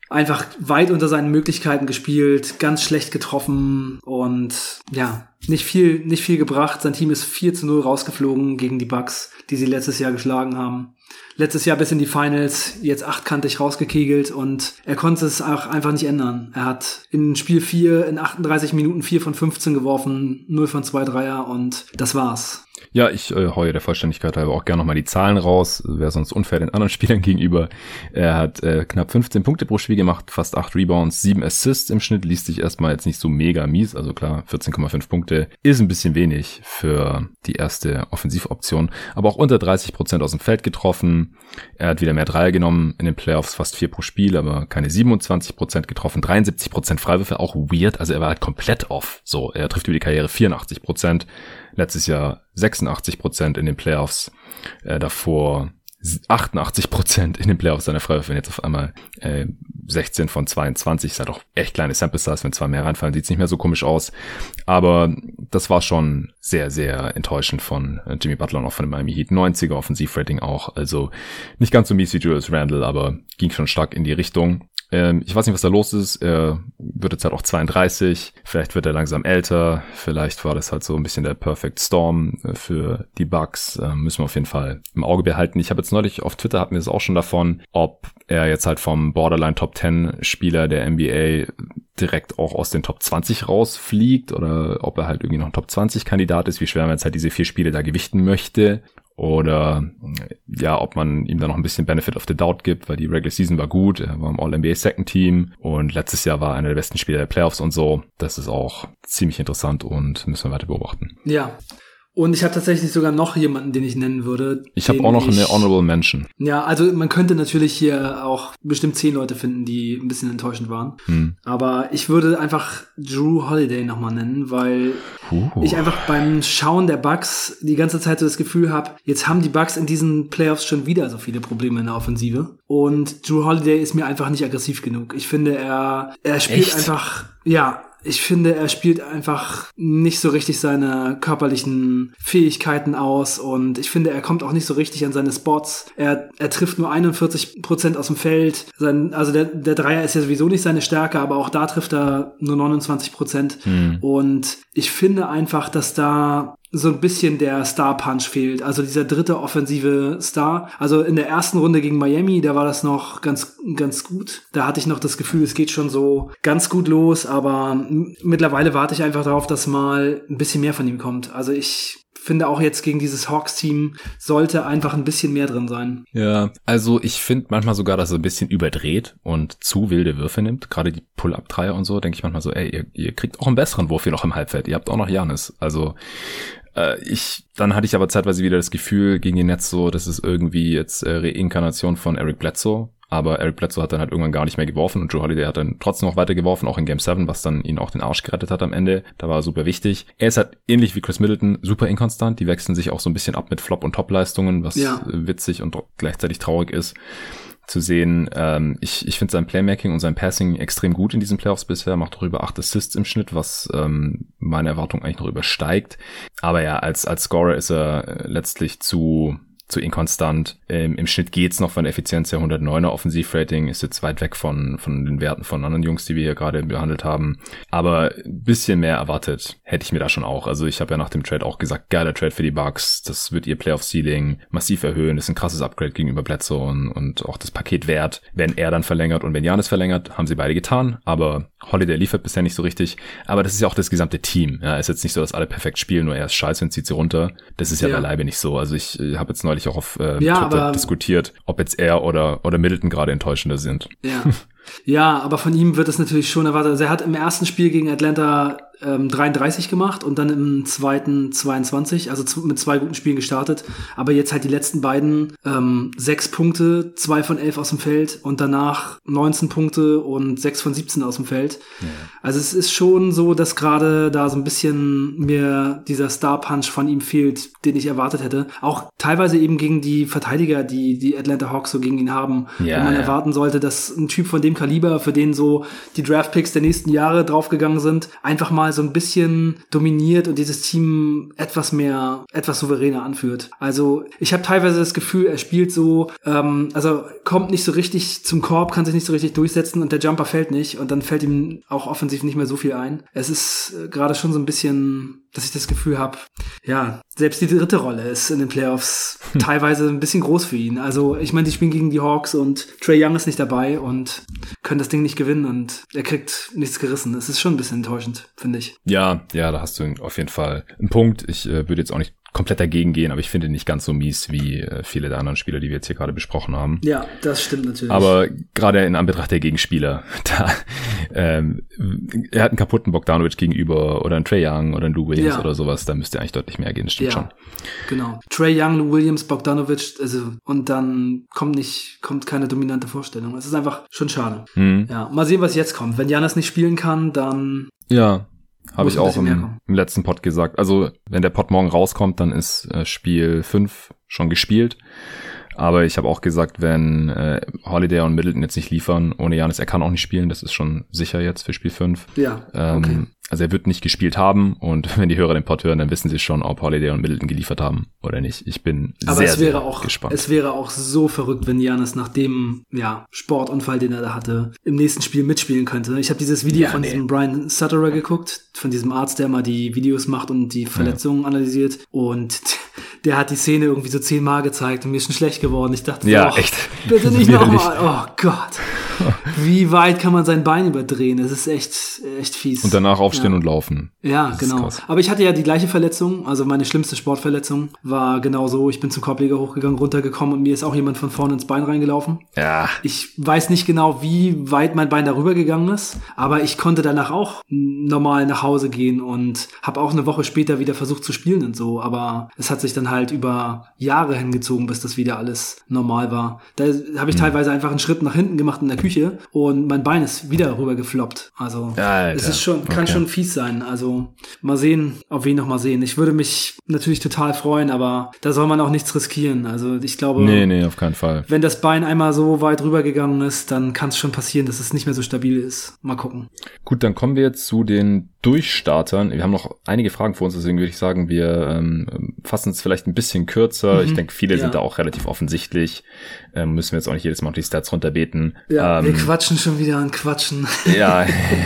einfach weit unter seinen Möglichkeiten gespielt, ganz schlecht getroffen und ja, nicht viel, nicht viel gebracht. Sein Team ist vier zu null rausgeflogen gegen die Bucks, die sie letztes Jahr geschlagen haben. Letztes Jahr bis in die Finals, jetzt achtkantig rausgekegelt und er konnte es auch einfach nicht ändern. Er hat in Spiel vier in achtunddreißig Minuten vier von fünfzehn geworfen, null von zwei Dreier und das war's. Ja, ich äh, heue der Vollständigkeit halber auch gerne nochmal die Zahlen raus. Wäre sonst unfair den anderen Spielern gegenüber. Er hat äh, knapp fünfzehn Punkte pro Spiel gemacht, fast acht Rebounds, sieben Assists im Schnitt. Liest sich erstmal jetzt nicht so mega mies. Also klar, vierzehn Komma fünf Punkte ist ein bisschen wenig für die erste Offensivoption. Aber auch unter dreißig Prozent aus dem Feld getroffen. Er hat wieder mehr Dreier genommen in den Playoffs, fast vier pro Spiel, aber keine siebenundzwanzig Prozent getroffen. dreiundsiebzig Prozent Freiwürfe, auch weird. Also er war halt komplett off. So, er trifft über die Karriere vierundachtzig Prozent. Letztes Jahr sechsundachtzig Prozent in den Playoffs, äh, davor achtundachtzig Prozent in den Playoffs seiner Freiwürfe, jetzt auf einmal äh, sechzehn von zweiundzwanzig, ist halt auch echt kleine Sample Size, wenn zwei mehr reinfallen, sieht's nicht mehr so komisch aus, aber das war schon sehr, sehr enttäuschend von äh, Jimmy Butler und auch von dem Miami Heat, neunziger Offensivrating auch, also nicht ganz so mies wie Julius Randle, aber ging schon stark in die Richtung. Ähm, ich weiß nicht, was da los ist. Er wird jetzt halt auch zweiunddreißig. Vielleicht wird er langsam älter. Vielleicht war das halt so ein bisschen der Perfect Storm für die Bucks. Ähm, müssen wir auf jeden Fall im Auge behalten. Ich habe jetzt neulich auf Twitter, hatten wir es auch schon davon, ob er jetzt halt vom Borderline Top zehn Spieler der N B A direkt auch aus den Top zwanzig rausfliegt oder ob er halt irgendwie noch ein Top zwanzig Kandidat ist, wie schwer man jetzt halt diese vier Spiele da gewichten möchte. Oder ja, ob man ihm da noch ein bisschen Benefit of the Doubt gibt, weil die Regular Season war gut, er war im All-N B A Second Team und letztes Jahr war einer der besten Spieler der Playoffs und so. Das ist auch ziemlich interessant und müssen wir weiter beobachten. Ja. Und ich habe tatsächlich sogar noch jemanden, den ich nennen würde. Ich habe auch noch ich, eine Honorable Mention. Ja, also man könnte natürlich hier auch bestimmt zehn Leute finden, die ein bisschen enttäuschend waren. Hm. Aber ich würde einfach Jrue Holiday nochmal nennen, weil uh. ich einfach beim Schauen der Bucks die ganze Zeit so das Gefühl habe, jetzt haben die Bucks in diesen Playoffs schon wieder so viele Probleme in der Offensive. Und Jrue Holiday ist mir einfach nicht aggressiv genug. Ich finde, er, er spielt Echt? einfach, ja, Ich finde, er spielt einfach nicht so richtig seine körperlichen Fähigkeiten aus und ich finde, er kommt auch nicht so richtig an seine Spots. Er, er trifft nur einundvierzig Prozent aus dem Feld. Sein, also der, der Dreier ist ja sowieso nicht seine Stärke, aber auch da trifft er nur neunundzwanzig Prozent. Hm. Und ich finde einfach, dass da so ein bisschen der Star-Punch fehlt. Also dieser dritte offensive Star. Also in der ersten Runde gegen Miami, da war das noch ganz ganz gut. Da hatte ich noch das Gefühl, es geht schon so ganz gut los, aber m- mittlerweile warte ich einfach darauf, dass mal ein bisschen mehr von ihm kommt. Also ich finde auch jetzt gegen dieses Hawks-Team sollte einfach ein bisschen mehr drin sein. Ja, also ich finde manchmal sogar, dass er ein bisschen überdreht und zu wilde Würfe nimmt. Gerade die Pull-Up-Dreier und so, denke ich manchmal so, ey, ihr, ihr kriegt auch einen besseren Wurf hier noch im Halbfeld. Ihr habt auch noch Giannis. Also äh, ich, dann hatte ich aber zeitweise wieder das Gefühl gegen die Nets so, das ist irgendwie jetzt äh, Reinkarnation von Eric Bledsoe. Aber Eric Bledsoe hat dann halt irgendwann gar nicht mehr geworfen und Jrue Holiday hat dann trotzdem noch weiter geworfen, auch in Game sieben, was dann ihn auch den Arsch gerettet hat am Ende. Da war er super wichtig. Er ist halt ähnlich wie Chris Middleton super inkonstant. Die wechseln sich auch so ein bisschen ab mit Flop- und Top-Leistungen, was ja. witzig und gleichzeitig traurig ist zu sehen. Ähm, ich ich finde sein Playmaking und sein Passing extrem gut in diesen Playoffs bisher. Macht doch über acht Assists im Schnitt, was ähm, meine Erwartung eigentlich noch übersteigt. Aber ja, als als Scorer ist er letztlich zu zu inkonstant. Ähm, Im Schnitt geht's noch von der Effizienz her. hundertneuner Offensivrating ist jetzt weit weg von von den Werten von anderen Jungs, die wir hier gerade behandelt haben. Aber ein bisschen mehr erwartet hätte ich mir da schon auch. Also ich habe ja nach dem Trade auch gesagt, geiler Trade für die Bucks. Das wird ihr Playoff-Ceiling massiv erhöhen. Das ist ein krasses Upgrade gegenüber Bledsoe und, und auch das Paket wert. Wenn er dann verlängert und wenn Giannis verlängert, haben sie beide getan. Aber Holiday liefert bisher nicht so richtig. Aber das ist ja auch das gesamte Team. Ja, ist jetzt nicht so, dass alle perfekt spielen, nur er ist scheiße und zieht sie runter. Das ist ja, ja. beileibe nicht so. Also ich äh, habe jetzt neulich auch auf äh, ja, Twitter aber diskutiert, ob jetzt er oder oder Middleton gerade enttäuschender sind. Ja. Ja, aber von ihm wird es natürlich schon erwartet. Also er hat im ersten Spiel gegen Atlanta ähm, dreiunddreißig gemacht und dann im zweiten zweiundzwanzig, also z- mit zwei guten Spielen gestartet. Aber jetzt halt die letzten beiden ähm, sechs Punkte, zwei von elf aus dem Feld und danach neunzehn Punkte und sechs von siebzehn aus dem Feld. Ja. Also es ist schon so, dass gerade da so ein bisschen mir dieser Star-Punch von ihm fehlt, den ich erwartet hätte. Auch teilweise eben gegen die Verteidiger, die die Atlanta Hawks so gegen ihn haben. Ja, wo man ja. erwarten sollte, dass ein Typ von dem Kaliber, für den so die Draftpicks der nächsten Jahre draufgegangen sind, einfach mal mal so ein bisschen dominiert und dieses Team etwas mehr, etwas souveräner anführt. Also ich habe teilweise das Gefühl, er spielt so, ähm, also kommt nicht so richtig zum Korb, kann sich nicht so richtig durchsetzen und der Jumper fällt nicht und dann fällt ihm auch offensiv nicht mehr so viel ein. Es ist äh, gerade schon so ein bisschen, dass ich das Gefühl habe, ja, selbst die dritte Rolle ist in den Playoffs hm. teilweise ein bisschen groß für ihn. Also ich meine, die spielen gegen die Hawks und Trae Young ist nicht dabei und können das Ding nicht gewinnen und er kriegt nichts gerissen. Es ist schon ein bisschen enttäuschend, finde ich. Ja, ja, da hast du auf jeden Fall einen Punkt. Ich äh, würde jetzt auch nicht komplett dagegen gehen, aber ich finde ihn nicht ganz so mies wie äh, viele der anderen Spieler, die wir jetzt hier gerade besprochen haben. Ja, das stimmt natürlich. Aber gerade in Anbetracht der Gegenspieler, da ähm, er hat einen kaputten Bogdanovic gegenüber oder einen Trae Young oder einen Lou Williams ja. oder sowas, da müsste eigentlich deutlich mehr gehen, das stimmt ja, schon. Genau. Trae Young, Lou Williams, Bogdanovic, also und dann kommt nicht, kommt keine dominante Vorstellung. Es ist einfach schon schade. Mhm. Ja, mal sehen, was jetzt kommt. Wenn Giannis nicht spielen kann, dann ja. Habe ich auch im, im letzten Pod gesagt. Also, wenn der Pod morgen rauskommt, dann ist äh, Spiel fünf schon gespielt. Aber ich habe auch gesagt, wenn äh, Holiday und Middleton jetzt nicht liefern, ohne Giannis, er kann auch nicht spielen. Das ist schon sicher jetzt für Spiel fünf. Ja, okay. Ähm, also er wird nicht gespielt haben. Und wenn die Hörer den Pod hören, dann wissen sie schon, ob Holiday und Middleton geliefert haben oder nicht. Ich bin Aber sehr, es wäre sehr auch, gespannt. Es wäre auch so verrückt, wenn Giannis nach dem ja, Sportunfall, den er da hatte, im nächsten Spiel mitspielen könnte. Ich habe dieses Video ja, von nee. diesem Brian Sutterer geguckt, von diesem Arzt, der mal die Videos macht und die Verletzungen ja. analysiert. Und der hat die Szene irgendwie so zehnmal gezeigt und mir ist schon schlecht geworden. Ich dachte, ja, oh, echt. bitte nicht nochmal. Oh Gott. Wie weit kann man sein Bein überdrehen? Das ist echt, echt fies. Und danach aufstehen ja. und laufen. Ja, genau. Aber ich hatte ja die gleiche Verletzung. Also meine schlimmste Sportverletzung war genau so. Ich bin zum Korbleger hochgegangen, runtergekommen und mir ist auch jemand von vorne ins Bein reingelaufen. Ja. Ich weiß nicht genau, wie weit mein Bein darüber gegangen ist, aber ich konnte danach auch normal nach Hause gehen und habe auch eine Woche später wieder versucht zu spielen und so. Aber es hat sich dann halt über Jahre hingezogen, bis das wieder alles normal war. Da habe ich mhm. teilweise einfach einen Schritt nach hinten gemacht in der Küche und mein Bein ist wieder rüber gefloppt. Also Alter. es ist schon, kann okay. schon fies sein. Also mal sehen, ob wir ihn noch mal sehen. Ich würde mich natürlich total freuen, aber da soll man auch nichts riskieren. Also ich glaube, nee, nee, auf keinen Fall. Wenn das Bein einmal so weit rübergegangen ist, dann kann es schon passieren, dass es nicht mehr so stabil ist. Mal gucken. Gut, dann kommen wir jetzt zu den Durchstartern. Wir haben noch einige Fragen vor uns, deswegen würde ich sagen, wir ähm, fassen es vielleicht ein bisschen kürzer. Mhm. Ich denke, viele ja. sind da auch relativ offensichtlich. Ähm, müssen wir jetzt auch nicht jedes Mal auf die Stats runterbeten. Ja, ähm, wir quatschen schon wieder an Quatschen. Ja.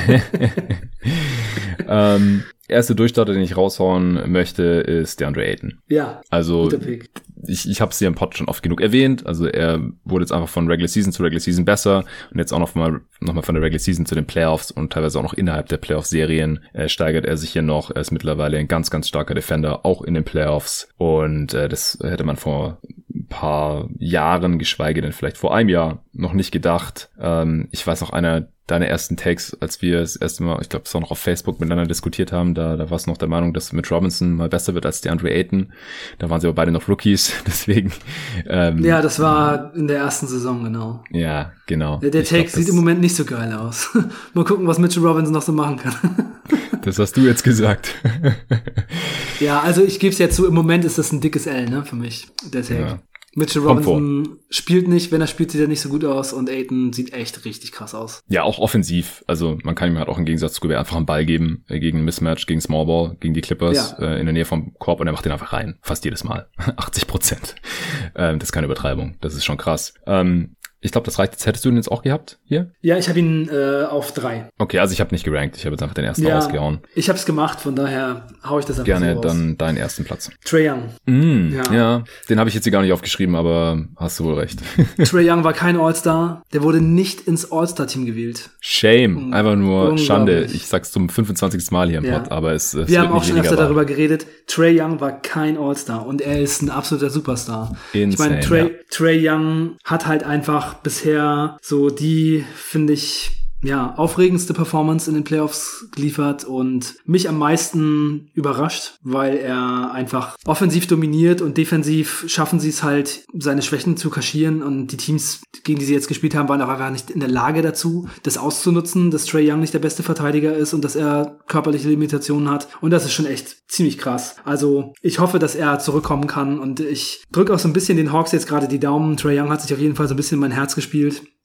ähm, erste Durchstarter, den ich raushauen möchte, ist DeAndre Ayton. Ja, also guter Pick. ich, ich habe es hier im Pod schon oft genug erwähnt. Also er wurde jetzt einfach von Regular Season zu Regular Season besser und jetzt auch noch mal, noch mal von der Regular Season zu den Playoffs und teilweise auch noch innerhalb der Playoff-Serien äh, steigert er sich hier noch. Er ist mittlerweile ein ganz, ganz starker Defender, auch in den Playoffs und äh, das hätte man vor ein paar Jahren, geschweige denn vielleicht vor einem Jahr, noch nicht gedacht. Ähm, ich weiß noch, einer deine ersten Takes, als wir das erste Mal, ich glaube, es war noch auf Facebook miteinander diskutiert haben, da, da warst du noch der Meinung, dass Mitch Robinson mal besser wird als DeAndre Ayton. Da waren sie aber beide noch Rookies, deswegen. Ähm, ja, das war in der ersten Saison, genau. Ja, genau. Der, der Take glaub, sieht im Moment nicht so geil aus. Mal gucken, was Mitchell Robinson noch so machen kann. Das hast du jetzt gesagt. Ja, also ich gebe es ja zu, im Moment ist das ein dickes L, ne, für mich, der Take. Ja. Mitchell Robinson spielt nicht, wenn er spielt, sieht er nicht so gut aus und Ayton sieht echt richtig krass aus. Ja, auch offensiv. Also man kann ihm halt auch im Gegensatz zu Gobert einfach einen Ball geben äh, gegen ein Mismatch, gegen Small Ball, gegen die Clippers ja. äh, in der Nähe vom Korb und er macht den einfach rein. Fast jedes Mal. achtzig Prozent. Ähm, das ist keine Übertreibung. Das ist schon krass. Ähm, Ich glaube, das reicht jetzt. Hättest du ihn jetzt auch gehabt hier? Ja, ich habe ihn äh, auf drei. Okay, also ich habe nicht gerankt. Ich habe jetzt einfach den ersten ja, rausgehauen. Ich habe es gemacht, von daher hau ich das einfach Gerne so raus. Dann deinen ersten Platz. Trae Young. Mm, ja. ja, den habe ich jetzt hier gar nicht aufgeschrieben, aber hast du wohl recht. Trae Young war kein All-Star. Der wurde nicht ins All-Star-Team gewählt. Shame. Einfach nur Schande. Ich sag's zum fünfundzwanzigsten Mal hier im ja. Pod, aber es, es Wir wird haben auch schon öfter wahr. darüber geredet. Trae Young war kein All-Star und er ist ein absoluter Superstar. Insane, ich meine, Trae, ja. Trae Young hat halt einfach bisher so die, finde ich, ja, aufregendste Performance in den Playoffs geliefert und mich am meisten überrascht, weil er einfach offensiv dominiert und defensiv schaffen sie es halt, seine Schwächen zu kaschieren und die Teams, gegen die sie jetzt gespielt haben, waren auch einfach nicht in der Lage dazu, das auszunutzen, dass Trae Young nicht der beste Verteidiger ist und dass er körperliche Limitationen hat und das ist schon echt ziemlich krass. Also ich hoffe, dass er zurückkommen kann und ich drücke auch so ein bisschen den Hawks jetzt gerade die Daumen. Trae Young hat sich auf jeden Fall so ein bisschen in mein Herz gespielt.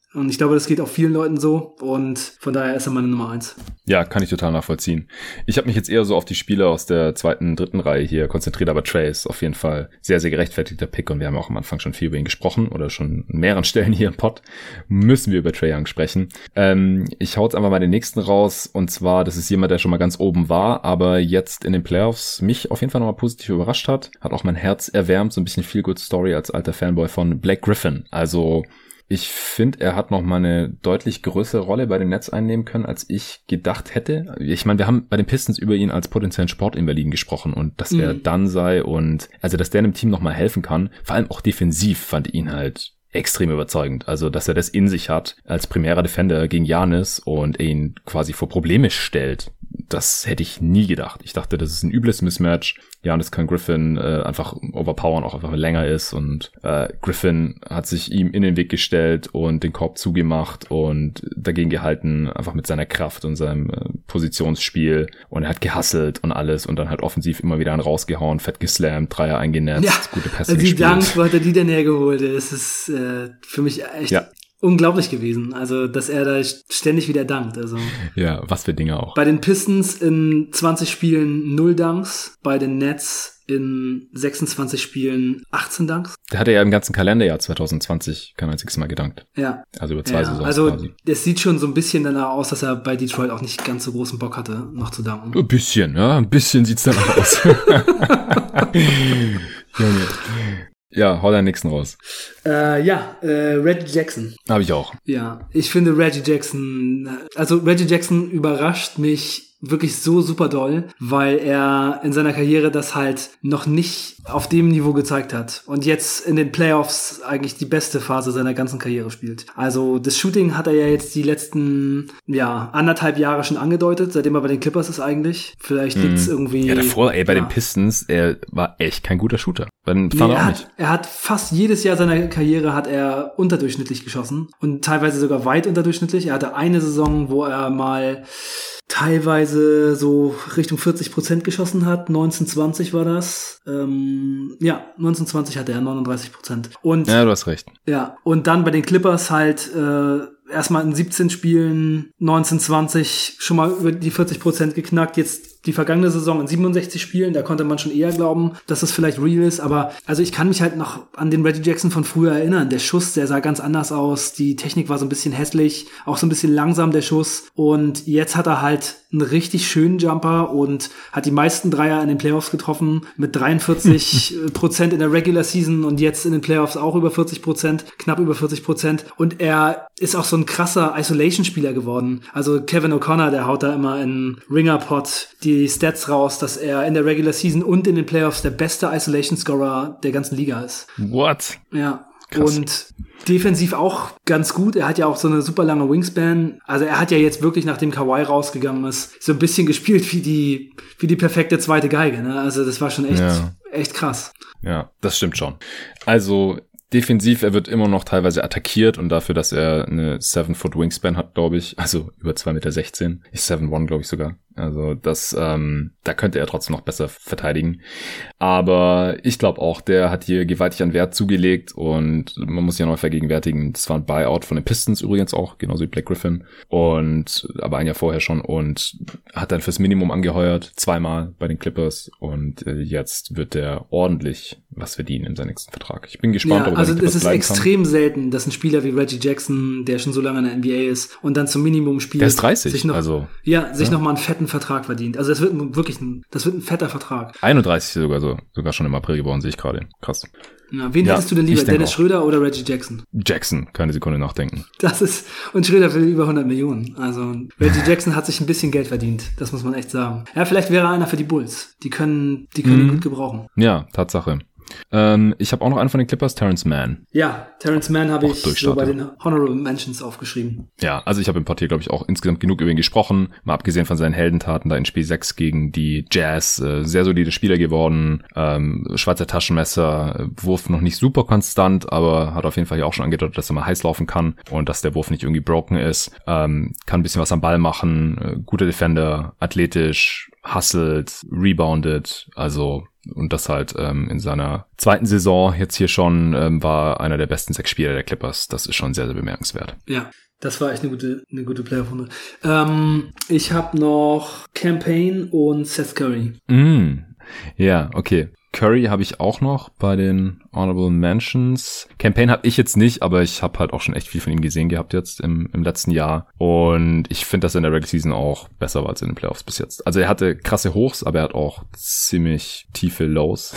Und ich glaube, das geht auch vielen Leuten so. Und von daher ist er meine Nummer eins. Ja, kann ich total nachvollziehen. Ich habe mich jetzt eher so auf die Spieler aus der zweiten, dritten Reihe hier konzentriert, aber Trae ist auf jeden Fall sehr, sehr gerechtfertigter Pick und wir haben auch am Anfang schon viel über ihn gesprochen oder schon an mehreren Stellen hier im Pod müssen wir über Trae Young sprechen. Ähm, ich hau jetzt einfach mal den nächsten raus und zwar, das ist jemand, der schon mal ganz oben war, aber jetzt in den Playoffs mich auf jeden Fall nochmal positiv überrascht hat, hat auch mein Herz erwärmt, so ein bisschen Feel-Good-Story als alter Fanboy von Blake Griffin. Also ich finde, er hat noch mal eine deutlich größere Rolle bei den Nets einnehmen können, als ich gedacht hätte. Ich meine, wir haben bei den Pistons über ihn als potenziellen Sportinvaliden gesprochen und dass er mhm. dann sei und also, dass der einem Team noch mal helfen kann. Vor allem auch defensiv fand ich ihn halt extrem überzeugend. Also, dass er das in sich hat als primärer Defender gegen Giannis und ihn quasi vor Probleme stellt. Das hätte ich nie gedacht. Ich dachte, das ist ein übles Mismatch. Giannis kann Griffin äh, einfach overpowern, auch einfach länger ist und äh, Griffin hat sich ihm in den Weg gestellt und den Korb zugemacht und dagegen gehalten, einfach mit seiner Kraft und seinem äh, Positionsspiel und er hat gehustelt und alles und dann halt offensiv immer wieder einen rausgehauen, fett geslammt, Dreier eingenetzt, ja, gute Pässe also die gespielt. Dank, wo hat er die denn hergeholt? Das ist äh, für mich echt ja. unglaublich gewesen, also dass er da ständig wieder dankt. Also ja, was für Dinge auch. Bei den Pistons in zwanzig Spielen null Dunks, bei den Nets in sechsundzwanzig Spielen achtzehn Dunks. Der hatte ja im ganzen Kalenderjahr zwanzig zwanzig kein einziges Mal gedankt. Ja. Also über zwei ja, Saisons also quasi. Es sieht schon so ein bisschen danach aus, dass er bei Detroit auch nicht ganz so großen Bock hatte, noch zu danken. Ein bisschen, ja, ein bisschen sieht's danach aus. Junge. Ja, hau deinen nächsten raus. Äh, ja, äh, Reggie Jackson. Habe ich auch. Ja, ich finde Reggie Jackson, also Reggie Jackson überrascht mich wirklich so super doll, weil er in seiner Karriere das halt noch nicht auf dem Niveau gezeigt hat und jetzt in den Playoffs eigentlich die beste Phase seiner ganzen Karriere spielt. Also das Shooting hat er ja jetzt die letzten, ja, anderthalb Jahre schon angedeutet, seitdem er bei den Clippers ist eigentlich. Vielleicht liegt's hm. irgendwie... Ja, davor, ey, bei ja. den Pistons, er war echt kein guter Shooter. Bei den Thunder nee, er auch hat, nicht. Er hat fast jedes Jahr seiner Karriere hat er unterdurchschnittlich geschossen und teilweise sogar weit unterdurchschnittlich. Er hatte eine Saison, wo er mal teilweise so Richtung vierzig Prozent geschossen hat. neunzehn zwanzig war das. Ähm, ja, neunzehn zwanzig hatte er neununddreißig Prozent. Und ja, du hast recht. Ja, und dann bei den Clippers halt äh, erstmal in siebzehn Spielen neunzehn zwanzig schon mal über die vierzig Prozent geknackt. Jetzt die vergangene Saison in siebenundsechzig Spielen, da konnte man schon eher glauben, dass das vielleicht real ist, aber also ich kann mich halt noch an den Reggie Jackson von früher erinnern. Der Schuss, der sah ganz anders aus, die Technik war so ein bisschen hässlich, auch so ein bisschen langsam der Schuss und jetzt hat er halt einen richtig schönen Jumper und hat die meisten Dreier in den Playoffs getroffen mit dreiundvierzig Prozent in der Regular Season und jetzt in den Playoffs auch über vierzig Prozent, knapp über vierzig Prozent und er ist auch so ein krasser Isolation-Spieler geworden. Also Kevin O'Connor, der haut da immer in Ringer-Pod die Stats raus, dass er in der Regular Season und in den Playoffs der beste Isolation-Scorer der ganzen Liga ist. What? Ja. Krass. Und defensiv auch ganz gut. Er hat ja auch so eine super lange Wingspan. Also er hat ja jetzt wirklich, nachdem Kawhi rausgegangen ist, so ein bisschen gespielt wie die, wie die perfekte zweite Geige, ne? Also das war schon echt, ja. echt krass. Ja, das stimmt schon. Also defensiv, er wird immer noch teilweise attackiert und dafür, dass er eine seven foot Wingspan hat, glaube ich, also über zwei Meter sechzehn, ich seven one, glaube ich sogar. Also das, ähm, da könnte er trotzdem noch besser verteidigen. Aber ich glaube auch, der hat hier gewaltig an Wert zugelegt und man muss sich ja noch vergegenwärtigen, das war ein Buyout von den Pistons übrigens auch, genauso wie Blake Griffin. Und aber ein Jahr vorher schon und hat dann fürs Minimum angeheuert, zweimal bei den Clippers und äh, jetzt wird er ordentlich was verdienen in seinem nächsten Vertrag. Ich bin gespannt, ja, ob er also es ist bleiben extrem kann. selten, dass ein Spieler wie Reggie Jackson, der schon so lange in der N B A ist und dann zum Minimum spielt, der ist dreißig, sich noch, also ja, sich ja. noch mal einen fetten Vertrag verdient. Also das wird wirklich ein, das wird ein fetter Vertrag. einunddreißig sogar so, sogar schon im April geboren, sehe ich gerade. Krass. Ja, wen ja, hättest du denn lieber, Dennis auch. Schröder oder Reggie Jackson? Jackson, keine Sekunde nachdenken. Das ist, und Schröder will über hundert Millionen. Also Reggie Jackson hat sich ein bisschen Geld verdient, das muss man echt sagen. Ja, vielleicht wäre er einer für die Bulls. Die können, die können mhm. ihn gut gebrauchen. Ja, Tatsache. Ähm, ich habe auch noch einen von den Clippers, Terrence Mann. Ja, Terrence Mann habe ich so bei den Honorable Mentions aufgeschrieben. Ja, also ich habe im Portier, glaube ich, auch insgesamt genug über ihn gesprochen. Mal abgesehen von seinen Heldentaten da in Spiel sechs gegen die Jazz. Äh, sehr solide Spieler geworden. Ähm, Schweizer Taschenmesser, Wurf noch nicht super konstant, aber hat auf jeden Fall hier auch schon angedeutet, dass er mal heiß laufen kann und dass der Wurf nicht irgendwie broken ist. Ähm, kann ein bisschen was am Ball machen. Äh, guter Defender, athletisch, hustelt, reboundet. Also und das halt ähm, in seiner zweiten Saison jetzt hier schon ähm, war einer der besten sechs Spieler der Clippers. Das ist schon sehr, sehr bemerkenswert. Ja, das war echt eine gute, eine gute Playoff-Runde. Ähm, ich habe noch Campaign und Seth Curry. Mm, ja, okay. Curry habe ich auch noch bei den Honorable Mentions. Campaign habe ich jetzt nicht, aber ich habe halt auch schon echt viel von ihm gesehen gehabt jetzt im, im letzten Jahr. Und ich finde, dass er in der Regular Season auch besser war als in den Playoffs bis jetzt. Also er hatte krasse Hochs, aber er hat auch ziemlich tiefe Lows.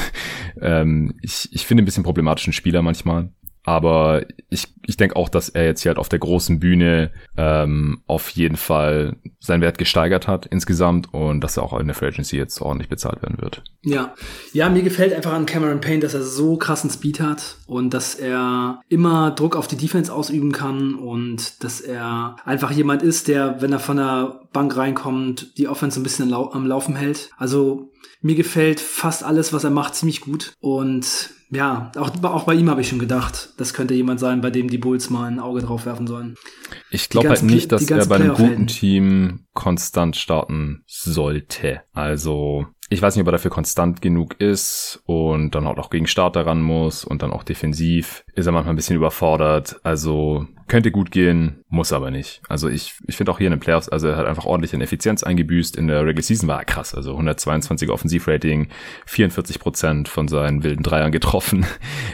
ähm, ich, ich finde ein bisschen problematischen Spieler manchmal. Aber ich ich denke auch, dass er jetzt hier halt auf der großen Bühne ähm, auf jeden Fall seinen Wert gesteigert hat insgesamt und dass er auch in der Free Agency jetzt ordentlich bezahlt werden wird. Ja, ja, mir gefällt einfach an Cameron Payne, dass er so krassen Speed hat und dass er immer Druck auf die Defense ausüben kann und dass er einfach jemand ist, der, wenn er von der Bank reinkommt, die Offense ein bisschen am Laufen hält. Also mir gefällt fast alles, was er macht, ziemlich gut und ja, auch, auch bei ihm habe ich schon gedacht, das könnte jemand sein, bei dem die Bulls mal ein Auge drauf werfen sollen. Ich glaube halt nicht, dass er bei einem guten Team konstant starten sollte. Also ich weiß nicht, ob er dafür konstant genug ist und dann auch gegen Starter ran muss und dann auch defensiv ist er manchmal ein bisschen überfordert. Also könnte gut gehen, muss aber nicht. Also ich ich finde auch hier in den Playoffs, also er hat einfach ordentlich an Effizienz eingebüßt. In der Regular Season war er krass, also hundertzweiundzwanziger Offensivrating, vierundvierzig Prozent von seinen wilden Dreiern getroffen,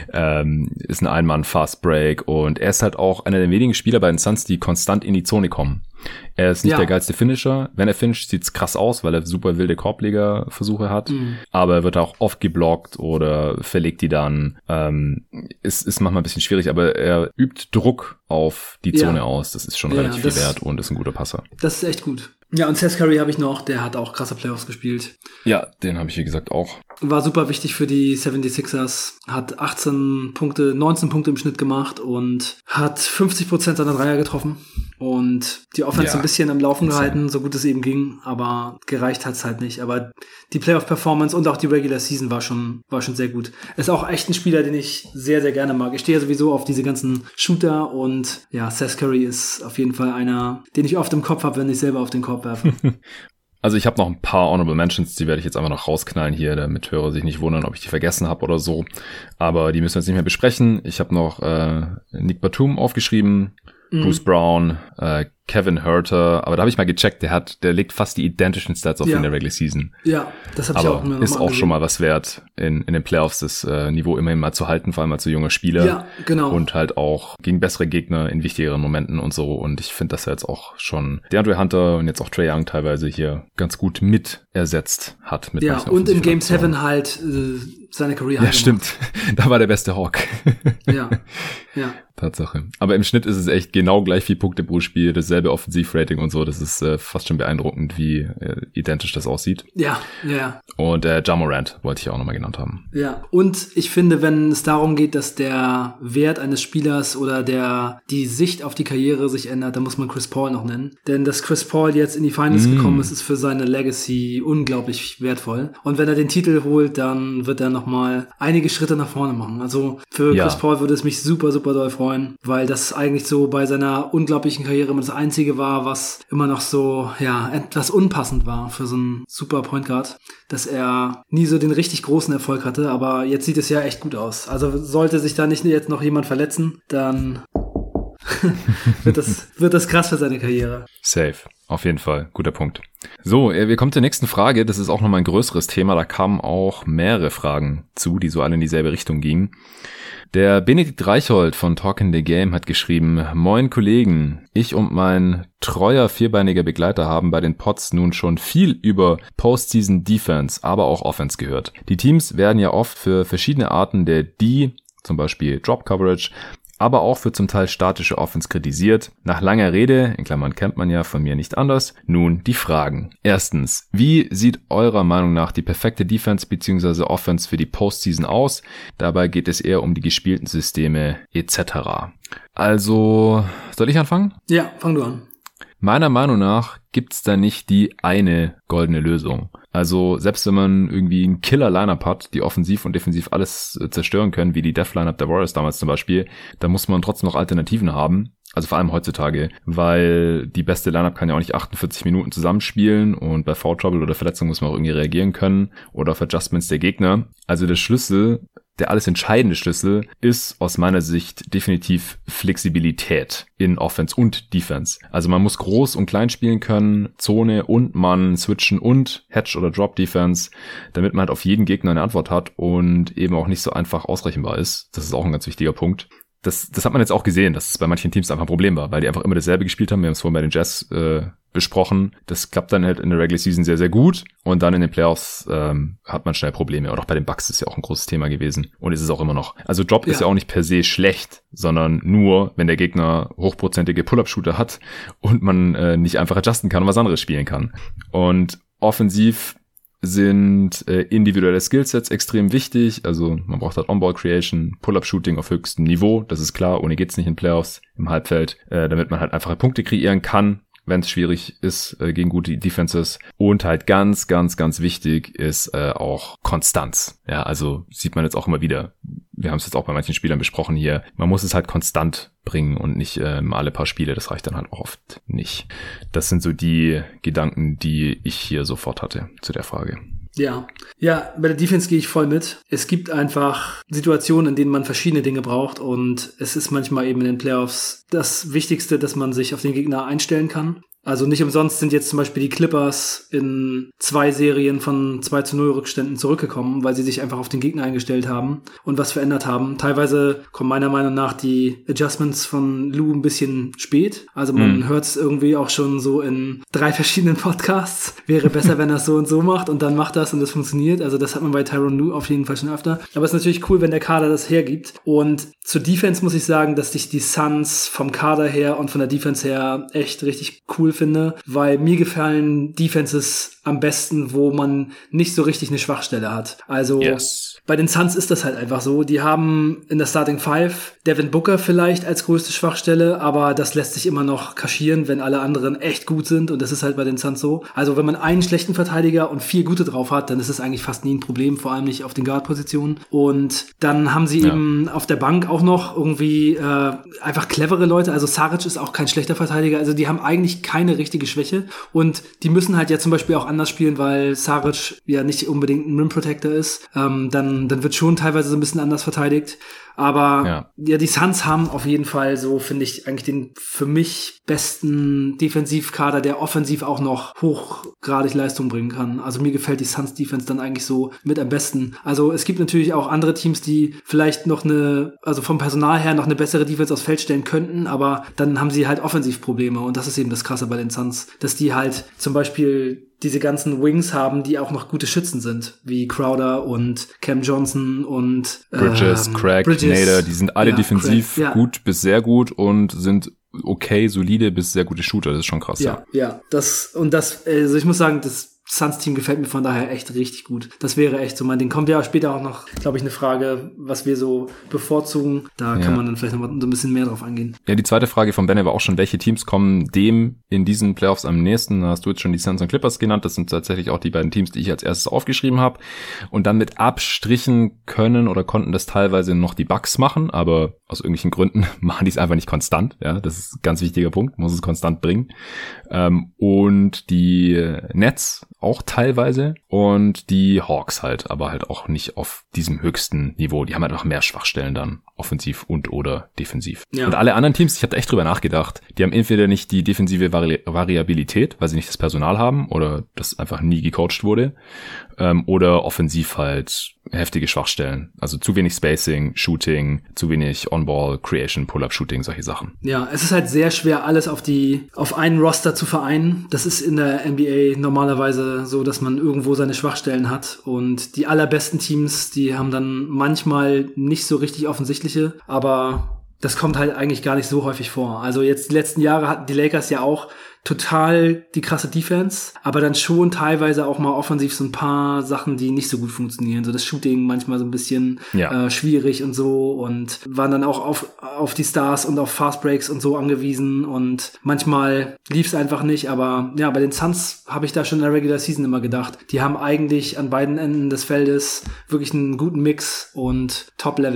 ähm, ist ein Ein-Mann-Fast-Break und er ist halt auch einer der wenigen Spieler bei den Suns, die konstant in die Zone kommen. Er ist nicht ja. der geilste Finisher. Wenn er finisht, sieht's krass aus, weil er super wilde Korblegerversuche hat. Mhm. Aber er wird auch oft geblockt oder verlegt die dann. Ähm, ist, ist manchmal ein bisschen schwierig, aber er übt Druck auf die Zone ja. aus. Das ist schon ja, relativ viel wert und ist ein guter Passer. Das ist echt gut. Ja, und Seth Curry habe ich noch, der hat auch krasse Playoffs gespielt. Ja, den habe ich wie gesagt auch. War super wichtig für die seventy-sixers, hat achtzehn Punkte, neunzehn Punkte im Schnitt gemacht und hat fünfzig Prozent seiner Dreier getroffen und die Offense ja, ein bisschen am Laufen gehalten, so gut es eben ging, aber gereicht hat's halt nicht. Aber die Playoff-Performance und auch die Regular Season war schon war schon sehr gut. Ist auch echt ein Spieler, den ich sehr, sehr gerne mag. Ich stehe ja sowieso auf diese ganzen Shooter und ja, Seth Curry ist auf jeden Fall einer, den ich oft im Kopf habe, wenn ich selber auf den Korb werfe. Also ich habe noch ein paar Honorable Mentions, die werde ich jetzt einfach noch rausknallen hier, damit Hörer sich nicht wundern, ob ich die vergessen habe oder so. Aber die müssen wir jetzt nicht mehr besprechen. Ich habe noch äh, Nick Batum aufgeschrieben, mhm. Bruce Brown, äh, Kevin Huerter, aber da habe ich mal gecheckt, der hat, der legt fast die identischen Stats auf ja. in der Regular Season. Ja, das habe ich auch immer. Ist auch schon mal was wert, in in den Playoffs das äh, Niveau immerhin mal zu halten, vor allem als so junger Spieler. Ja, genau. Und halt auch gegen bessere Gegner in wichtigeren Momenten und so. Und ich finde, dass er jetzt auch schon DeAndre Hunter und jetzt auch Trae Young teilweise hier ganz gut mit ersetzt hat. Mit ja, und im Game seven halt äh, seine Career. Ja, stimmt. Da war der beste Hawk. Ja, ja. Tatsache. Aber im Schnitt ist es echt genau gleich viel Punkte pro Spiel, dasselbe Offensivrating und so. Das ist äh, fast schon beeindruckend, wie äh, identisch das aussieht. Ja, ja. Und äh, Ja Morant wollte ich auch nochmal genannt haben. Ja, und ich finde, wenn es darum geht, dass der Wert eines Spielers oder der die Sicht auf die Karriere sich ändert, dann muss man Chris Paul noch nennen. Denn dass Chris Paul jetzt in die Finals mm. gekommen ist, ist für seine Legacy unglaublich wertvoll. Und wenn er den Titel holt, dann wird er nochmal einige Schritte nach vorne machen. Also für ja. Chris Paul würde es mich super, super doll freuen, weil das eigentlich so bei seiner unglaublichen Karriere immer das Einzige war, was immer noch so, ja, etwas unpassend war für so einen super Point Guard, dass er nie so den richtig großen Erfolg hatte, aber jetzt sieht es ja echt gut aus. Also sollte sich da nicht jetzt noch jemand verletzen, dann wird das, wird das krass für seine Karriere. Safe. Auf jeden Fall. Guter Punkt. So, wir kommen zur nächsten Frage. Das ist auch nochmal ein größeres Thema. Da kamen auch mehrere Fragen zu, die so alle in dieselbe Richtung gingen. Der Benedikt Reichhold von Talkin' the Game hat geschrieben: Moin Kollegen, ich und mein treuer vierbeiniger Begleiter haben bei den Pods nun schon viel über Postseason Defense, aber auch Offense gehört. Die Teams werden ja oft für verschiedene Arten der D, zum Beispiel Drop Coverage, aber auch für zum Teil statische Offense kritisiert. Nach langer Rede, in Klammern kennt man ja von mir nicht anders, nun die Fragen. Erstens, wie sieht eurer Meinung nach die perfekte Defense bzw. Offense für die Postseason aus? Dabei geht es eher um die gespielten Systeme et cetera. Also, soll ich anfangen? Ja, fang du an. Meiner Meinung nach gibt's da nicht die eine goldene Lösung. Also selbst wenn man irgendwie einen Killer-Lineup hat, die offensiv und defensiv alles zerstören können, wie die Death-Lineup der Warriors damals zum Beispiel, dann muss man trotzdem noch Alternativen haben. Also vor allem heutzutage, weil die beste Lineup kann ja auch nicht achtundvierzig Minuten zusammenspielen und bei Foul Trouble oder Verletzungen muss man auch irgendwie reagieren können oder auf Adjustments der Gegner. Also der Schlüssel, der alles entscheidende Schlüssel ist aus meiner Sicht definitiv Flexibilität in Offense und Defense. Also man muss groß und klein spielen können, Zone und Mann switchen und Hedge oder Drop Defense, damit man halt auf jeden Gegner eine Antwort hat und eben auch nicht so einfach ausrechenbar ist. Das ist auch ein ganz wichtiger Punkt. Das, das hat man jetzt auch gesehen, dass es bei manchen Teams einfach ein Problem war, weil die einfach immer dasselbe gespielt haben. Wir haben es vorhin bei den Jazz äh, besprochen. Das klappt dann halt in der Regular Season sehr, sehr gut und dann in den Playoffs ähm, hat man schnell Probleme. Oder auch bei den Bucks ist ja auch ein großes Thema gewesen und ist es auch immer noch. Also Drop ja. ist ja auch nicht per se schlecht, sondern nur, wenn der Gegner hochprozentige Pull-Up-Shooter hat und man äh, nicht einfach adjusten kann und was anderes spielen kann. Und offensiv sind äh, individuelle Skillsets extrem wichtig. Also man braucht halt On-Ball-Creation, Pull-Up-Shooting auf höchstem Niveau. Das ist klar, ohne geht's nicht in Playoffs im Halbfeld, äh, damit man halt einfache Punkte kreieren kann, wenn es schwierig ist äh, gegen gute Defenses. Und halt ganz, ganz, ganz wichtig ist äh, auch Konstanz. Ja, also sieht man jetzt auch immer wieder. Wir haben es jetzt auch bei manchen Spielern besprochen hier. Man muss es halt konstant bringen und nicht ähm, alle paar Spiele. Das reicht dann halt auch oft nicht. Das sind so die Gedanken, die ich hier sofort hatte zu der Frage. Ja, ja, bei der Defense gehe ich voll mit. Es gibt einfach Situationen, in denen man verschiedene Dinge braucht und es ist manchmal eben in den Playoffs das Wichtigste, dass man sich auf den Gegner einstellen kann. Also nicht umsonst sind jetzt zum Beispiel die Clippers in zwei Serien von zwei zu null Rückständen zurückgekommen, weil sie sich einfach auf den Gegner eingestellt haben und was verändert haben. Teilweise kommen meiner Meinung nach die Adjustments von Lou ein bisschen spät. Also man mhm. hört es irgendwie auch schon so in drei verschiedenen Podcasts. Wäre besser, wenn er es so und so macht und dann macht das und das funktioniert. Also das hat man bei Tyronn Lue auf jeden Fall schon öfter. Aber es ist natürlich cool, wenn der Kader das hergibt. Und zur Defense muss ich sagen, dass ich die Suns vom Kader her und von der Defense her echt richtig cool finde, weil mir gefallen Defenses am besten, wo man nicht so richtig eine Schwachstelle hat. Also yes. Bei den Suns ist das halt einfach so. Die haben in der Starting Five Devin Booker vielleicht als größte Schwachstelle, aber das lässt sich immer noch kaschieren, wenn alle anderen echt gut sind und das ist halt bei den Suns so. Also wenn man einen schlechten Verteidiger und vier gute drauf hat, dann ist es eigentlich fast nie ein Problem, vor allem nicht auf den Guard-Positionen. Und dann haben sie ja. eben auf der Bank auch noch irgendwie äh, einfach clevere Leute. Also Saric ist auch kein schlechter Verteidiger. Also die haben eigentlich keine richtige Schwäche und die müssen halt ja zum Beispiel auch anders spielen, weil Saric ja nicht unbedingt ein Rim Protector ist. Ähm, dann, dann wird schon teilweise so ein bisschen anders verteidigt. Aber ja. ja, die Suns haben auf jeden Fall so, finde ich, eigentlich den für mich besten Defensivkader, der offensiv auch noch hochgradig Leistung bringen kann. Also mir gefällt die Suns Defense dann eigentlich so mit am besten. Also es gibt natürlich auch andere Teams, die vielleicht noch eine, also vom Personal her noch eine bessere Defense aufs Feld stellen könnten, aber dann haben sie halt Offensivprobleme und das ist eben das Krasse bei den Suns, dass die halt zum Beispiel diese ganzen Wings haben, die auch noch gute Schützen sind, wie Crowder und Cam Johnson und Bridges, ähm, Craig, Bridges, Nader, die sind alle ja, defensiv Craig, ja. gut bis sehr gut und sind okay, solide bis sehr gute Shooter, das ist schon krass. Ja, ja, ja das und das, also ich muss sagen, das Suns-Team gefällt mir von daher echt richtig gut. Das wäre echt so mein Ding. Kommt ja später auch noch, glaube ich, eine Frage, was wir so bevorzugen. Da ja. kann man dann vielleicht noch so ein bisschen mehr drauf eingehen. Ja, die zweite Frage von Ben war auch schon, welche Teams kommen dem in diesen Playoffs am nächsten? Da hast du jetzt schon die Suns und Clippers genannt. Das sind tatsächlich auch die beiden Teams, die ich als erstes aufgeschrieben habe. Und dann mit Abstrichen können oder konnten das teilweise noch die Bucks machen, aber aus irgendwelchen Gründen machen die es einfach nicht konstant. Ja, das ist ein ganz wichtiger Punkt, muss es konstant bringen. Ähm, und die Nets auch teilweise und die Hawks halt, aber halt auch nicht auf diesem höchsten Niveau. Die haben halt noch mehr Schwachstellen dann, offensiv und oder defensiv. Ja. Und alle anderen Teams, ich habe da echt drüber nachgedacht, die haben entweder nicht die defensive Vari- Variabilität, weil sie nicht das Personal haben oder das einfach nie gecoacht wurde, ähm, oder offensiv halt heftige Schwachstellen. Also zu wenig Spacing, Shooting, zu wenig On-Ball, Creation, Pull-Up-Shooting, solche Sachen. Ja, es ist halt sehr schwer, alles auf die auf einen Roster zu vereinen. Das ist in der N B A normalerweise so, dass man irgendwo seine Schwachstellen hat. Und die allerbesten Teams, die haben dann manchmal nicht so richtig offensichtliche, aber das kommt halt eigentlich gar nicht so häufig vor. Also jetzt die letzten Jahre hatten die Lakers ja auch total die krasse Defense, aber dann schon teilweise auch mal offensiv so ein paar Sachen, die nicht so gut funktionieren. So das Shooting manchmal so ein bisschen ja. äh, schwierig und so und waren dann auch auf auf die Stars und auf Fast Breaks und so angewiesen und manchmal lief es einfach nicht, aber ja, bei den Suns habe ich da schon in der Regular Season immer gedacht, die haben eigentlich an beiden Enden des Feldes wirklich einen guten Mix und Top-Level.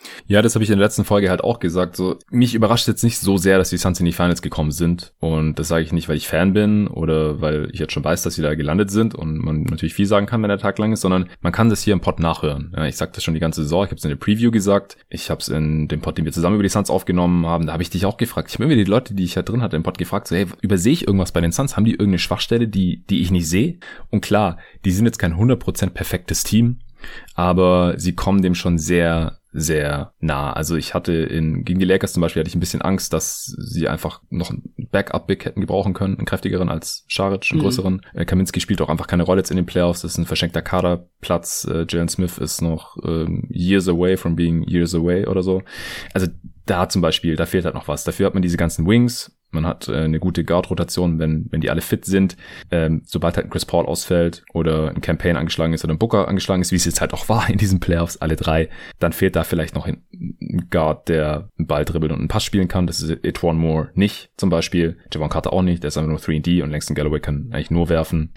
Ja, das habe ich in der letzten Folge halt auch gesagt. So, mich überrascht jetzt nicht so sehr, dass die Suns in die Finals gekommen sind. Und das sage ich nicht, weil ich Fan bin oder weil ich jetzt schon weiß, dass sie da gelandet sind und man natürlich viel sagen kann, wenn der Tag lang ist, sondern man kann das hier im Pod nachhören. Ja, ich sage das schon die ganze Saison. Ich habe es in der Preview gesagt. Ich habe es in dem Pod, den wir zusammen über die Suns aufgenommen haben, da habe ich dich auch gefragt. Ich habe immer die Leute, die ich halt drin hatte im Pod gefragt, so, hey, übersehe ich irgendwas bei den Suns? Haben die irgendeine Schwachstelle, die die ich nicht sehe? Und klar, die sind jetzt kein hundert Prozent perfektes Team, aber sie kommen dem schon sehr, sehr nah. Also ich hatte in gegen die Lakers zum Beispiel hatte ich ein bisschen Angst, dass sie einfach noch einen Backup-Big hätten gebrauchen können, einen kräftigeren als Šarić, einen mhm. größeren. Äh, Kaminsky spielt auch einfach keine Rolle jetzt in den Playoffs. Das ist ein verschenkter Kaderplatz. Äh, Jalen Smith ist noch ähm, years away from being years away oder so. Also da zum Beispiel, da fehlt halt noch was. Dafür hat man diese ganzen Wings. Man hat äh, eine gute Guard-Rotation, wenn wenn die alle fit sind. Ähm, sobald halt ein Chris Paul ausfällt oder ein Campaign angeschlagen ist oder ein Booker angeschlagen ist, wie es jetzt halt auch war in diesen Playoffs, alle drei, dann fehlt da vielleicht noch ein Guard, der einen Ball dribbelt und einen Pass spielen kann. Das ist Etuan Moore nicht zum Beispiel. Javon Carter auch nicht. Der ist einfach nur drei und D und Langston Galloway kann eigentlich nur werfen.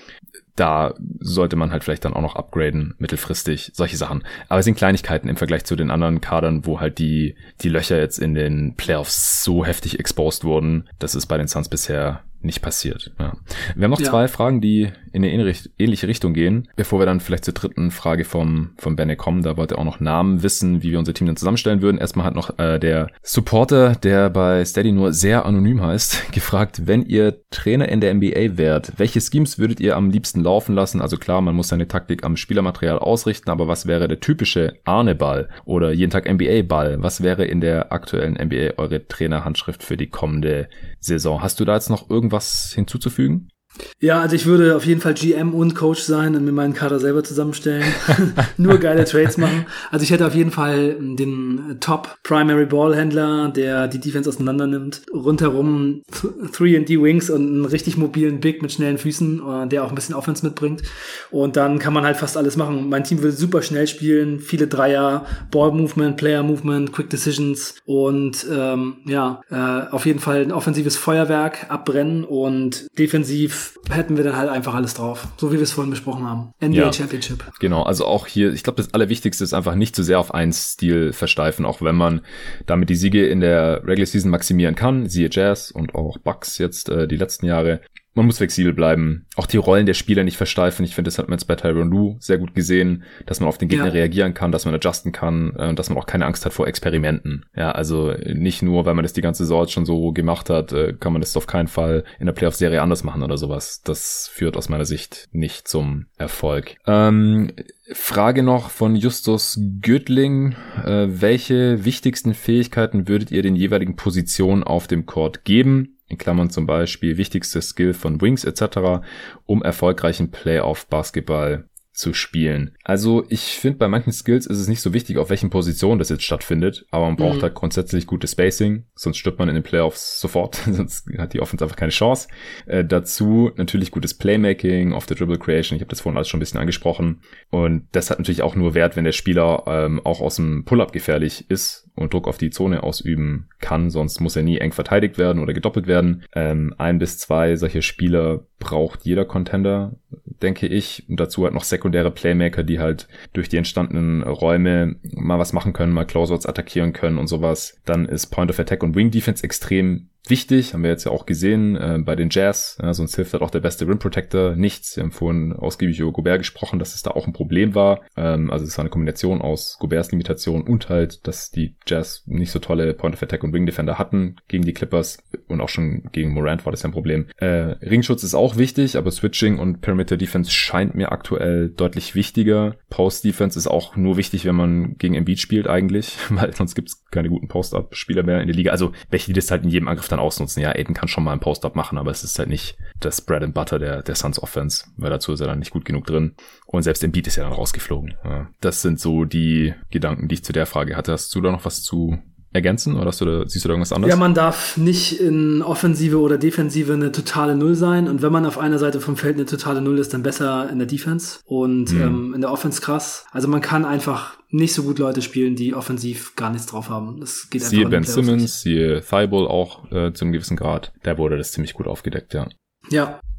Da sollte man halt vielleicht dann auch noch upgraden, mittelfristig, solche Sachen. Aber es sind Kleinigkeiten im Vergleich zu den anderen Kadern, wo halt die die Löcher jetzt in den Playoffs so heftig exposed wurden. Das ist bei den Suns bisher nicht passiert. Ja. Wir haben noch ja. zwei Fragen, die in eine ähnliche Richtung gehen. Bevor wir dann vielleicht zur dritten Frage vom vom Benne kommen, da wollte er auch noch Namen wissen, wie wir unser Team dann zusammenstellen würden. Erstmal hat noch äh, der Supporter, der bei Steady nur sehr anonym heißt, gefragt, wenn ihr Trainer in der N B A wärt, welche Schemes würdet ihr am liebsten laufen lassen? Also klar, man muss seine Taktik am Spielermaterial ausrichten, aber was wäre der typische Arne-Ball oder jeden Tag N B A-Ball? Was wäre in der aktuellen N B A eure Trainerhandschrift für die kommende Saison? Hast du da jetzt noch irgendwas hinzuzufügen? Ja, also ich würde auf jeden Fall G M und Coach sein und mir meinen Kader selber zusammenstellen. Nur geile Trades machen. Also ich hätte auf jeden Fall den Top Primary Ballhändler, der die Defense auseinander nimmt. Rundherum drei und D Wings und einen richtig mobilen Big mit schnellen Füßen, der auch ein bisschen Offense mitbringt. Und dann kann man halt fast alles machen. Mein Team würde super schnell spielen. Viele Dreier, Ball Movement, Player Movement, Quick Decisions und ähm, ja, äh, auf jeden Fall ein offensives Feuerwerk abbrennen und defensiv hätten wir dann halt einfach alles drauf. So wie wir es vorhin besprochen haben. N B A ja, Championship. Genau, also auch hier, ich glaube, das Allerwichtigste ist einfach nicht zu sehr auf einen Stil versteifen, auch wenn man damit die Siege in der Regular Season maximieren kann. Siehe Jazz und auch Bucks jetzt äh, die letzten Jahre. Man muss flexibel bleiben. Auch die Rollen der Spieler nicht versteifen. Ich finde, das hat man jetzt bei Tyronn Lue sehr gut gesehen, dass man auf den Gegner ja. reagieren kann, dass man adjusten kann und äh, dass man auch keine Angst hat vor Experimenten. Ja, also nicht nur, weil man das die ganze Saison schon so gemacht hat, äh, kann man das auf keinen Fall in der Playoff-Serie anders machen oder sowas. Das führt aus meiner Sicht nicht zum Erfolg. Ähm, Frage noch von Justus Göttling. Äh, welche wichtigsten Fähigkeiten würdet ihr den jeweiligen Positionen auf dem Court geben? In Klammern zum Beispiel wichtigste Skill von Wings et cetera, um erfolgreichen Playoff-Basketball zu spielen. Also ich finde, bei manchen Skills ist es nicht so wichtig, auf welchen Positionen das jetzt stattfindet, aber man braucht mhm. halt grundsätzlich gutes Spacing, sonst stirbt man in den Playoffs sofort, sonst hat die Offense einfach keine Chance. Äh, dazu natürlich gutes Playmaking, Off-the-Dribble Creation, ich habe das vorhin alles schon ein bisschen angesprochen und das hat natürlich auch nur Wert, wenn der Spieler ähm, auch aus dem Pull-Up gefährlich ist und Druck auf die Zone ausüben kann, sonst muss er nie eng verteidigt werden oder gedoppelt werden. Ähm, ein bis zwei solche Spieler braucht jeder Contender, denke ich. Und dazu halt noch sekundäre Playmaker, die halt durch die entstandenen Räume mal was machen können, mal Closeouts attackieren können und sowas. Dann ist Point of Attack und Wing Defense extrem wichtig, haben wir jetzt ja auch gesehen äh, bei den Jazz, ja, sonst hilft halt auch der beste Rim Protector nichts. Wir haben vorhin ausgiebig über Gobert gesprochen, dass es da auch ein Problem war. Ähm, also es war eine Kombination aus Goberts Limitation und halt, dass die Jazz nicht so tolle Point of Attack und Wing Defender hatten gegen die Clippers und auch schon gegen Morant war das ja ein Problem. Äh, Ringschutz ist auch wichtig, aber Switching und Perimeter Defense scheint mir aktuell deutlich wichtiger. Post Defense ist auch nur wichtig, wenn man gegen Embiid spielt eigentlich, weil sonst gibt es keine guten Post-Up-Spieler mehr in der Liga. Also welche, die das halt in jedem Angriff dann ausnutzen. Ja, Aiden kann schon mal einen Post-Up machen, aber es ist halt nicht das Bread and Butter der, der Suns Offense, weil dazu ist er dann nicht gut genug drin. Und selbst Embiid ist ja dann rausgeflogen. Ja, das sind so die Gedanken, die ich zu der Frage hatte. Hast du da noch was zu ergänzen oder hast du da, siehst du da irgendwas anderes? Ja, man darf nicht in Offensive oder Defensive eine totale Null sein und wenn man auf einer Seite vom Feld eine totale Null ist, dann besser in der Defense und mhm. ähm, in der Offense krass. Also man kann einfach nicht so gut Leute spielen, die offensiv gar nichts drauf haben. Das geht siehe einfach Ben Simmons, siehe Thibault auch äh, zu einem gewissen Grad. Da wurde das ziemlich gut aufgedeckt, ja. Ja.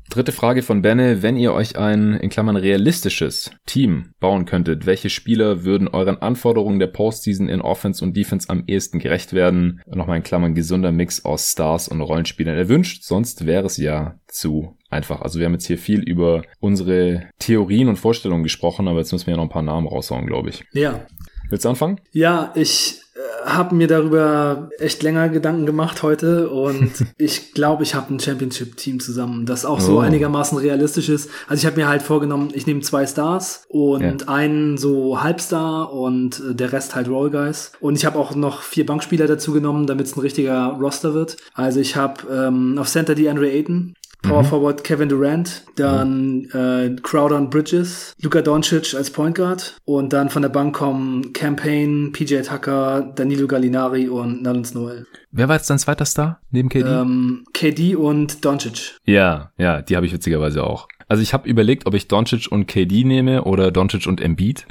Dritte Frage von Benne. Wenn ihr euch ein, in Klammern, realistisches Team bauen könntet, welche Spieler würden euren Anforderungen der Postseason in Offense und Defense am ehesten gerecht werden? Nochmal in Klammern, gesunder Mix aus Stars und Rollenspielern erwünscht, sonst wäre es ja zu einfach. Also wir haben jetzt hier viel über unsere Theorien und Vorstellungen gesprochen, aber jetzt müssen wir ja noch ein paar Namen raushauen, glaube ich. Ja. Willst du anfangen? Ja, ich äh, habe mir darüber echt länger Gedanken gemacht heute und ich glaube, ich habe ein Championship-Team zusammen, das auch so oh. einigermaßen realistisch ist. Also ich habe mir halt vorgenommen, ich nehme zwei Stars und ja. einen so Halbstar und äh, der Rest halt Roll Guys. Und ich habe auch noch vier Bankspieler dazu genommen, damit es ein richtiger Roster wird. Also ich habe ähm, auf Center die Andre Ayton, Power mhm. Forward Kevin Durant, dann mhm. äh, Crowder und Bridges, Luka Doncic als Point Guard und dann von der Bank kommen Campaign, P J Tucker, Danilo Gallinari und Nerlens Noel. Wer war jetzt dein zweiter Star neben K D? Ähm, K D und Doncic. Ja, ja, die habe ich witzigerweise auch. Also ich habe überlegt, ob ich Doncic und K D nehme oder Doncic und Embiid,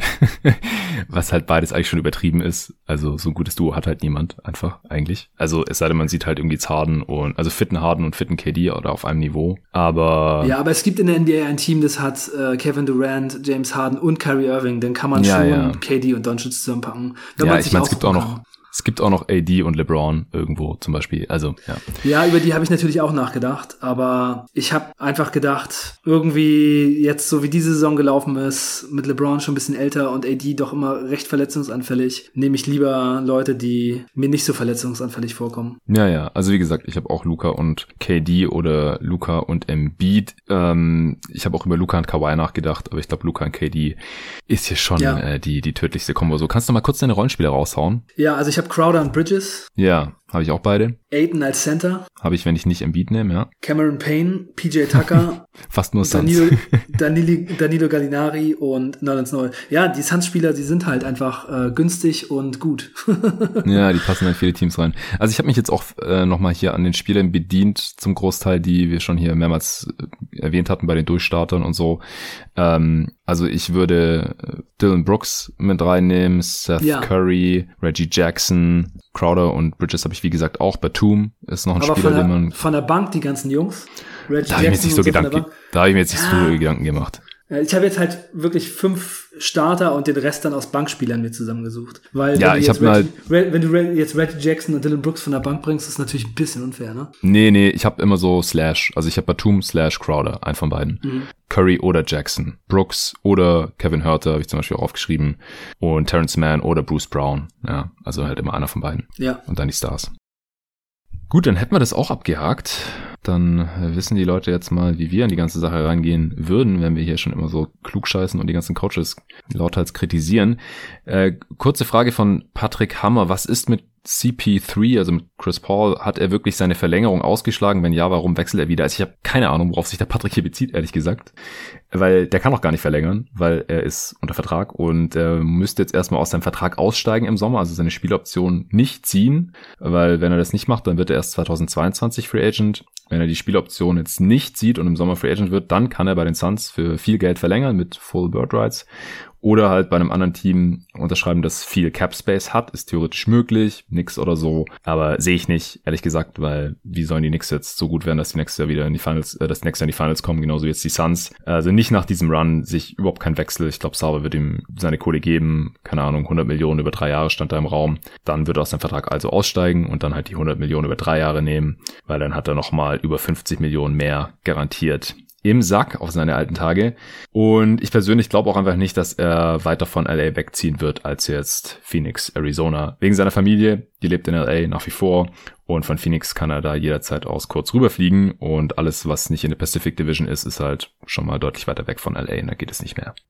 was halt beides eigentlich schon übertrieben ist. Also so ein gutes Duo hat halt niemand einfach eigentlich. Also es sei denn, man sieht halt irgendwie jetzt Harden und also fitten Harden und fitten K D oder auf einem Niveau. Aber ja, aber es gibt in der N B A ein Team, das hat äh, Kevin Durant, James Harden und Kyrie Irving. Dann kann man ja, schon ja. K D und Doncic zusammenpacken. Wenn ja, man ich meine, es auch gibt auch noch Es gibt auch noch A D und LeBron irgendwo zum Beispiel. Also ja. Ja, über die habe ich natürlich auch nachgedacht. Aber ich habe einfach gedacht, irgendwie jetzt so wie diese Saison gelaufen ist, mit LeBron schon ein bisschen älter und A D doch immer recht verletzungsanfällig, nehme ich lieber Leute, die mir nicht so verletzungsanfällig vorkommen. Ja, ja. Also wie gesagt, ich habe auch Luka und K D oder Luka und Embiid. Ähm, ich habe auch über Luka und Kawhi nachgedacht, aber ich glaube, Luka und K D ist hier schon ja. äh, die die tödlichste Kombo. So, kannst du mal kurz deine Rollenspieler raushauen? Ja, also ich habe Crowder und Bridges. Ja, habe ich auch beide. Ayton als Center. Habe ich, wenn ich nicht Embiid nehme, ja. Cameron Payne, P J Tucker. Fast nur Suns. Danilo, Danilo, Danilo Gallinari und Nerlens Noel. Ja, die Suns-Spieler, die sind halt einfach äh, günstig und gut. Ja, die passen halt viele Teams rein. Also ich habe mich jetzt auch äh, nochmal hier an den Spielern bedient, zum Großteil, die wir schon hier mehrmals äh, erwähnt hatten bei den Durchstartern und so. Ähm, also ich würde Dylan Brooks mit reinnehmen, Seth ja. Curry, Reggie Jackson, Crowder und Bridges habe ich wie gesagt auch. Batum ist noch ein Aber Spieler, der, den man... von der Bank, die ganzen Jungs. Reggie da habe ich mir jetzt nicht so Gedanken, da habe ich mir jetzt nicht ja. so Gedanken gemacht. Ich habe jetzt halt wirklich fünf Starter und den Rest dann aus Bankspielern mir zusammengesucht. Weil ja, wenn, du ich jetzt hab Reggie, mal wenn du jetzt Reggie Jackson und Dylan Brooks von der Bank bringst, ist das natürlich ein bisschen unfair, ne? Nee, nee, ich habe immer so Slash. Also ich habe Batum slash Crowder, ein von beiden. Mhm. Curry oder Jackson. Brooks oder Kevin Huerter habe ich zum Beispiel auch aufgeschrieben. Und Terrence Mann oder Bruce Brown. Ja, also halt immer einer von beiden. Ja. Und dann die Stars. Gut, dann hätten wir das auch abgehakt. Dann wissen die Leute jetzt mal, wie wir an die ganze Sache rangehen würden, wenn wir hier schon immer so klugscheißen und die ganzen Coaches lauthals kritisieren. Äh, kurze Frage von Patrick Hammer. Was ist mit C P drei, also mit Chris Paul? Hat er wirklich seine Verlängerung ausgeschlagen? Wenn ja, warum wechselt er wieder? Also ich habe keine Ahnung, worauf sich der Patrick hier bezieht, ehrlich gesagt. Weil der kann auch gar nicht verlängern, weil er ist unter Vertrag und er müsste jetzt erstmal aus seinem Vertrag aussteigen im Sommer, also seine Spieloption nicht ziehen, weil wenn er das nicht macht, dann wird er erst zweitausendzweiundzwanzig Free Agent. Wenn er die Spieloption jetzt nicht sieht und im Sommer Free Agent wird, dann kann er bei den Suns für viel Geld verlängern mit Full Bird Rights. Oder halt bei einem anderen Team unterschreiben, das viel Cap Space hat, ist theoretisch möglich, nix oder so, aber sehe ich nicht, ehrlich gesagt, weil wie sollen die Knicks jetzt so gut werden, dass die nächstes Jahr wieder in die Finals, äh, dass die nächstes Jahr in die Finals kommen, genauso jetzt die Suns. Also nicht nach diesem Run, sich überhaupt kein Wechsel. Ich glaube, Sauber wird ihm seine Kohle geben, keine Ahnung, hundert Millionen über drei Jahre stand da im Raum. Dann wird er aus seinem Vertrag also aussteigen und dann halt die hundert Millionen über drei Jahre nehmen, weil dann hat er nochmal über fünfzig Millionen mehr garantiert im Sack auf seine alten Tage. Und ich persönlich glaube auch einfach nicht, dass er weiter von L A wegziehen wird als jetzt Phoenix, Arizona. Wegen seiner Familie, die lebt in L A nach wie vor. Und von Phoenix kann er da jederzeit aus kurz rüberfliegen. Und alles, was nicht in der Pacific Division ist, ist halt schon mal deutlich weiter weg von L A. Und da geht es nicht mehr.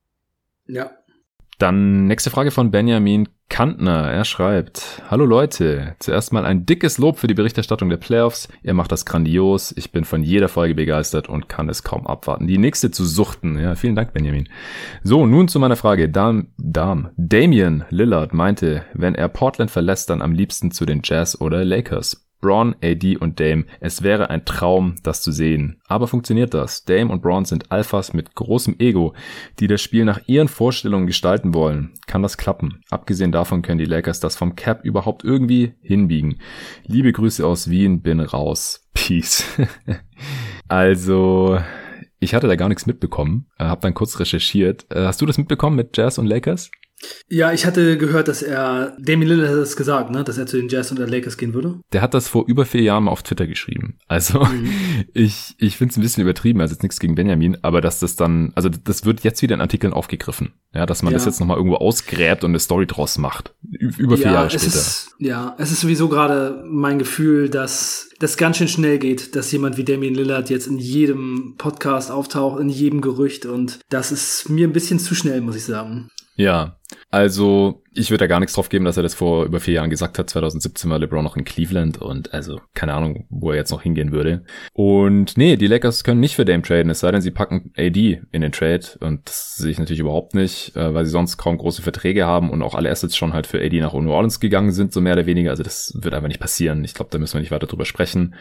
Ja. Dann nächste Frage von Benjamin Kantner. Er schreibt: Hallo Leute, zuerst mal ein dickes Lob für die Berichterstattung der Playoffs. Ihr macht das grandios. Ich bin von jeder Folge begeistert und kann es kaum abwarten, die nächste zu suchten. Ja, vielen Dank, Benjamin. So, nun zu meiner Frage. Dam, Dam. Damian Lillard meinte, wenn er Portland verlässt, dann am liebsten zu den Jazz oder Lakers. Bron, A D und Dame. Es wäre ein Traum, das zu sehen. Aber funktioniert das? Dame und Bron sind Alphas mit großem Ego, die das Spiel nach ihren Vorstellungen gestalten wollen. Kann das klappen? Abgesehen davon können die Lakers das vom Cap überhaupt irgendwie hinbiegen. Liebe Grüße aus Wien, bin raus. Peace. Also, ich hatte da gar nichts mitbekommen, äh, habe dann kurz recherchiert. Äh, hast du das mitbekommen mit Jazz und Lakers? Ja, ich hatte gehört, dass er, Damian Lillard hat es gesagt, ne, dass er zu den Jazz und den Lakers gehen würde. Der hat das vor über vier Jahren mal auf Twitter geschrieben. Also mhm. ich ich finde es ein bisschen übertrieben, also jetzt nichts gegen Benjamin, aber dass das dann, also das wird jetzt wieder in Artikeln aufgegriffen. Ja, dass man ja. das jetzt nochmal irgendwo ausgräbt und eine Story draus macht. Über vier ja, Jahre später. Es ist, ja, es ist sowieso gerade mein Gefühl, dass das ganz schön schnell geht, dass jemand wie Damian Lillard jetzt in jedem Podcast auftaucht, in jedem Gerücht, und das ist mir ein bisschen zu schnell, muss ich sagen. Ja, also ich würde da gar nichts drauf geben, dass er das vor über vier Jahren gesagt hat. zwanzig siebzehn war LeBron noch in Cleveland und also keine Ahnung, wo er jetzt noch hingehen würde. Und nee, die Lakers können nicht für Dame traden, es sei denn, sie packen A D in den Trade, und das sehe ich natürlich überhaupt nicht, weil sie sonst kaum große Verträge haben und auch alle Assets schon halt für A D nach New Orleans gegangen sind, so mehr oder weniger. Also das wird einfach nicht passieren. Ich glaube, da müssen wir nicht weiter drüber sprechen.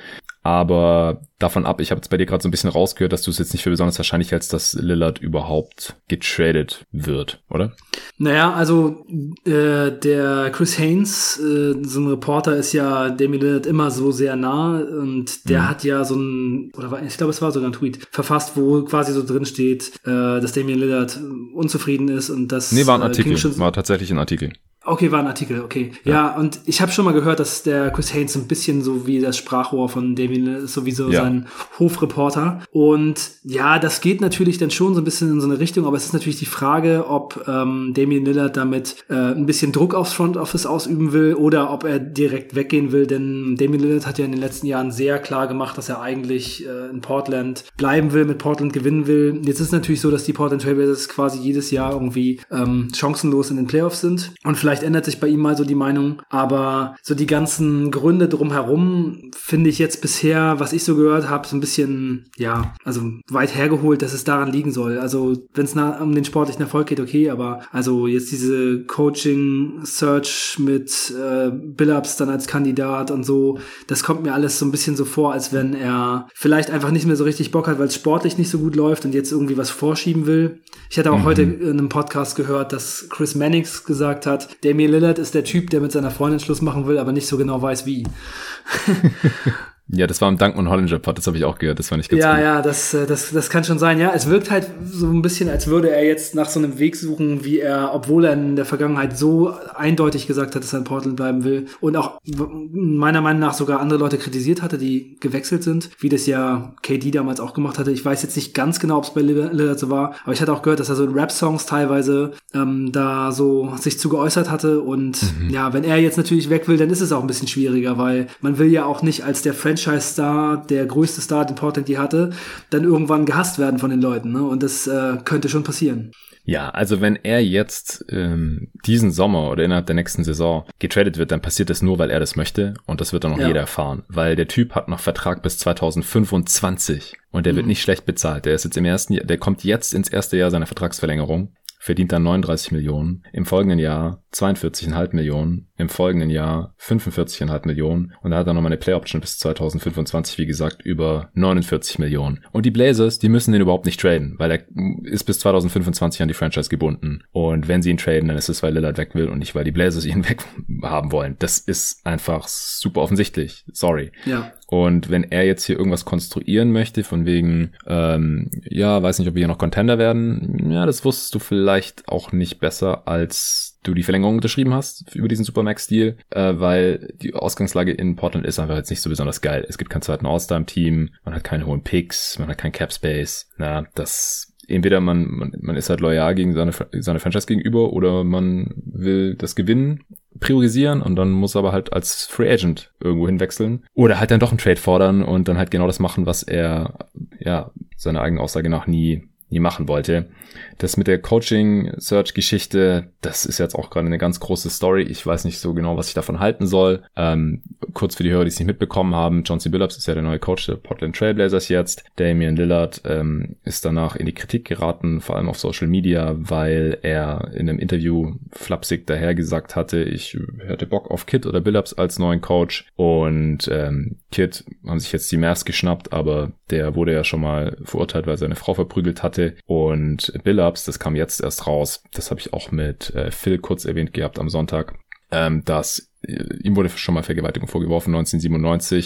Aber davon ab, ich habe jetzt bei dir gerade so ein bisschen rausgehört, dass du es jetzt nicht für besonders wahrscheinlich hältst, dass Lillard überhaupt getradet wird, oder? Naja, also äh, der Chris Haynes, äh, so ein Reporter, ist ja Damian Lillard immer so sehr nah, und der mhm. hat ja so ein, oder war, ich glaube, es war sogar ein Tweet verfasst, wo quasi so drin steht, äh, dass Damian Lillard unzufrieden ist und dass... Nee, war ein Artikel, äh, war tatsächlich ein Artikel. Okay, war ein Artikel, okay. Ja, ja, und ich habe schon mal gehört, dass der Chris Haynes ein bisschen so wie das Sprachrohr von Damian ist, sowieso ja. sein Hofreporter. Und ja, das geht natürlich dann schon so ein bisschen in so eine Richtung, aber es ist natürlich die Frage, ob ähm, Damian Lillard damit äh, ein bisschen Druck aufs Front Office ausüben will oder ob er direkt weggehen will, denn Damian Lillard hat ja in den letzten Jahren sehr klar gemacht, dass er eigentlich äh, in Portland bleiben will, mit Portland gewinnen will. Jetzt ist es natürlich so, dass die Portland Trail Blazers quasi jedes Jahr irgendwie ähm, chancenlos in den Playoffs sind, und vielleicht ändert sich bei ihm mal so die Meinung, aber so die ganzen Gründe drumherum finde ich jetzt bisher, was ich so gehört habe, so ein bisschen, ja, also weit hergeholt, dass es daran liegen soll. Also wenn es um den sportlichen Erfolg geht, okay, aber also jetzt diese Coaching-Search mit äh, Billups dann als Kandidat und so, das kommt mir alles so ein bisschen so vor, als wenn er vielleicht einfach nicht mehr so richtig Bock hat, weil es sportlich nicht so gut läuft und jetzt irgendwie was vorschieben will. Ich hatte auch mhm. heute in einem Podcast gehört, dass Chris Mannix gesagt hat, Damian Lillard ist der Typ, der mit seiner Freundin Schluss machen will, aber nicht so genau weiß, wie. Ja, das war im Duncan und Hollinger Pod, das habe ich auch gehört, das war nicht ganz Ja, gut. ja, das, das, das kann schon sein, ja. Es wirkt halt so ein bisschen, als würde er jetzt nach so einem Weg suchen, wie er, obwohl er in der Vergangenheit so eindeutig gesagt hat, dass er in Portland bleiben will und auch meiner Meinung nach sogar andere Leute kritisiert hatte, die gewechselt sind, wie das ja K D damals auch gemacht hatte. Ich weiß jetzt nicht ganz genau, ob es bei Lillard so war, aber ich hatte auch gehört, dass er so in Rap-Songs teilweise ähm, da so sich zu geäußert hatte, und mhm. ja, wenn er jetzt natürlich weg will, dann ist es auch ein bisschen schwieriger, weil man will ja auch nicht als der Franchise-Star, der größte Star, den Portland die hatte, dann irgendwann gehasst werden von den Leuten, ne? Und das äh, könnte schon passieren. Ja, also wenn er jetzt ähm, diesen Sommer oder innerhalb der nächsten Saison getradet wird, dann passiert das nur, weil er das möchte, und das wird dann auch ja. jeder erfahren, weil der Typ hat noch Vertrag bis zwanzig fünfundzwanzig und der mhm. wird nicht schlecht bezahlt. Der ist jetzt im ersten Jahr, der kommt jetzt ins erste Jahr seiner Vertragsverlängerung, verdient dann neununddreißig Millionen, im folgenden Jahr zweiundvierzig Komma fünf Millionen, im folgenden Jahr fünfundvierzig Komma fünf Millionen, und da hat er nochmal eine Play-Option bis zwanzig fünfundzwanzig, wie gesagt, über neunundvierzig Millionen. Und die Blazers, die müssen den überhaupt nicht traden, weil er ist bis zwanzig fünfundzwanzig an die Franchise gebunden. Und wenn sie ihn traden, dann ist es, weil Lillard weg will und nicht, weil die Blazers ihn weg haben wollen. Das ist einfach super offensichtlich. Sorry. Ja. Und wenn er jetzt hier irgendwas konstruieren möchte, von wegen, ähm, ja, weiß nicht, ob wir hier noch Contender werden, ja, das wusstest du vielleicht auch nicht besser, als du die Verlängerung unterschrieben hast über diesen Supermax-Deal, äh, weil die Ausgangslage in Portland ist einfach jetzt nicht so besonders geil. Es gibt keinen zweiten All-Star im Team, man hat keine hohen Picks, man hat keinen Cap-Space, na, das... Entweder man, man man ist halt loyal gegen seine seine Franchise gegenüber, oder man will das Gewinnen priorisieren und dann muss er aber halt als Free Agent irgendwo hinwechseln oder halt dann doch einen Trade fordern und dann halt genau das machen, was er ja seiner eigenen Aussage nach nie nie machen wollte. Das mit der Coaching-Search-Geschichte, das ist jetzt auch gerade eine ganz große Story. Ich weiß nicht so genau, was ich davon halten soll. Ähm, kurz für die Hörer, die es nicht mitbekommen haben, Chauncey Billups ist ja der neue Coach der Portland Trail Blazers jetzt. Damian Lillard ähm, ist danach in die Kritik geraten, vor allem auf Social Media, weil er in einem Interview flapsig daher gesagt hatte, ich hätte Bock auf Kidd oder Billups als neuen Coach, und ähm, Kidd haben sich jetzt die Mavs geschnappt, aber der wurde ja schon mal verurteilt, weil er seine Frau verprügelt hatte. Und Billups, das kam jetzt erst raus, das habe ich auch mit äh, Phil kurz erwähnt gehabt am Sonntag, ähm, dass äh, ihm wurde schon mal Vergewaltigung vorgeworfen, neunzehnhundertsiebenundneunzig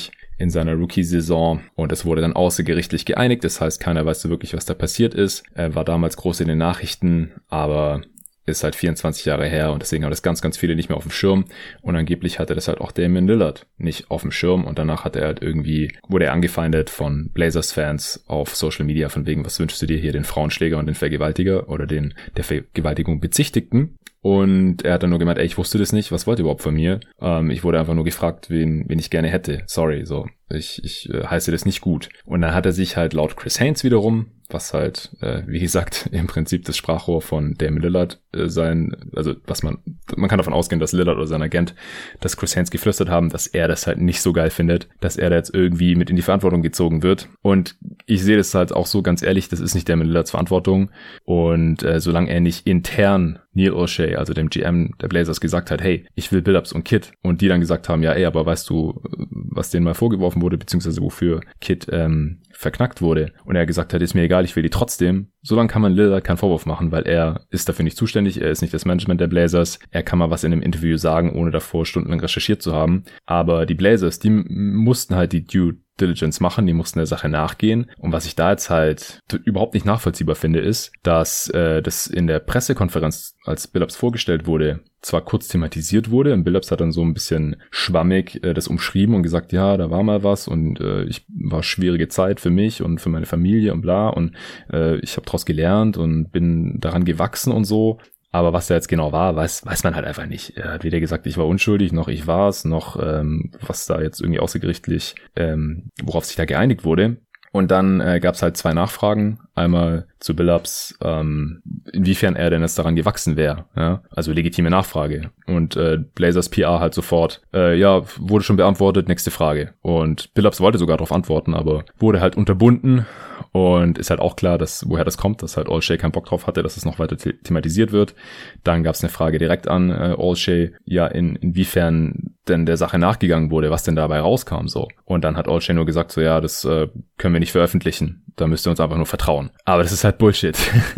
in seiner Rookie-Saison und es wurde dann außergerichtlich geeinigt. Das heißt, keiner weiß so wirklich, was da passiert ist. Er war damals groß in den Nachrichten, aber ist halt vierundzwanzig Jahre her und deswegen haben das ganz, ganz viele nicht mehr auf dem Schirm und angeblich hatte das halt auch Damian Lillard nicht auf dem Schirm und danach hat er halt irgendwie, wurde er angefeindet von Blazers-Fans auf Social Media von wegen, was wünschst du dir hier, den Frauenschläger und den Vergewaltiger oder den der Vergewaltigung Bezichtigten? Und er hat dann nur gemeint, ey, ich wusste das nicht, was wollt ihr überhaupt von mir? Ähm, ich wurde einfach nur gefragt, wen, wen ich gerne hätte. Sorry, so. Ich, ich äh, heiße das nicht gut. Und dann hat er sich halt laut Chris Haynes wiederum, was halt, äh, wie gesagt, im Prinzip das Sprachrohr von Damian Lillard äh, sein, also was man, man kann davon ausgehen, dass Lillard oder sein Agent, dass Chris Haynes geflüstert haben, dass er das halt nicht so geil findet, dass er da jetzt irgendwie mit in die Verantwortung gezogen wird. Und ich sehe das halt auch so ganz ehrlich, das ist nicht Damian Lillards Verantwortung. Und äh, solange er nicht intern Neil Olshey, also dem G M der Blazers, gesagt hat, hey, ich will Billups und Kidd. Und die dann gesagt haben, ja, ey, aber weißt du, was denen mal vorgeworfen wurde, beziehungsweise wofür Kidd ähm, verknackt wurde. Und er gesagt hat, ist mir egal, ich will die trotzdem. Solange kann man Lillard keinen Vorwurf machen, weil er ist dafür nicht zuständig, er ist nicht das Management der Blazers. Er kann mal was in einem Interview sagen, ohne davor stundenlang recherchiert zu haben. Aber die Blazers, die mussten halt die Due Diligence machen, die mussten der Sache nachgehen. Und was ich da jetzt halt überhaupt nicht nachvollziehbar finde, ist, dass äh, das in der Pressekonferenz, als Billups vorgestellt wurde, zwar kurz thematisiert wurde. Und Billups hat dann so ein bisschen schwammig äh, das umschrieben und gesagt, ja, da war mal was und äh, ich war schwierige Zeit für mich und für meine Familie und bla und äh, ich habe daraus gelernt und bin daran gewachsen und so. Aber was da jetzt genau war, weiß, weiß man halt einfach nicht. Er hat weder gesagt, ich war unschuldig, noch ich war es, noch ähm, was da jetzt irgendwie außergerichtlich, ähm, worauf sich da geeinigt wurde. Und dann äh, gab es halt zwei Nachfragen. Einmal zu Billups, ähm, inwiefern er denn jetzt daran gewachsen wäre. Ja? Also legitime Nachfrage. Und äh, Blazers P R halt sofort, äh, ja, wurde schon beantwortet, nächste Frage. Und Billups wollte sogar darauf antworten, aber wurde halt unterbunden. Und ist halt auch klar, dass woher das kommt, dass halt Olshey keinen Bock drauf hatte, dass es noch weiter the- thematisiert wird. Dann gab es eine Frage direkt an äh, Olshey, ja, in, inwiefern denn der Sache nachgegangen wurde, was denn dabei rauskam, so. Und dann hat Olshey nur gesagt, so, ja, das äh, können wir nicht veröffentlichen. Da müsst ihr uns einfach nur vertrauen. Aber das ist halt Bullshit.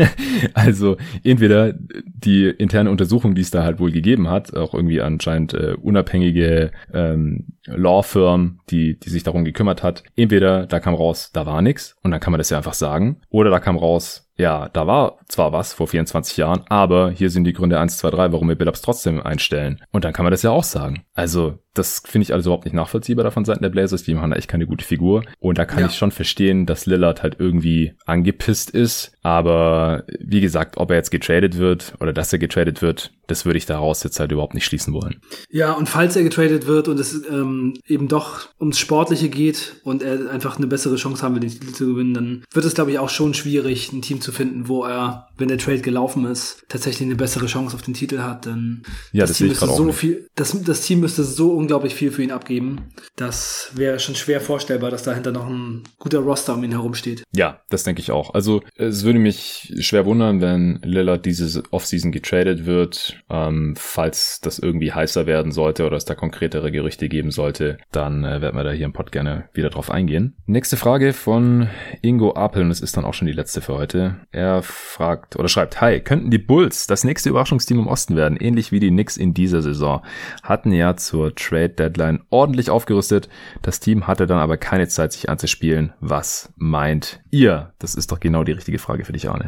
Also entweder die interne Untersuchung, die es da halt wohl gegeben hat, auch irgendwie anscheinend äh, unabhängige ähm, Law-Firm, die die sich darum gekümmert hat, entweder da kam raus, da war nix und dann kann man das ja einfach sagen, oder da kam raus, ja, da war zwar was vor vierundzwanzig Jahren, aber hier sind die Gründe eins, zwei, drei, warum wir Billups trotzdem einstellen. Und dann kann man das ja auch sagen. Also das finde ich alles überhaupt nicht nachvollziehbar davon Seiten der Blazers. Die machen da echt keine gute Figur. Und da kann ja. ich schon verstehen, dass Lillard halt irgendwie angepisst ist. Aber wie gesagt, ob er jetzt getradet wird oder dass er getradet wird, das würde ich daraus jetzt halt überhaupt nicht schließen wollen. Ja, und falls er getradet wird und es ähm, eben doch ums Sportliche geht und er einfach eine bessere Chance haben will, den Titel zu gewinnen, dann wird es, glaube ich, auch schon schwierig, ein Team zu finden, wo er, wenn der Trade gelaufen ist, tatsächlich eine bessere Chance auf den Titel hat. Denn ja, das, das Team sehe ich gerade so auch nicht. viel, das, das Team müsste so unglaublich viel für ihn abgeben. Das wäre schon schwer vorstellbar, dass dahinter noch ein guter Roster um ihn herum steht. Ja, das denke ich auch. Also es würde mich schwer wundern, wenn Lillard diese Offseason getradet wird. Ähm, falls das irgendwie heißer werden sollte oder es da konkretere Gerüchte geben sollte, dann äh, werden wir da hier im Pod gerne wieder drauf eingehen. Nächste Frage von Ingo Apel, und es ist dann auch schon die letzte für heute. Er fragt oder schreibt, hi, könnten die Bulls das nächste Überraschungsteam im Osten werden, ähnlich wie die Knicks in dieser Saison? Hatten ja zur Trade-Deadline ordentlich aufgerüstet. Das Team hatte dann aber keine Zeit, sich anzuspielen. Was meint ihr? Das ist doch genau die richtige Frage für dich, Arne.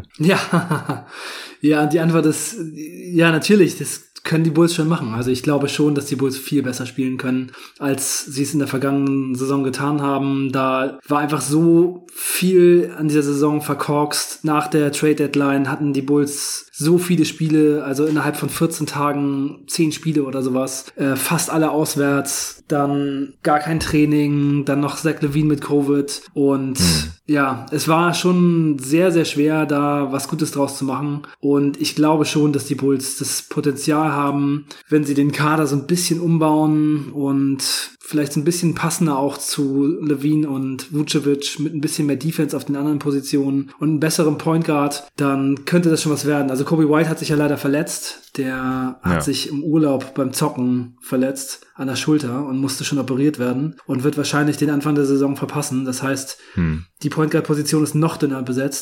Ja, ja, die Antwort ist, ja, natürlich, das können die Bulls schon machen. Also ich glaube schon, dass die Bulls viel besser spielen können, als sie es in der vergangenen Saison getan haben. Da war einfach so viel an dieser Saison verkorkst. Nach der Trade-Deadline hatten die Bulls so viele Spiele, also innerhalb von vierzehn Tagen zehn Spiele oder sowas, äh, fast alle auswärts, dann gar kein Training, dann noch Zach LaVine mit Covid und hm. ja, es war schon sehr, sehr schwer, da was Gutes draus zu machen und ich glaube schon, dass die Bulls das Potenzial haben, wenn sie den Kader so ein bisschen umbauen und vielleicht so ein bisschen passender auch zu LaVine und Vucevic mit ein bisschen mehr Defense auf den anderen Positionen und einem besseren Point Guard, dann könnte das schon was werden. Also Kobe White hat sich ja leider verletzt. Der hat ja. sich im Urlaub beim Zocken verletzt an der Schulter und musste schon operiert werden und wird wahrscheinlich den Anfang der Saison verpassen. Das heißt, hm. die Point Guard Position ist noch dünner besetzt.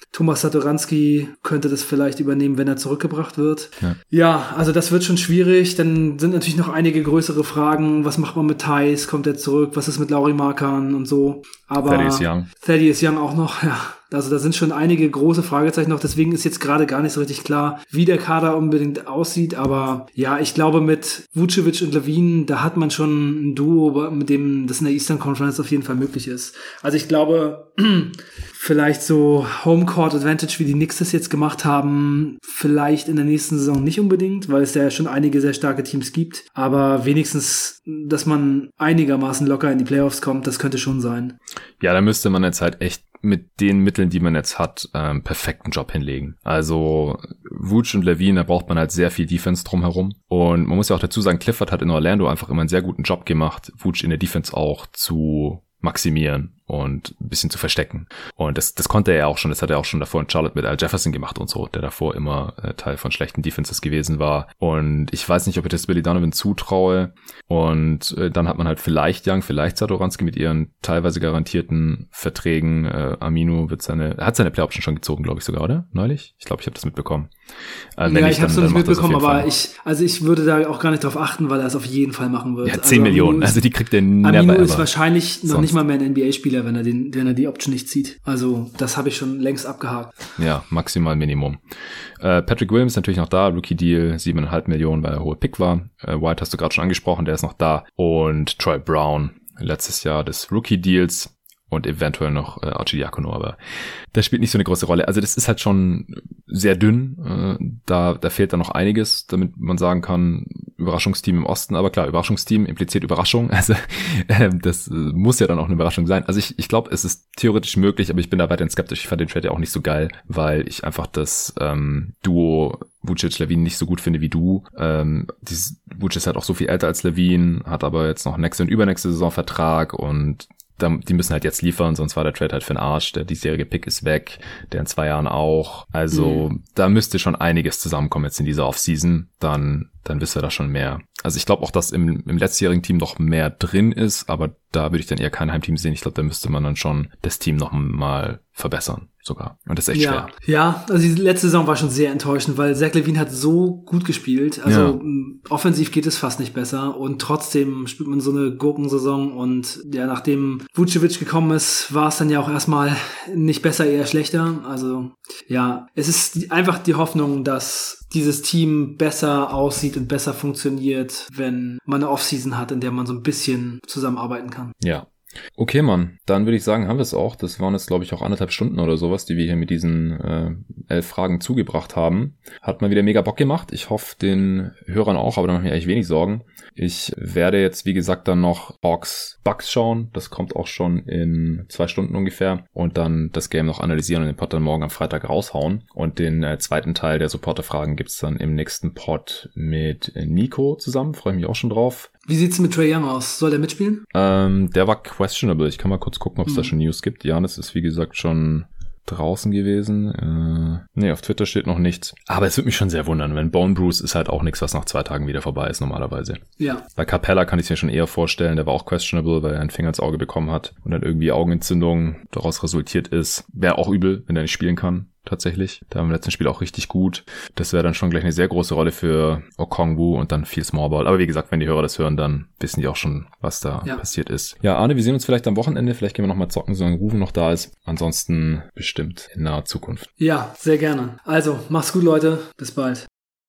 Thomas Satoranski könnte das vielleicht übernehmen, wenn er zurückgebracht wird. Ja. ja, also das wird schon schwierig. Dann sind natürlich noch einige größere Fragen. Was macht man mit Thais? Kommt er zurück? Was ist mit Lauri Markkanen und so? Aber Thaddeus Young. Thaddeus Young auch noch, ja. Also da sind schon einige große Fragezeichen noch, deswegen ist jetzt gerade gar nicht so richtig klar, wie der Kader unbedingt aussieht, aber ja, ich glaube mit Vucevic und Levine, da hat man schon ein Duo, mit dem das in der Eastern Conference auf jeden Fall möglich ist. Also ich glaube, vielleicht so Homecourt Advantage, wie die Knicks das jetzt gemacht haben, vielleicht in der nächsten Saison nicht unbedingt, weil es ja schon einige sehr starke Teams gibt, aber wenigstens, dass man einigermaßen locker in die Playoffs kommt, das könnte schon sein. Ja, da müsste man jetzt halt echt mit den Mitteln, die man jetzt hat, ähm, perfekten Job hinlegen. Also Vooch und Levine, da braucht man halt sehr viel Defense drumherum. Und man muss ja auch dazu sagen, Clifford hat in Orlando einfach immer einen sehr guten Job gemacht, Vooch in der Defense auch zu maximieren und ein bisschen zu verstecken. Und das das konnte er ja auch schon, das hat er auch schon davor in Charlotte mit Al Jefferson gemacht und so, der davor immer äh, Teil von schlechten Defenses gewesen war. Und ich weiß nicht, ob ich das Billy Donovan zutraue. Und äh, dann hat man halt vielleicht Young, vielleicht Satoranski mit ihren teilweise garantierten Verträgen. Äh, Aminu wird seine, er hat seine Play-Option schon gezogen, glaube ich sogar, oder? Neulich? Ich glaube, ich habe das mitbekommen. Äh, ja, ich habe es noch nicht mitbekommen, aber ich, also ich würde da auch gar nicht drauf achten, weil er es auf jeden Fall machen wird. Ja, zehn also Millionen, ist, also die kriegt er never Aminu ever. ist wahrscheinlich noch sonst. nicht mal mehr ein N B A-Spieler, wenn er den, wenn er die Option nicht zieht. Also das habe ich schon längst abgehakt. Ja, maximal Minimum. Äh, Patrick Williams natürlich noch da, Rookie-Deal, sieben Komma fünf Millionen, weil er hohe Pick war. Äh, White hast du gerade schon angesprochen, der ist noch da. Und Troy Brown, letztes Jahr des Rookie-Deals. Und eventuell noch äh, Arcidiacono, aber das spielt nicht so eine große Rolle. Also das ist halt schon sehr dünn. Äh, da da fehlt dann noch einiges, damit man sagen kann, Überraschungsteam im Osten. Aber klar, Überraschungsteam impliziert Überraschung. Also äh, das äh, muss ja dann auch eine Überraschung sein. Also ich ich glaube, es ist theoretisch möglich, aber ich bin da weiterhin skeptisch. Ich fand den Trade ja auch nicht so geil, weil ich einfach das ähm, Duo Vucevic-Levine nicht so gut finde wie du. Ähm, dieses Vucevic ist halt auch so viel älter als Levine, hat aber jetzt noch nächste und übernächste Saison Vertrag und die müssen halt jetzt liefern, sonst war der Trade halt für den Arsch. Der diesjährige Pick ist weg, der in zwei Jahren auch. Also mhm. da müsste schon einiges zusammenkommen jetzt in dieser Offseason. Dann dann wissen wir da schon mehr. Also ich glaube auch, dass im, im letztjährigen Team noch mehr drin ist, aber da würde ich dann eher kein Heimteam sehen. Ich glaube, da müsste man dann schon das Team noch mal verbessern sogar. Und das ist echt ja. schwer. Ja, also die letzte Saison war schon sehr enttäuschend, weil Zach LaVine hat so gut gespielt. Also ja. offensiv geht es fast nicht besser und trotzdem spielt man so eine Gurkensaison und ja, nachdem Vucevic gekommen ist, war es dann ja auch erstmal nicht besser, eher schlechter. Also ja, es ist die, einfach die Hoffnung, dass dieses Team besser aussieht und besser funktioniert, wenn man eine Offseason hat, in der man so ein bisschen zusammenarbeiten kann. Ja. Okay, Mann. Dann würde ich sagen, haben wir es auch. Das waren jetzt, glaube ich, auch anderthalb Stunden oder sowas, die wir hier mit diesen äh, elf Fragen zugebracht haben. Hat mal wieder mega Bock gemacht. Ich hoffe, den Hörern auch, aber da mache ich mir eigentlich wenig Sorgen. Ich werde jetzt, wie gesagt, dann noch Hawks Bucks schauen. Das kommt auch schon in zwei Stunden ungefähr. Und dann das Game noch analysieren und den Pod dann morgen am Freitag raushauen. Und den äh, zweiten Teil der Supporter-Fragen gibt's dann im nächsten Pod mit Nico zusammen. Freue mich auch schon drauf. Wie sieht's mit Trae Young aus? Soll der mitspielen? Ähm, der war questionable. Ich kann mal kurz gucken, ob es hm. da schon News gibt. Giannis ist, wie gesagt, schon draußen gewesen. Äh, nee, auf Twitter steht noch nichts. Aber es würde mich schon sehr wundern, wenn Bone Bruise ist halt auch nichts, was nach zwei Tagen wieder vorbei ist normalerweise. Ja. Bei Capella kann ich es mir schon eher vorstellen. Der war auch questionable, weil er einen Finger ins Auge bekommen hat und dann irgendwie Augenentzündung daraus resultiert ist. Wäre auch übel, wenn er nicht spielen kann. Tatsächlich. Da im letzten Spiel auch richtig gut. Das wäre dann schon gleich eine sehr große Rolle für Okongwu und dann viel Smallball. Aber wie gesagt, wenn die Hörer das hören, dann wissen die auch schon, was da ja. passiert ist. Ja, Arne, wir sehen uns vielleicht am Wochenende. Vielleicht gehen wir nochmal zocken, solange Rufen noch da ist. Ansonsten bestimmt in naher Zukunft. Ja, sehr gerne. Also, mach's gut, Leute. Bis bald.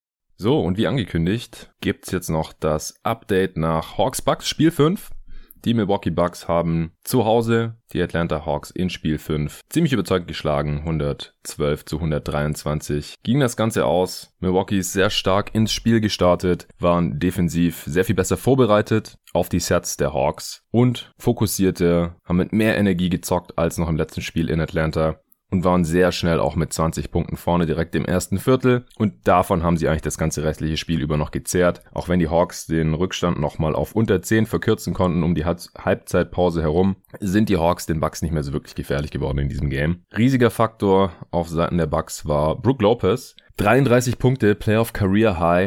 So, und wie angekündigt, gibt's jetzt noch das Update nach Hawks Bucks Spiel fünf. Die Milwaukee Bucks haben zu Hause die Atlanta Hawks in Spiel fünf ziemlich überzeugend geschlagen. hundertzwölf zu hundertdreiundzwanzig ging das Ganze aus. Milwaukee ist sehr stark ins Spiel gestartet, waren defensiv sehr viel besser vorbereitet auf die Sets der Hawks und fokussierte, haben mit mehr Energie gezockt als noch im letzten Spiel in Atlanta. Und waren sehr schnell auch mit zwanzig Punkten vorne direkt im ersten Viertel. Und davon haben sie eigentlich das ganze restliche Spiel über noch gezehrt. Auch wenn die Hawks den Rückstand nochmal auf unter zehn verkürzen konnten um die Halbzeitpause herum, sind die Hawks den Bucks nicht mehr so wirklich gefährlich geworden in diesem Game. Riesiger Faktor auf Seiten der Bucks war Brook Lopez. dreiunddreißig Punkte, Playoff Career High.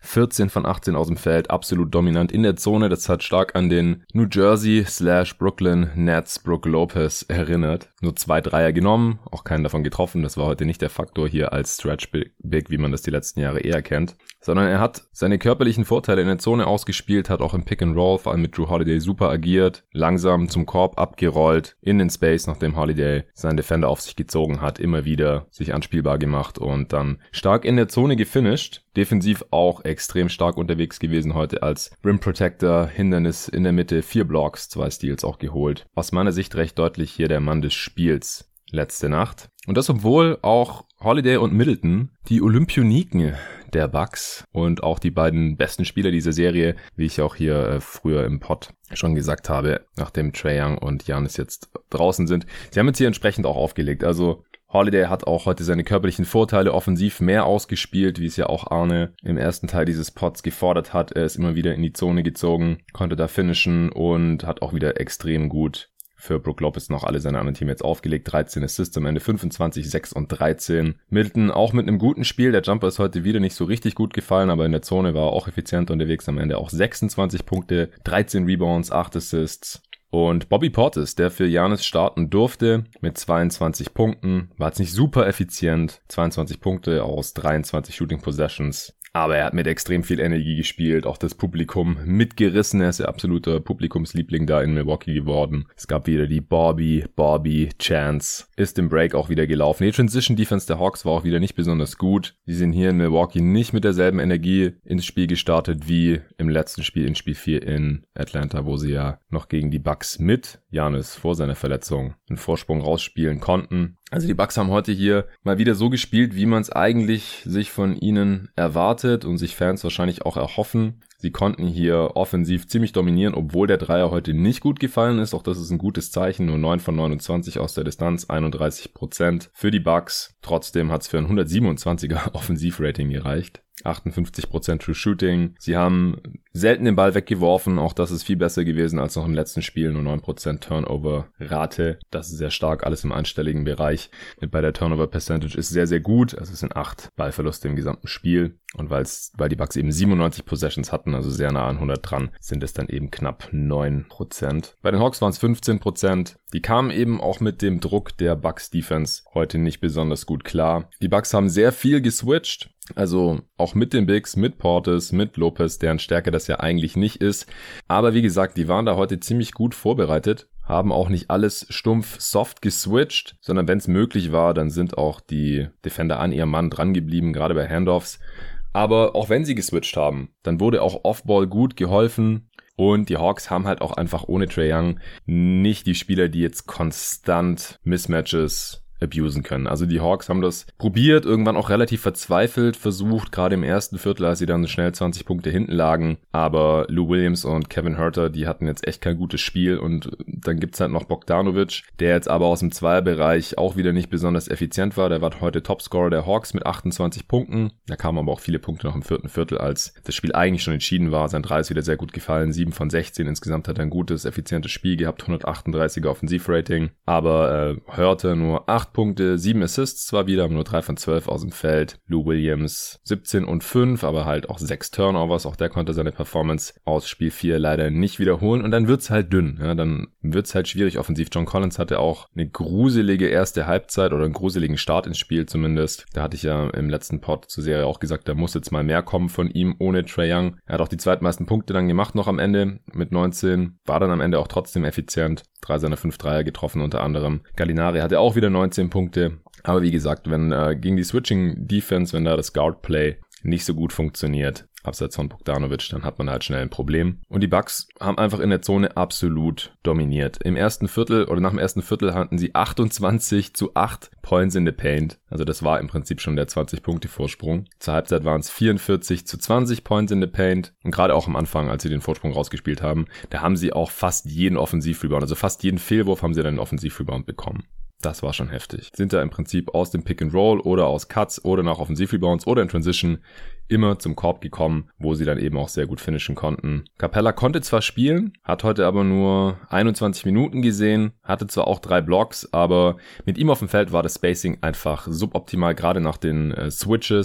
vierzehn von achtzehn aus dem Feld, absolut dominant in der Zone. Das hat stark an den New Jersey slash Brooklyn Nets Brook Lopez erinnert. Nur zwei Dreier genommen, auch keinen davon getroffen. Das war heute nicht der Faktor hier als Stretch Big, wie man das die letzten Jahre eher kennt. Sondern er hat seine körperlichen Vorteile in der Zone ausgespielt, hat auch im Pick and Roll, vor allem mit Drew Holiday, super agiert, langsam zum Korb abgerollt, in den Space, nachdem Holiday seinen Defender auf sich gezogen hat, immer wieder sich anspielbar gemacht und dann stark in der Zone gefinisht. Defensiv auch extrem stark unterwegs gewesen heute als Rim Protector, Hindernis in der Mitte, vier Blocks, zwei Steals auch geholt. Aus meiner Sicht recht deutlich hier der Mann des Spiels letzte Nacht. Und das, obwohl auch Holiday und Middleton, die Olympioniken der Bucks und auch die beiden besten Spieler dieser Serie, wie ich auch hier äh, früher im Pod schon gesagt habe, nachdem Trae Young und Giannis jetzt draußen sind, sie haben jetzt hier entsprechend auch aufgelegt. Also Holiday hat auch heute seine körperlichen Vorteile offensiv mehr ausgespielt, wie es ja auch Arne im ersten Teil dieses Pods gefordert hat. Er ist immer wieder in die Zone gezogen, konnte da finishen und hat auch wieder extrem gut für Brook Lopez noch alle seine anderen Teammates aufgelegt. dreizehn Assists am Ende, fünfundzwanzig, sechs und dreizehn. Middleton auch mit einem guten Spiel. Der Jumper ist heute wieder nicht so richtig gut gefallen, aber in der Zone war er auch effizient unterwegs. Am Ende auch sechsundzwanzig Punkte, dreizehn Rebounds, acht Assists. Und Bobby Portis, der für Giannis starten durfte, mit zweiundzwanzig Punkten, war jetzt nicht super effizient. zweiundzwanzig Punkte aus dreiundzwanzig Shooting Possessions. Aber er hat mit extrem viel Energie gespielt, auch das Publikum mitgerissen. Er ist der absolute Publikumsliebling da in Milwaukee geworden. Es gab wieder die Bobby, Bobby, Chance. Ist im Break auch wieder gelaufen. Die Transition Defense der Hawks war auch wieder nicht besonders gut. Sie sind hier in Milwaukee nicht mit derselben Energie ins Spiel gestartet wie im letzten Spiel in Spiel vier in Atlanta, wo sie ja noch gegen die Bucks mit Giannis vor seiner Verletzung einen Vorsprung rausspielen konnten. Also die Bucks haben heute hier mal wieder so gespielt, wie man es eigentlich sich von ihnen erwartet und sich Fans wahrscheinlich auch erhoffen. Sie konnten hier offensiv ziemlich dominieren, obwohl der Dreier heute nicht gut gefallen ist. Auch das ist ein gutes Zeichen. Nur neun von neunundzwanzig aus der Distanz, einunddreißig Prozent für die Bucks. Trotzdem hat es für ein hundertsiebenundzwanziger Offensivrating gereicht. achtundfünfzig Prozent True Shooting. Sie haben selten den Ball weggeworfen. Auch das ist viel besser gewesen als noch im letzten Spiel. Nur neun Prozent Turnover-Rate. Das ist sehr stark. Alles im einstelligen Bereich. Bei der Turnover-Percentage ist sehr, sehr gut. Also es sind acht Ballverluste im gesamten Spiel. Und weil's, weil die Bucks eben siebenundneunzig Possessions hatten, also sehr nah an hundert dran, sind es dann eben knapp neun Prozent. Bei den Hawks waren es fünfzehn Prozent. Die kamen eben auch mit dem Druck der Bucks Defense heute nicht besonders gut klar. Die Bucks haben sehr viel geswitcht. Also auch mit den Bigs, mit Portis, mit Lopez, deren Stärke das ja eigentlich nicht ist. Aber wie gesagt, die waren da heute ziemlich gut vorbereitet. Haben auch nicht alles stumpf soft geswitcht, sondern wenn es möglich war, dann sind auch die Defender an ihrem Mann dran geblieben, gerade bei Handoffs. Aber auch wenn sie geswitcht haben, dann wurde auch Offball gut geholfen. Und die Hawks haben halt auch einfach ohne Trae Young nicht die Spieler, die jetzt konstant Mismatches abusen können. Also die Hawks haben das probiert, irgendwann auch relativ verzweifelt versucht, gerade im ersten Viertel, als sie dann schnell zwanzig Punkte hinten lagen. Aber Lou Williams und Kevin Huerter, die hatten jetzt echt kein gutes Spiel. Und dann gibt's halt noch Bogdanovic, der jetzt aber aus dem Zweierbereich auch wieder nicht besonders effizient war. Der war heute Topscorer der Hawks mit achtundzwanzig Punkten. Da kamen aber auch viele Punkte noch im vierten Viertel, als das Spiel eigentlich schon entschieden war. Sein Dreier ist wieder sehr gut gefallen, sieben von sechzehn. Insgesamt hat er ein gutes, effizientes Spiel gehabt, hundertachtunddreißiger Offensivrating. Aber äh, Huerter nur acht Punkte, sieben Assists zwar wieder, aber nur drei von zwölf aus dem Feld. Lou Williams siebzehn und fünf, aber halt auch sechs Turnovers. Auch der konnte seine Performance aus Spiel vier leider nicht wiederholen. Und dann wird's halt dünn. Ja, dann wird's halt schwierig offensiv. John Collins hatte auch eine gruselige erste Halbzeit oder einen gruseligen Start ins Spiel zumindest. Da hatte ich ja im letzten Pod zur Serie auch gesagt, da muss jetzt mal mehr kommen von ihm ohne Trae Young. Er hat auch die zweitmeisten Punkte dann gemacht noch am Ende mit neunzehn. War dann am Ende auch trotzdem effizient. Drei seiner fünf Dreier getroffen unter anderem. Gallinari hatte auch wieder neunzehn Punkte. Aber wie gesagt, wenn äh, gegen die Switching Defense, wenn da das Guard Play nicht so gut funktioniert, abseits von Bogdanovic, dann hat man halt schnell ein Problem. Und die Bucks haben einfach in der Zone absolut dominiert. Im ersten Viertel oder nach dem ersten Viertel hatten sie achtundzwanzig zu acht Points in the Paint. Also das war im Prinzip schon der zwanzig-Punkte-Vorsprung. Zur Halbzeit waren es vierundvierzig zu zwanzig Points in the Paint. Und gerade auch am Anfang, als sie den Vorsprung rausgespielt haben, da haben sie auch fast jeden Offensivrebound, also fast jeden Fehlwurf haben sie dann einen Offensivrebound bekommen. Das war schon heftig. Sind da im Prinzip aus dem Pick and Roll oder aus Cuts oder nach Offensivrebounds oder in Transition immer zum Korb gekommen, wo sie dann eben auch sehr gut finishen konnten. Capella konnte zwar spielen, hat heute aber nur einundzwanzig Minuten gesehen, hatte zwar auch drei Blocks, aber mit ihm auf dem Feld war das Spacing einfach suboptimal, gerade nach den äh, Switches.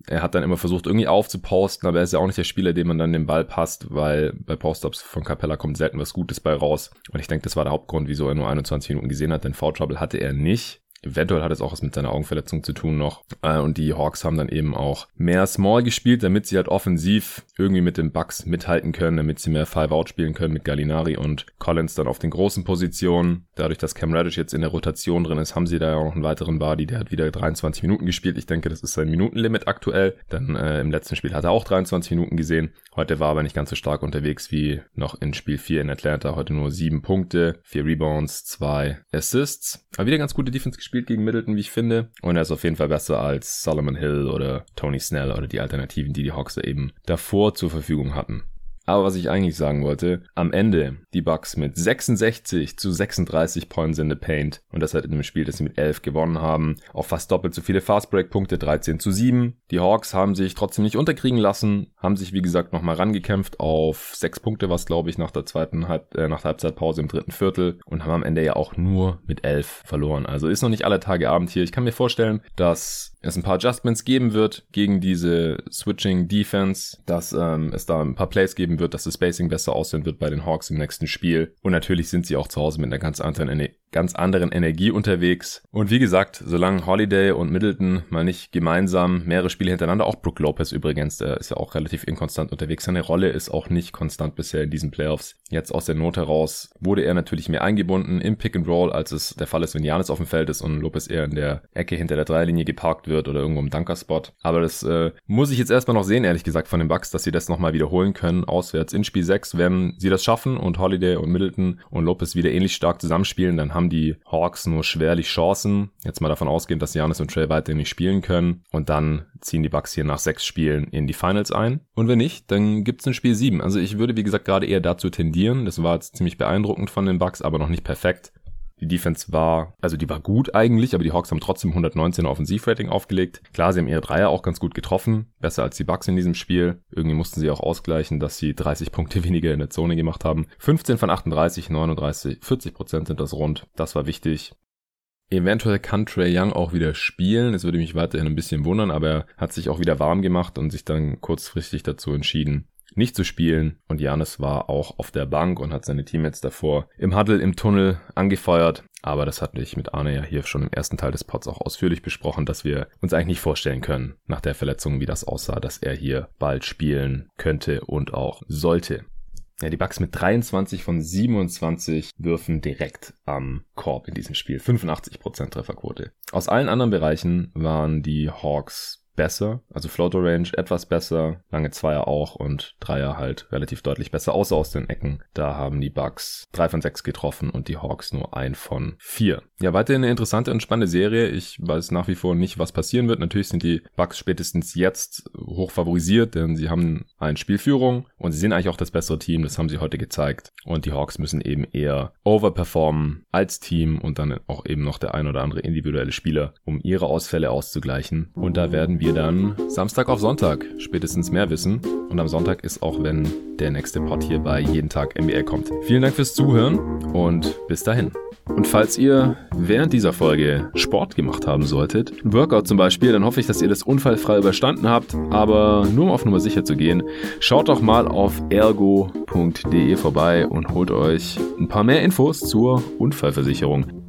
Er hat dann immer versucht, irgendwie aufzuposten, aber er ist ja auch nicht der Spieler, dem man dann den Ball passt, weil bei Post-Ups von Capella kommt selten was Gutes bei raus. Und ich denke, das war der Hauptgrund, wieso er nur einundzwanzig Minuten gesehen hat, denn Foul Trouble hatte er nicht. Eventuell hat es auch was mit seiner Augenverletzung zu tun noch. Und die Hawks haben dann eben auch mehr Small gespielt, damit sie halt offensiv irgendwie mit den Bucks mithalten können, damit sie mehr Five-Out spielen können mit Gallinari und Collins dann auf den großen Positionen. Dadurch, dass Cam Reddish jetzt in der Rotation drin ist, haben sie da ja auch noch einen weiteren Body, der hat wieder dreiundzwanzig Minuten gespielt. Ich denke, das ist sein Minutenlimit aktuell. Dann äh, im letzten Spiel hat er auch dreiundzwanzig Minuten gesehen. Heute war er aber nicht ganz so stark unterwegs wie noch in Spiel vier in Atlanta. Heute nur sieben Punkte, vier Rebounds, zwei Assists. Aber wieder ganz gute Defense gespielt gegen Middleton, wie ich finde. Und er ist auf jeden Fall besser als Solomon Hill oder Tony Snell oder die Alternativen, die die Hawks da eben davor zur Verfügung hatten. Aber was ich eigentlich sagen wollte, am Ende die Bucks mit sechsundsechzig zu sechsunddreißig Points in the Paint und das halt in einem Spiel, das sie mit elf gewonnen haben. Auch fast doppelt so viele Fastbreak-Punkte, dreizehn zu sieben. Die Hawks haben sich trotzdem nicht unterkriegen lassen, haben sich wie gesagt nochmal rangekämpft auf sechs Punkte, was glaube ich nach der zweiten Halb- äh, nach der Halbzeitpause im dritten Viertel und haben am Ende ja auch nur mit elf verloren. Also ist noch nicht alle Tage Abend hier. Ich kann mir vorstellen, dass es ein paar Adjustments geben wird gegen diese Switching Defense, dass ähm, es da ein paar Plays geben wird, dass das Spacing besser aussehen wird bei den Hawks im nächsten Spiel. Und natürlich sind sie auch zu Hause mit einer ganz anderen, Ener- ganz anderen Energie unterwegs. Und wie gesagt, solange Holiday und Middleton mal nicht gemeinsam mehrere Spiele hintereinander, auch Brook Lopez übrigens, der ist ja auch relativ inkonstant unterwegs. Seine Rolle ist auch nicht konstant bisher in diesen Playoffs. Jetzt aus der Not heraus wurde er natürlich mehr eingebunden im Pick and Roll, als es der Fall ist, wenn Giannis auf dem Feld ist und Lopez eher in der Ecke hinter der Dreierlinie geparkt wird oder irgendwo im Dunker-Spot. Aber das äh, muss ich jetzt erstmal noch sehen, ehrlich gesagt, von den Bucks, dass sie das nochmal wiederholen können, auswärts in Spiel sechs. Wenn sie das schaffen und Holiday und Middleton und Lopez wieder ähnlich stark zusammenspielen, dann haben die Hawks nur schwerlich Chancen. Jetzt mal davon ausgehend, dass Giannis und Trae weiterhin nicht spielen können. Und dann ziehen die Bucks hier nach sechs Spielen in die Finals ein. Und wenn nicht, dann gibt's ein Spiel sieben. Also ich würde, wie gesagt, gerade eher dazu tendieren. Das war jetzt ziemlich beeindruckend von den Bucks, aber noch nicht perfekt. Die Defense war, also die war gut eigentlich, aber die Hawks haben trotzdem hundertneunzehn Offensivrating aufgelegt. Klar, sie haben ihre Dreier auch ganz gut getroffen, besser als die Bucks in diesem Spiel. Irgendwie mussten sie auch ausgleichen, dass sie dreißig Punkte weniger in der Zone gemacht haben. fünfzehn von achtunddreißig, neununddreißig, vierzig Prozent sind das rund. Das war wichtig. Eventuell kann Trae Young auch wieder spielen. Es würde mich weiterhin ein bisschen wundern, aber er hat sich auch wieder warm gemacht und sich dann kurzfristig dazu entschieden, nicht zu spielen. Und Giannis war auch auf der Bank und hat seine Teammates davor im Huddle, im Tunnel angefeuert. Aber das hatte ich mit Arne ja hier schon im ersten Teil des Pods auch ausführlich besprochen, dass wir uns eigentlich nicht vorstellen können, nach der Verletzung, wie das aussah, dass er hier bald spielen könnte und auch sollte. Ja, die Bucks mit dreiundzwanzig von siebenundzwanzig Würfen direkt am Korb in diesem Spiel. fünfundachtzig Prozent Trefferquote. Aus allen anderen Bereichen waren die Hawks besser, also Floater Range etwas besser, lange Zweier auch und Dreier halt relativ deutlich besser, außer aus den Ecken. Da haben die Bucks drei von sechs getroffen und die Hawks nur ein von vier. Ja, weiterhin eine interessante und spannende Serie. Ich weiß nach wie vor nicht, was passieren wird. Natürlich sind die Bucks spätestens jetzt hoch favorisiert, denn sie haben eine Spielführung und sie sind eigentlich auch das bessere Team. Das haben sie heute gezeigt. Und die Hawks müssen eben eher overperformen als Team und dann auch eben noch der ein oder andere individuelle Spieler, um ihre Ausfälle auszugleichen. Und da werden wir dann Samstag auf Sonntag spätestens mehr wissen. Und am Sonntag ist auch, wenn der nächste Pod hier bei Jeden Tag N B A kommt. Vielen Dank fürs Zuhören und bis dahin. Und falls ihr während dieser Folge Sport gemacht haben solltet, ein Workout zum Beispiel, dann hoffe ich, dass ihr das unfallfrei überstanden habt. Aber nur um auf Nummer sicher zu gehen, schaut doch mal auf ergo punkt de vorbei und holt euch ein paar mehr Infos zur Unfallversicherung.